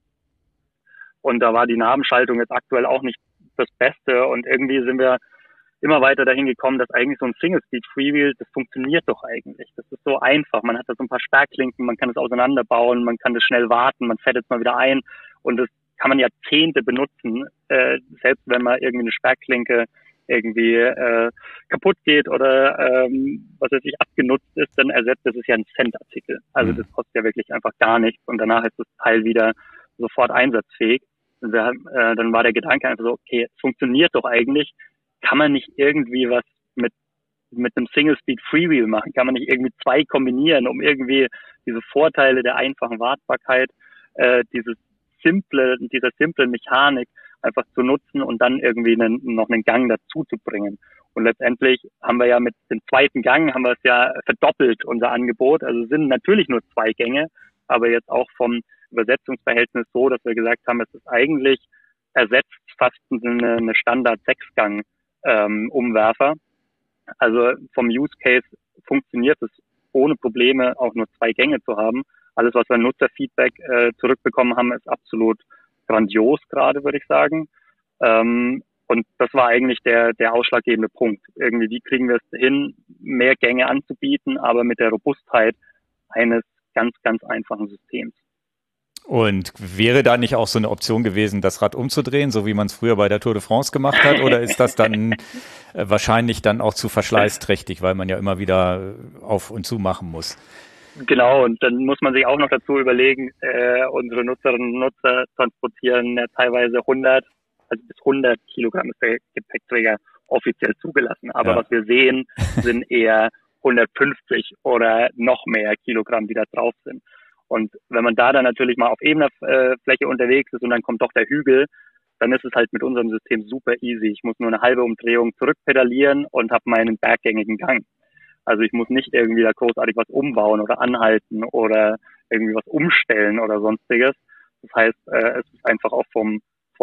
Und da war die Nabenschaltung jetzt aktuell auch nicht das Beste und irgendwie sind wir immer weiter dahin gekommen, dass eigentlich so ein Single-Speed-Freewheel, das funktioniert doch eigentlich. Das ist so einfach. Man hat da so ein paar Sperrklinken, man kann es auseinanderbauen, man kann das schnell warten, man fährt jetzt mal wieder ein und es kann man Jahrzehnte benutzen, äh, selbst wenn man irgendwie eine Sperrklinke irgendwie äh, kaputt geht oder ähm, was weiß ich, abgenutzt ist, dann ersetzt das ist ja ein Cent-Artikel. Also das kostet ja wirklich einfach gar nichts und danach ist das Teil wieder sofort einsatzfähig. Und wir haben, äh, dann war der Gedanke einfach so, okay, es funktioniert doch eigentlich, kann man nicht irgendwie was mit mit einem Single-Speed-Freewheel machen? Kann man nicht irgendwie zwei kombinieren, um irgendwie diese Vorteile der einfachen Wartbarkeit, äh, dieses simple, dieser simple Mechanik einfach zu nutzen und dann irgendwie einen, noch einen Gang dazu zu bringen. Und letztendlich haben wir ja mit dem zweiten Gang haben wir es ja verdoppelt, unser Angebot. Also es sind natürlich nur zwei Gänge, aber jetzt auch vom Übersetzungsverhältnis so, dass wir gesagt haben, es ist eigentlich ersetzt fast eine, eine Standard-Sechsgang ähm, Umwerfer. Also vom Use Case funktioniert es ohne Probleme, auch nur zwei Gänge zu haben. Alles, was wir an Nutzerfeedback äh, zurückbekommen haben, ist absolut grandios gerade, würde ich sagen. Ähm, und das war eigentlich der, der ausschlaggebende Punkt. Irgendwie, wie kriegen wir es hin, mehr Gänge anzubieten, aber mit der Robustheit eines ganz, ganz einfachen Systems. Und wäre da nicht auch so eine Option gewesen, das Rad umzudrehen, so wie man es früher bei der Tour de France gemacht hat? Oder ist das dann äh, wahrscheinlich dann auch zu verschleißträchtig, weil man ja immer wieder auf und zu machen muss? Genau, und dann muss man sich auch noch dazu überlegen, äh, unsere Nutzerinnen und Nutzer transportieren ja teilweise hundert, also bis hundert Kilogramm ist der Gepäckträger offiziell zugelassen. Aber ja. Was wir sehen, sind eher hundertfünfzig oder noch mehr Kilogramm, die da drauf sind. Und wenn man da dann natürlich mal auf ebener äh, Fläche unterwegs ist und dann kommt doch der Hügel, dann ist es halt mit unserem System super easy. Ich muss nur eine halbe Umdrehung zurückpedalieren und habe meinen berggängigen Gang. Also ich muss nicht irgendwie da großartig was umbauen oder anhalten oder irgendwie was umstellen oder sonstiges. Das heißt, äh, es ist einfach auch vom,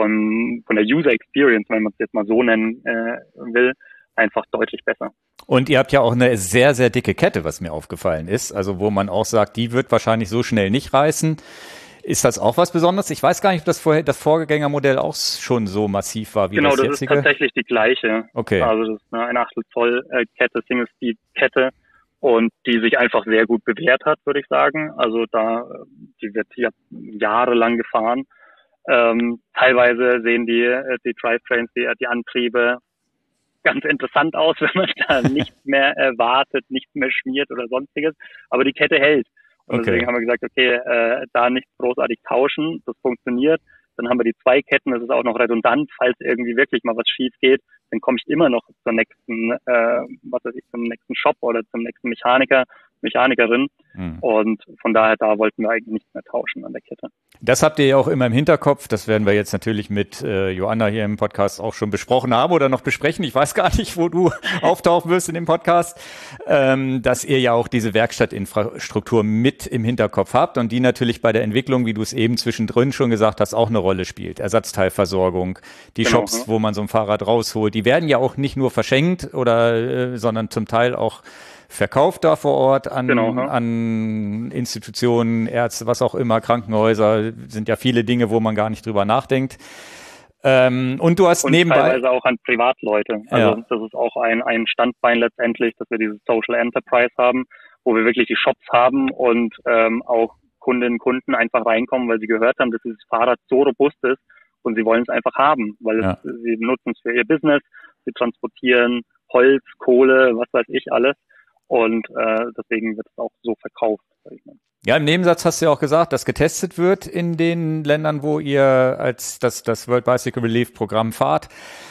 vom von der User Experience, wenn man es jetzt mal so nennen äh, will, einfach deutlich besser. Und ihr habt ja auch eine sehr, sehr dicke Kette, was mir aufgefallen ist. Also wo man auch sagt, die wird wahrscheinlich so schnell nicht reißen. Ist das auch was Besonderes? Ich weiß gar nicht, ob das, vorher, das Vorgängermodell auch schon so massiv war wie genau, das das jetzige. Genau, das ist tatsächlich die gleiche. Okay. Also das ist eine, eine Achtel Zoll äh, Kette, Single-Speed-Kette und die sich einfach sehr gut bewährt hat, würde ich sagen. Also da, die wird hier jahrelang gefahren. Ähm, teilweise sehen die, die Drivetrains, die, die Antriebe ganz interessant aus, wenn man da nichts mehr erwartet, nichts mehr schmiert oder sonstiges. Aber die Kette hält. Und okay. Deswegen haben wir gesagt, okay, äh, da nicht großartig tauschen, das funktioniert. Dann haben wir die zwei Ketten, das ist auch noch redundant, falls irgendwie wirklich mal was schief geht, dann komme ich immer noch zur nächsten, äh, was weiß ich, zum nächsten Shop oder zum nächsten Mechaniker, Mechanikerin. Mhm. Und von daher, da wollten wir eigentlich nichts mehr tauschen an der Kette. Das habt ihr ja auch immer im Hinterkopf. Das werden wir jetzt natürlich mit äh, Joanna hier im Podcast auch schon besprochen haben oder noch besprechen. Ich weiß gar nicht, wo du auftauchen wirst in dem Podcast, ähm, dass ihr ja auch diese Werkstattinfrastruktur mit im Hinterkopf habt und die natürlich bei der Entwicklung, wie du es eben zwischendrin schon gesagt hast, auch eine Rolle spielt. Ersatzteilversorgung, die genau, Shops, ja. wo man so ein Fahrrad rausholt, die werden ja auch nicht nur verschenkt oder, äh, sondern zum Teil auch verkauft da vor Ort an, genau, ja. an Institutionen, Ärzte, was auch immer, Krankenhäuser, sind ja viele Dinge, wo man gar nicht drüber nachdenkt. Ähm, und du hast und nebenbei... teilweise auch an Privatleute. Also ja. das ist auch ein, ein Standbein letztendlich, dass wir dieses Social Enterprise haben, wo wir wirklich die Shops haben und ähm, auch Kundinnen und Kunden einfach reinkommen, weil sie gehört haben, dass dieses Fahrrad so robust ist und sie wollen es einfach haben, weil ja. es, sie nutzen es für ihr Business, sie transportieren Holz, Kohle, was weiß ich alles. Und äh, deswegen wird es auch so verkauft, sag ich mal. Ja, im Nebensatz hast du ja auch gesagt, dass getestet wird in den Ländern, wo ihr als das, das World Bicycle Relief Programm fahrt.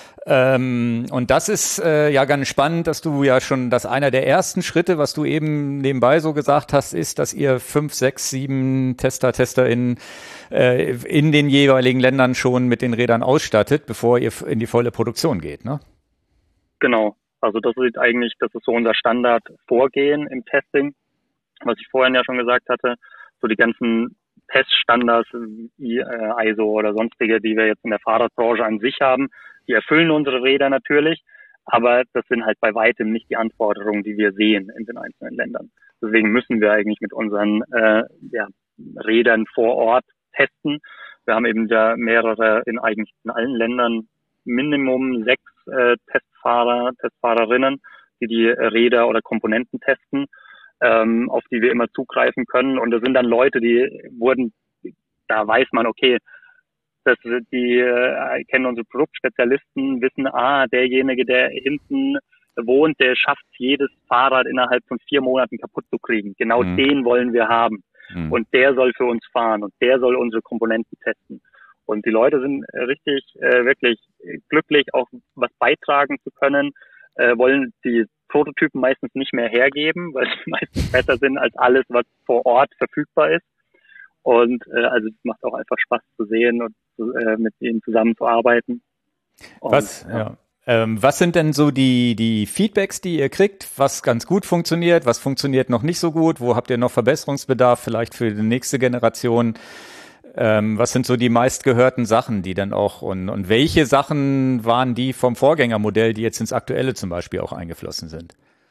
Ähm, und das ist äh, ja ganz spannend, dass du ja schon, dass einer der ersten Schritte, was du eben nebenbei so gesagt hast, ist, dass ihr fünf, sechs, sieben Tester, TesterInnen äh, in den jeweiligen Ländern schon mit den Rädern ausstattet, bevor ihr in die volle Produktion geht, ne? Genau. Also das ist eigentlich, das ist so unser Standardvorgehen im Testing, was ich vorhin ja schon gesagt hatte. So die ganzen Teststandards, wie äh, I S O oder sonstige, die wir jetzt in der Fahrradbranche an sich haben, die erfüllen unsere Räder natürlich, aber das sind halt bei weitem nicht die Anforderungen, die wir sehen in den einzelnen Ländern. Deswegen müssen wir eigentlich mit unseren äh, ja, Rädern vor Ort testen. Wir haben eben ja mehrere in eigentlich in allen Ländern Minimum sechs äh, Testfahrer, Testfahrerinnen, die die Räder oder Komponenten testen, ähm, auf die wir immer zugreifen können. Und das sind dann Leute, die wurden, da weiß man, okay, dass wir die äh, kennen unsere Produktspezialisten, wissen, ah, derjenige, der hinten wohnt, der schafft jedes Fahrrad innerhalb von vier Monaten kaputt zu kriegen. Genau mhm. den wollen wir haben. Mhm. Und der soll für uns fahren und der soll unsere Komponenten testen. Und die Leute sind richtig, äh, wirklich glücklich, auch was beitragen zu können, äh, wollen die Prototypen meistens nicht mehr hergeben, weil sie meistens besser sind als alles, was vor Ort verfügbar ist. Und äh, also es macht auch einfach Spaß zu sehen und äh, mit ihnen zusammenzuarbeiten. Und, was, ja. ja. Ähm, was sind denn so die, die Feedbacks, die ihr kriegt, was ganz gut funktioniert, was funktioniert noch nicht so gut, wo habt ihr noch Verbesserungsbedarf vielleicht für die nächste Generation? Ähm, was sind so die meistgehörten Sachen, die dann auch, und, und welche Sachen waren die vom Vorgängermodell, die jetzt ins aktuelle zum Beispiel auch eingeflossen sind?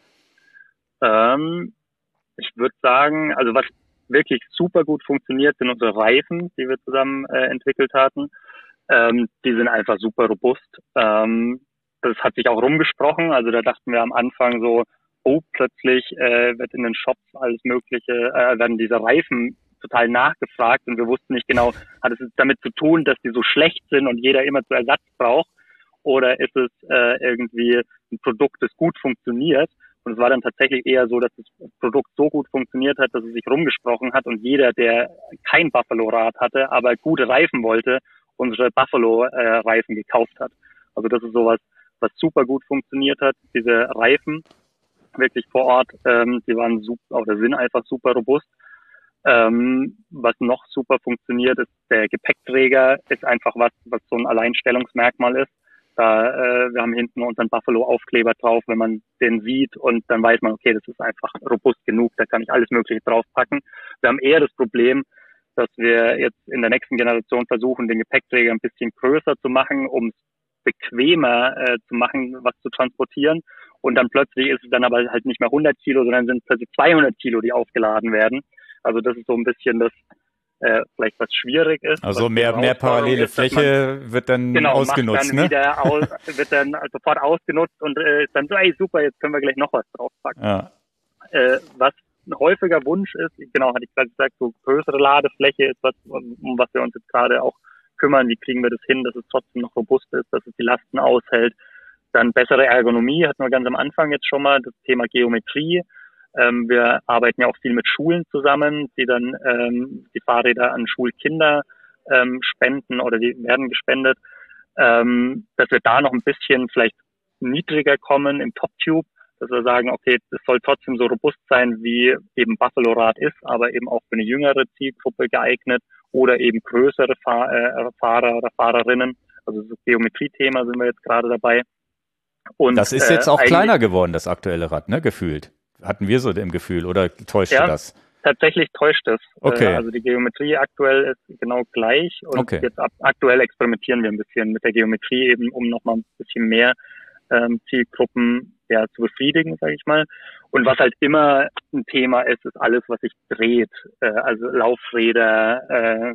Ähm, ich würde sagen, also was wirklich super gut funktioniert, sind unsere Reifen, die wir zusammen äh, entwickelt hatten. Ähm, die sind einfach super robust. Ähm, das hat sich auch rumgesprochen. Also da dachten wir am Anfang so, oh, plötzlich äh, wird in den Shops alles Mögliche, äh, werden diese Reifen total nachgefragt und wir wussten nicht genau, hat es damit zu tun, dass die so schlecht sind und jeder immer zu Ersatz braucht, oder ist es äh, irgendwie ein Produkt, das gut funktioniert? Und es war dann tatsächlich eher so, dass das Produkt so gut funktioniert hat, dass es sich rumgesprochen hat und jeder, der kein Buffalo-Rad hatte, aber gute Reifen wollte, unsere Buffalo-Reifen gekauft hat. Also das ist sowas, was super gut funktioniert hat. Diese Reifen wirklich vor Ort, ähm, die waren super, oder sind einfach super robust. Ähm, was noch super funktioniert, ist der Gepäckträger, ist einfach was, was so ein Alleinstellungsmerkmal ist. Da, äh, wir haben hinten unseren Buffalo-Aufkleber drauf, wenn man den sieht, und dann weiß man, okay, das ist einfach robust genug, da kann ich alles Mögliche draufpacken. Wir haben eher das Problem, dass wir jetzt in der nächsten Generation versuchen, den Gepäckträger ein bisschen größer zu machen, um es bequemer äh, zu machen, was zu transportieren. Und dann plötzlich ist es dann aber halt nicht mehr hundert Kilo, sondern sind es plötzlich zweihundert Kilo, die aufgeladen werden. Also das ist so ein bisschen das, äh, vielleicht was schwierig ist. Also mehr, mehr parallele ist, Fläche man, wird dann genau, ausgenutzt, dann ne? Wieder aus, wird dann sofort ausgenutzt und äh, ist dann so, ey, super, jetzt können wir gleich noch was draufpacken. Ja. Äh, was ein häufiger Wunsch ist, genau, hatte ich gerade gesagt, so größere Ladefläche ist was, um was wir uns jetzt gerade auch kümmern. Wie kriegen wir das hin, dass es trotzdem noch robust ist, dass es die Lasten aushält. Dann bessere Ergonomie hatten wir ganz am Anfang jetzt schon mal, das Thema Geometrie. Ähm, wir arbeiten ja auch viel mit Schulen zusammen, die dann ähm, die Fahrräder an Schulkinder ähm, spenden oder die werden gespendet, ähm, dass wir da noch ein bisschen vielleicht niedriger kommen im Top-Tube, dass wir sagen, okay, das soll trotzdem so robust sein, wie eben Buffalo-Rad ist, aber eben auch für eine jüngere Zielgruppe geeignet oder eben größere Fahr- äh, Fahrer oder Fahrerinnen. Also das Geometrie-Thema sind wir jetzt gerade dabei. Und, das ist jetzt auch äh, kleiner geworden, das aktuelle Rad, ne, gefühlt. Hatten wir so im Gefühl, oder täuschte ja, das? Tatsächlich täuscht es. Okay. Also die Geometrie aktuell ist genau gleich und okay. jetzt ab, aktuell experimentieren wir ein bisschen mit der Geometrie, eben um nochmal ein bisschen mehr ähm, Zielgruppen ja, zu befriedigen, sage ich mal. Und was halt immer ein Thema ist, ist alles, was sich dreht. Äh, also Laufräder, äh,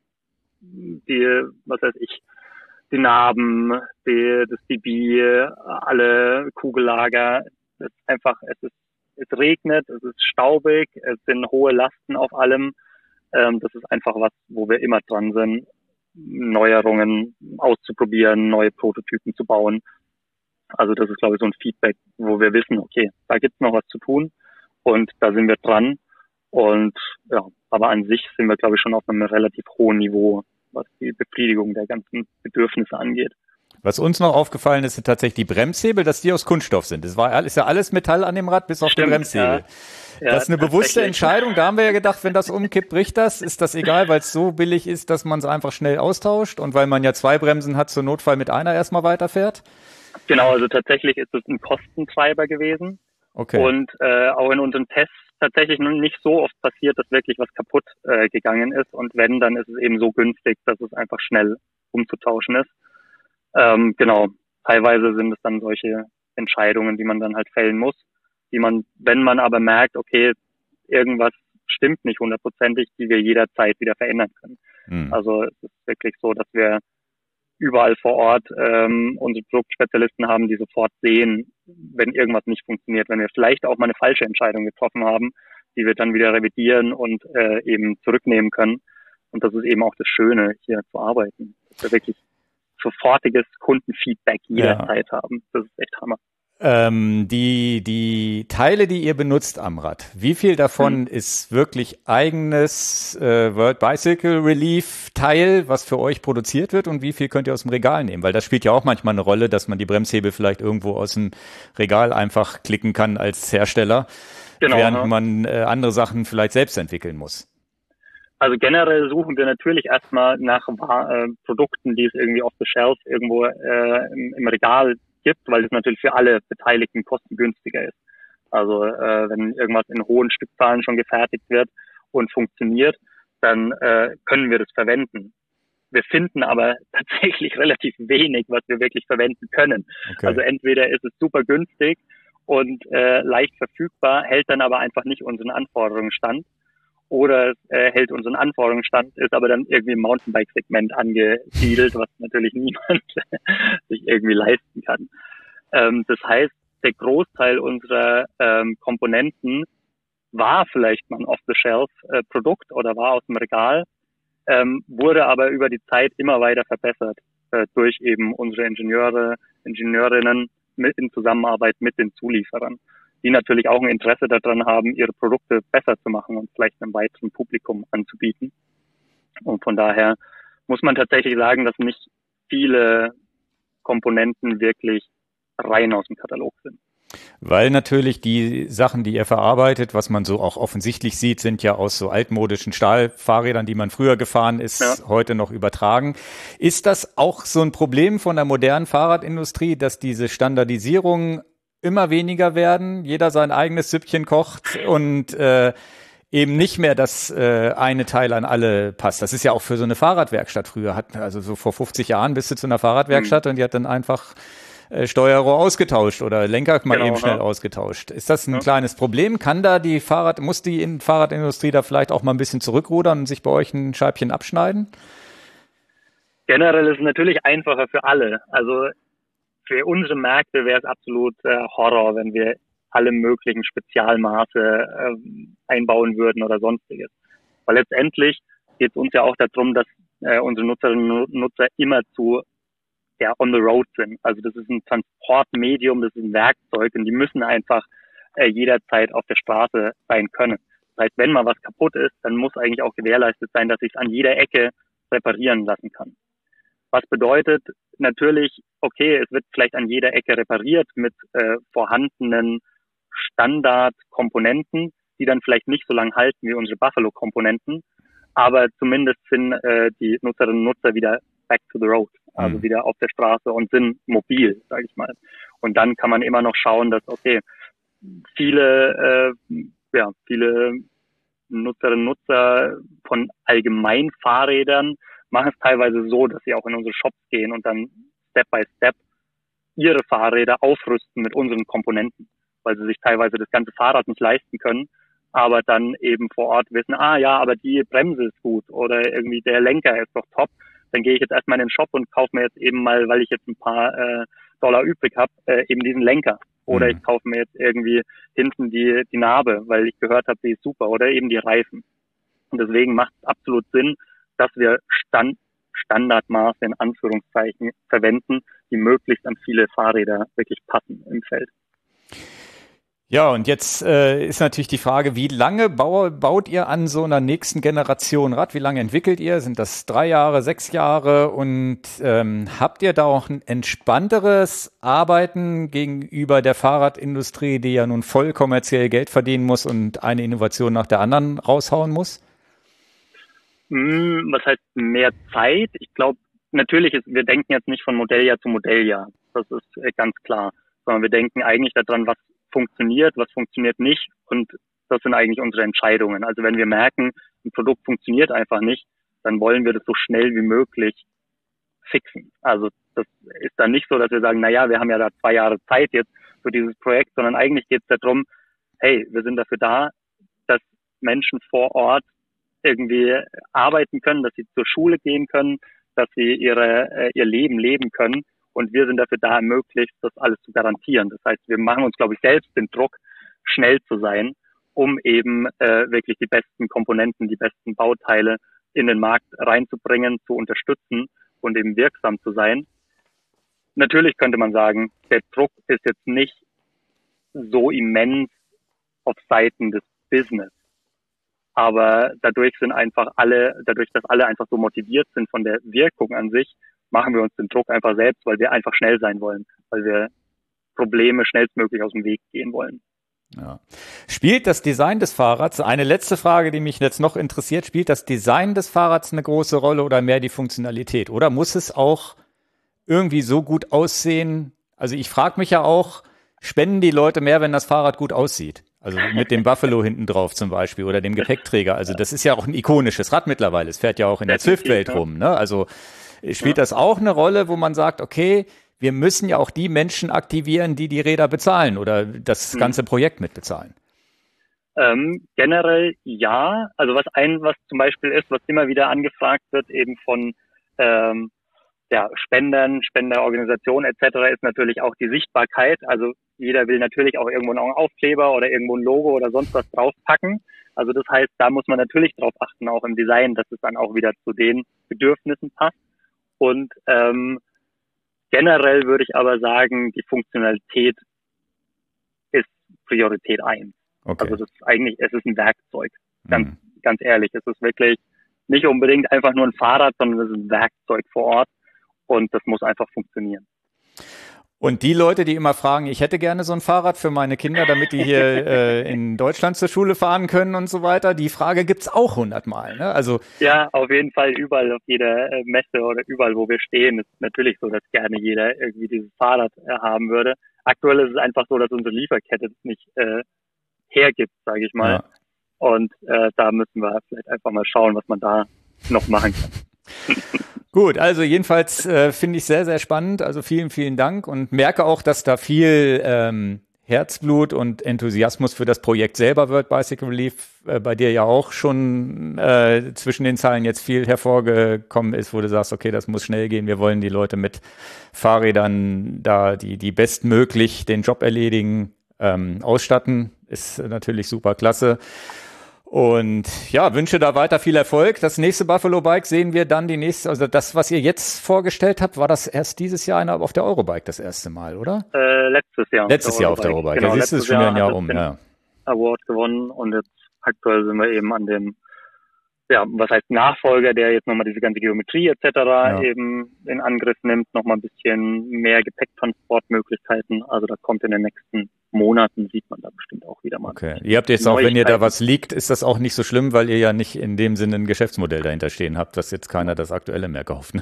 die, was weiß ich, die Narben, die, das D B, alle Kugellager. Das ist einfach, es ist Es regnet, es ist staubig, es sind hohe Lasten auf allem. Ähm, das ist einfach was, wo wir immer dran sind, Neuerungen auszuprobieren, neue Prototypen zu bauen. Also das ist, glaube ich, so ein Feedback, wo wir wissen, okay, da gibt's noch was zu tun und da sind wir dran. Und ja, aber an sich sind wir, glaube ich, schon auf einem relativ hohen Niveau, was die Befriedigung der ganzen Bedürfnisse angeht. Was uns noch aufgefallen ist, sind tatsächlich die Bremshebel, dass die aus Kunststoff sind. Das war, ist ja alles Metall an dem Rad, bis auf Stimmt, die Bremshebel. Ja. Ja, das ist eine bewusste Entscheidung. Da haben wir ja gedacht, wenn das umkippt, bricht das. Ist das egal, weil es so billig ist, dass man es einfach schnell austauscht und weil man ja zwei Bremsen hat, zur Notfall mit einer erstmal weiterfährt? Genau, also tatsächlich ist es ein Kostentreiber gewesen. Okay. Und äh, auch in unseren Tests tatsächlich noch nicht so oft passiert, dass wirklich was kaputt äh, gegangen ist. Und wenn, dann ist es eben so günstig, dass es einfach schnell umzutauschen ist. Ähm, genau, teilweise sind es dann solche Entscheidungen, die man dann halt fällen muss, die man, wenn man aber merkt, okay, irgendwas stimmt nicht hundertprozentig, die wir jederzeit wieder verändern können. Mhm. Also es ist wirklich so, dass wir überall vor Ort ähm, unsere Produktspezialisten haben, die sofort sehen, wenn irgendwas nicht funktioniert, wenn wir vielleicht auch mal eine falsche Entscheidung getroffen haben, die wir dann wieder revidieren und äh, eben zurücknehmen können. Und das ist eben auch das Schöne, hier zu arbeiten. dass wir wirklich sofortiges Kundenfeedback jederzeit ja. haben. Das ist echt Hammer. Ähm, die, die Teile, die ihr benutzt am Rad, wie viel davon hm. ist wirklich eigenes äh, World Bicycle Relief Teil, was für euch produziert wird, und wie viel könnt ihr aus dem Regal nehmen? Weil das spielt ja auch manchmal eine Rolle, dass man die Bremshebel vielleicht irgendwo aus dem Regal einfach klicken kann als Hersteller, genau, während ja. man äh, andere Sachen vielleicht selbst entwickeln muss. Also generell suchen wir natürlich erstmal nach äh, Produkten, die es irgendwie off the shelf irgendwo äh, im, im Regal gibt, weil es natürlich für alle Beteiligten kostengünstiger ist. Also äh, wenn irgendwas in hohen Stückzahlen schon gefertigt wird und funktioniert, dann äh, können wir das verwenden. Wir finden aber tatsächlich relativ wenig, was wir wirklich verwenden können. Okay. Also entweder ist es super günstig und äh, leicht verfügbar, hält dann aber einfach nicht unseren Anforderungen stand, oder es äh, hält unseren Anforderungen stand, ist aber dann irgendwie im Mountainbike-Segment angesiedelt, was natürlich niemand sich irgendwie leisten kann. Ähm, das heißt, der Großteil unserer ähm, Komponenten war vielleicht mal ein Off-the-Shelf-Produkt äh, oder war aus dem Regal, ähm, wurde aber über die Zeit immer weiter verbessert äh, durch eben unsere Ingenieure, Ingenieurinnen mit, in Zusammenarbeit mit den Zulieferern, die natürlich auch ein Interesse daran haben, ihre Produkte besser zu machen und vielleicht einem weiteren Publikum anzubieten. Und von daher muss man tatsächlich sagen, dass nicht viele Komponenten wirklich rein aus dem Katalog sind. Weil natürlich die Sachen, die ihr verarbeitet, was man so auch offensichtlich sieht, sind ja aus so altmodischen Stahlfahrrädern, die man früher gefahren ist, ja. heute noch übertragen. Ist das auch so ein Problem von der modernen Fahrradindustrie, dass diese Standardisierung immer weniger werden, jeder sein eigenes Süppchen kocht und äh, eben nicht mehr das äh, eine Teil an alle passt? Das ist ja auch für so eine Fahrradwerkstatt früher, hat, also so vor fünfzig Jahren bist du zu einer Fahrradwerkstatt mhm. und die hat dann einfach äh, Steuerrohr ausgetauscht oder Lenker mal genau, eben schnell ja. ausgetauscht. Ist das ein ja. kleines Problem? Kann da die Fahrrad, muss die in Fahrradindustrie da vielleicht auch mal ein bisschen zurückrudern und sich bei euch ein Scheibchen abschneiden? Generell ist es natürlich einfacher für alle. Also für unsere Märkte wäre es absolut äh, Horror, wenn wir alle möglichen Spezialmaße äh, einbauen würden oder sonstiges. Weil letztendlich geht es uns ja auch darum, dass äh, unsere Nutzerinnen und Nutzer immer zu ja, on the road sind. Also das ist ein Transportmedium, das ist ein Werkzeug und die müssen einfach äh, jederzeit auf der Straße sein können. Das heißt, wenn mal was kaputt ist, dann muss eigentlich auch gewährleistet sein, dass ich es an jeder Ecke reparieren lassen kann. Was bedeutet natürlich, okay, es wird vielleicht an jeder Ecke repariert mit äh, vorhandenen Standardkomponenten, die dann vielleicht nicht so lange halten wie unsere Buffalo-Komponenten, aber zumindest sind äh, die Nutzerinnen und Nutzer wieder back to the road, also mhm. wieder auf der Straße und sind mobil, sage ich mal. Und dann kann man immer noch schauen, dass, okay, viele, äh, ja, viele Nutzerinnen und Nutzer von allgemein Fahrrädern machen es teilweise so, dass sie auch in unsere Shops gehen und dann Step by Step ihre Fahrräder aufrüsten mit unseren Komponenten, weil sie sich teilweise das ganze Fahrrad nicht leisten können, aber dann eben vor Ort wissen, ah ja, aber die Bremse ist gut oder irgendwie der Lenker ist doch top, dann gehe ich jetzt erstmal in den Shop und kaufe mir jetzt eben mal, weil ich jetzt ein paar äh, Dollar übrig habe, äh, eben diesen Lenker. Oder mhm. ich kaufe mir jetzt irgendwie hinten die, die Narbe, weil ich gehört habe, die ist super, oder eben die Reifen. Und deswegen macht es absolut Sinn, dass wir Stand, Standardmaße in Anführungszeichen verwenden, die möglichst an viele Fahrräder wirklich passen im Feld. Ja, und jetzt äh, ist natürlich die Frage, wie lange bau, baut ihr an so einer nächsten Generation Rad? Wie lange entwickelt ihr? Sind das drei Jahre, sechs Jahre? Und ähm, habt ihr da auch ein entspannteres Arbeiten gegenüber der Fahrradindustrie, die ja nun voll kommerziell Geld verdienen muss und eine Innovation nach der anderen raushauen muss? Was heißt mehr Zeit? Ich glaube, natürlich ist, wir denken jetzt nicht von Modelljahr zu Modelljahr. Das ist ganz klar. Sondern wir denken eigentlich daran, was funktioniert, was funktioniert nicht. Und das sind eigentlich unsere Entscheidungen. Also wenn wir merken, ein Produkt funktioniert einfach nicht, dann wollen wir das so schnell wie möglich fixen. Also das ist dann nicht so, dass wir sagen, na ja, wir haben ja da zwei Jahre Zeit jetzt für dieses Projekt, sondern eigentlich geht es darum, hey, wir sind dafür da, dass Menschen vor Ort irgendwie arbeiten können, dass sie zur Schule gehen können, dass sie ihre, äh, ihr Leben leben können. Und wir sind dafür da, möglichst das alles zu garantieren. Das heißt, wir machen uns, glaube ich, selbst den Druck, schnell zu sein, um eben äh, wirklich die besten Komponenten, die besten Bauteile in den Markt reinzubringen, zu unterstützen und eben wirksam zu sein. Natürlich könnte man sagen, der Druck ist jetzt nicht so immens auf Seiten des Business. Aber dadurch sind einfach alle, dadurch, dass alle einfach so motiviert sind von der Wirkung an sich, machen wir uns den Druck einfach selbst, weil wir einfach schnell sein wollen, weil wir Probleme schnellstmöglich aus dem Weg gehen wollen. Ja. Spielt das Design des Fahrrads, eine letzte Frage, die mich jetzt noch interessiert, spielt das Design des Fahrrads eine große Rolle oder mehr die Funktionalität? Oder muss es auch irgendwie so gut aussehen? Also ich frage mich ja auch, spenden die Leute mehr, wenn das Fahrrad gut aussieht? Also mit dem Buffalo hinten drauf zum Beispiel oder dem Gepäckträger. Also das ist ja auch ein ikonisches Rad mittlerweile. Es fährt ja auch in der Zwift-Welt rum. Ne? Also spielt das auch eine Rolle, wo man sagt, okay, wir müssen ja auch die Menschen aktivieren, die die Räder bezahlen oder das ganze Projekt mitbezahlen? Ähm, generell ja. Also was ein, was zum Beispiel ist, was immer wieder angefragt wird, eben von ähm, ja, Spendern, Spenderorganisationen et cetera, ist natürlich auch die Sichtbarkeit. Also jeder will natürlich auch irgendwo noch einen Aufkleber oder irgendwo ein Logo oder sonst was draufpacken. Also das heißt, da muss man natürlich drauf achten, auch im Design, dass es dann auch wieder zu den Bedürfnissen passt. Und ähm, generell würde ich aber sagen, die Funktionalität ist Priorität eins. Okay. Also das ist eigentlich, es ist ein Werkzeug. Ganz, Mhm. ganz ehrlich, es ist wirklich nicht unbedingt einfach nur ein Fahrrad, sondern es ist ein Werkzeug vor Ort und das muss einfach funktionieren. Und die Leute, die immer fragen, ich hätte gerne so ein Fahrrad für meine Kinder, damit die hier äh, in Deutschland zur Schule fahren können und so weiter, die Frage gibt's auch hundertmal. Ne? Also Ja, auf jeden Fall überall auf jeder äh, Messe oder überall, wo wir stehen, ist natürlich so, dass gerne jeder irgendwie dieses Fahrrad äh, haben würde. Aktuell ist es einfach so, dass unsere Lieferkette das nicht äh, hergibt, sage ich mal. Ja. Und äh, da müssen wir vielleicht einfach mal schauen, was man da noch machen kann. Gut, also jedenfalls äh, finde ich sehr, sehr spannend. Also vielen, vielen Dank und merke auch, dass da viel ähm, Herzblut und Enthusiasmus für das Projekt selber World Bicycle Relief äh, bei dir ja auch schon äh, zwischen den Zeilen jetzt viel hervorgekommen ist, wo du sagst, okay, das muss schnell gehen. Wir wollen die Leute mit Fahrrädern da, die, die bestmöglich den Job erledigen, ähm, ausstatten. Ist natürlich super klasse. Und ja, wünsche da weiter viel Erfolg. Das nächste Buffalo Bike sehen wir dann die nächste, also das, was ihr jetzt vorgestellt habt, war das erst dieses Jahr auf der Eurobike das erste Mal, oder? Äh, letztes Jahr. Letztes Jahr auf der Eurobike. Genau, Da siehst du es schon wieder ein Jahr um, ja. Award gewonnen und jetzt aktuell sind wir eben an dem, ja, was heißt Nachfolger, der jetzt nochmal diese ganze Geometrie et cetera Ja. eben in Angriff nimmt, nochmal ein bisschen mehr Gepäcktransportmöglichkeiten. Also da kommt in den nächsten Monaten, sieht man da bestimmt auch wieder mal. Okay. Ihr habt jetzt auch, wenn ihr da Neuigkeiten. was liegt, ist das auch nicht so schlimm, weil ihr ja nicht in dem Sinne ein Geschäftsmodell dahinter stehen habt, dass jetzt keiner das aktuelle mehr kauft. Ne?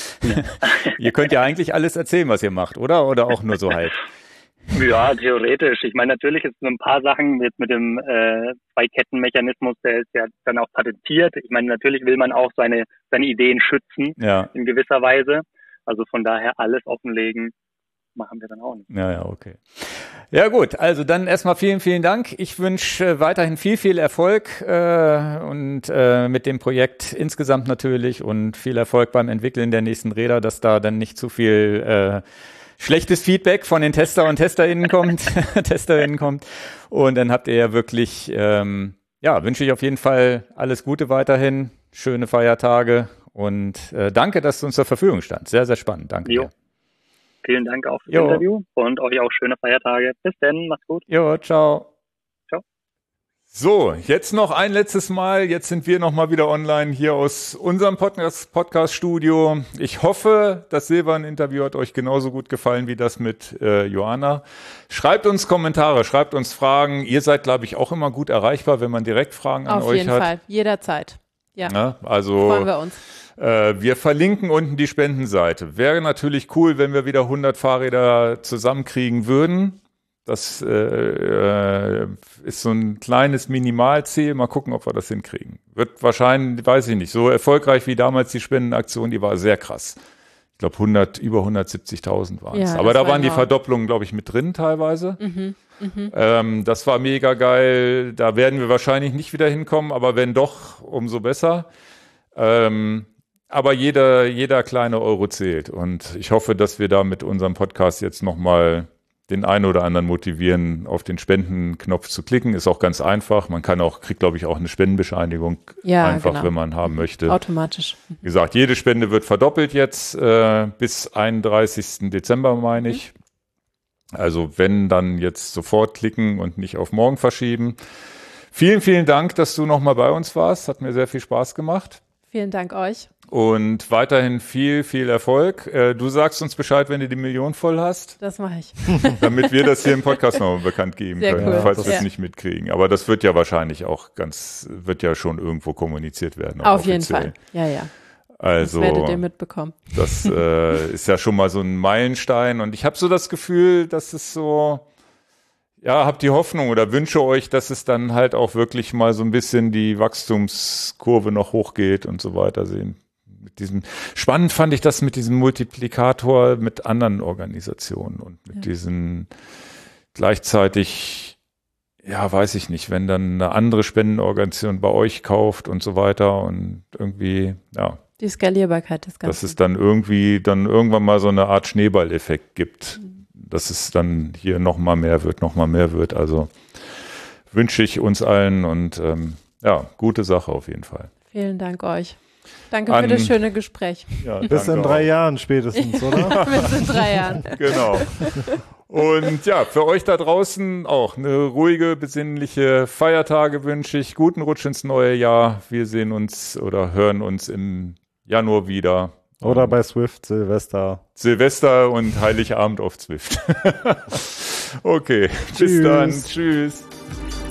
Ihr könnt ja eigentlich alles erzählen, was ihr macht, oder? Oder auch nur so halb? Ja, theoretisch. Ich meine, natürlich ist so ein paar Sachen jetzt mit dem äh, Zwei-Ketten-Mechanismus, der ist ja dann auch patentiert. Ich meine, natürlich will man auch seine seine Ideen schützen Ja, in gewisser Weise. Also von daher alles offenlegen machen wir dann auch nicht. ja, ja, okay. Ja gut, also dann erstmal vielen, vielen Dank. Ich wünsche äh, weiterhin viel, viel Erfolg äh, und äh, mit dem Projekt insgesamt natürlich und viel Erfolg beim Entwickeln der nächsten Räder, dass da dann nicht zu viel äh, schlechtes Feedback von den Tester und TesterInnen kommt, TesterInnen kommt. Und dann habt ihr ja wirklich, ähm, ja, wünsche ich auf jeden Fall alles Gute weiterhin, schöne Feiertage und äh, danke, dass du uns zur Verfügung stand. Sehr, sehr spannend. Danke Jo. dir. Vielen Dank auch fürs Jo. Interview und euch auch schöne Feiertage. Bis dann, macht's gut. Jo, ciao. So, jetzt noch ein letztes Mal. Jetzt sind wir noch mal wieder online hier aus unserem Podcast, Podcast-Studio. Ich hoffe, das Silvan-Interview hat euch genauso gut gefallen wie das mit äh, Joanna. Schreibt uns Kommentare, schreibt uns Fragen. Ihr seid, glaube ich, auch immer gut erreichbar, wenn man direkt Fragen an Auf euch jeden hat. Fall, jederzeit. Ja, Ja, also freuen wir uns. Äh, wir verlinken unten die Spendenseite. Wäre natürlich cool, wenn wir wieder hundert Fahrräder zusammenkriegen würden. Das äh, äh, ist so ein kleines Minimalziel. Mal gucken, ob wir das hinkriegen. Wird wahrscheinlich, weiß ich nicht, so erfolgreich wie damals die Spendenaktion, die war sehr krass. Ich glaube, hundert, über hundertsiebzigtausend waren es. Ja, Aber das da war waren die enorm. Verdopplungen, glaube ich, mit drin teilweise. Mhm, mhm. Ähm, das war mega geil. Da werden wir wahrscheinlich nicht wieder hinkommen, aber wenn doch, umso besser. Ähm, aber jeder, jeder kleine Euro zählt. Und ich hoffe, dass wir da mit unserem Podcast jetzt nochmal den einen oder anderen motivieren, auf den Spendenknopf zu klicken. Ist auch ganz einfach. Man kann auch, kriegt, glaube ich, auch eine Spendenbescheinigung ja, einfach, genau. wenn man haben möchte. Automatisch. Wie gesagt, jede Spende wird verdoppelt jetzt äh, bis einunddreißigsten Dezember, meine ich. Mhm. Also wenn, dann jetzt sofort klicken und nicht auf morgen verschieben. Vielen, vielen Dank, dass du nochmal bei uns warst. Hat mir sehr viel Spaß gemacht. Vielen Dank euch. Und weiterhin viel, viel Erfolg. Äh, du sagst uns Bescheid, wenn du die Million voll hast. Das mache ich. Damit wir das hier im Podcast nochmal bekannt geben Sehr können, cool. falls wir es ja. nicht mitkriegen. Aber das wird ja wahrscheinlich auch ganz, wird ja schon irgendwo kommuniziert werden. Auf offiziell. jeden Fall. Ja, ja. Also, das werdet ihr mitbekommen. Das äh, ist ja schon mal so ein Meilenstein. Und ich habe so das Gefühl, dass es so, ja, habt die Hoffnung oder wünsche euch, dass es dann halt auch wirklich mal so ein bisschen die Wachstumskurve noch hochgeht und so weiter sehen. Mit diesem, spannend fand ich das mit diesem Multiplikator mit anderen Organisationen und mit ja. diesen gleichzeitig, ja, weiß ich nicht, wenn dann eine andere Spendenorganisation bei euch kauft und so weiter und irgendwie, ja. Die Skalierbarkeit des Ganzen. Dass es dann irgendwie, dann irgendwann mal so eine Art Schneeballeffekt gibt, mhm. dass es dann hier noch mal mehr wird, noch mal mehr wird. Also wünsche ich uns allen und ähm, ja, gute Sache auf jeden Fall. Vielen Dank euch. Danke An, für das schöne Gespräch. Ja, bis in drei auch. Jahren spätestens, oder? Bis in drei Jahren. Genau. Und ja, für euch da draußen auch eine ruhige, besinnliche Feiertage wünsche ich. Guten Rutsch ins neue Jahr. Wir sehen uns oder hören uns im Januar wieder. Oder bei Zwift, Silvester. Silvester und Heiligabend auf Zwift. Okay, Tschüss. Bis dann. Tschüss.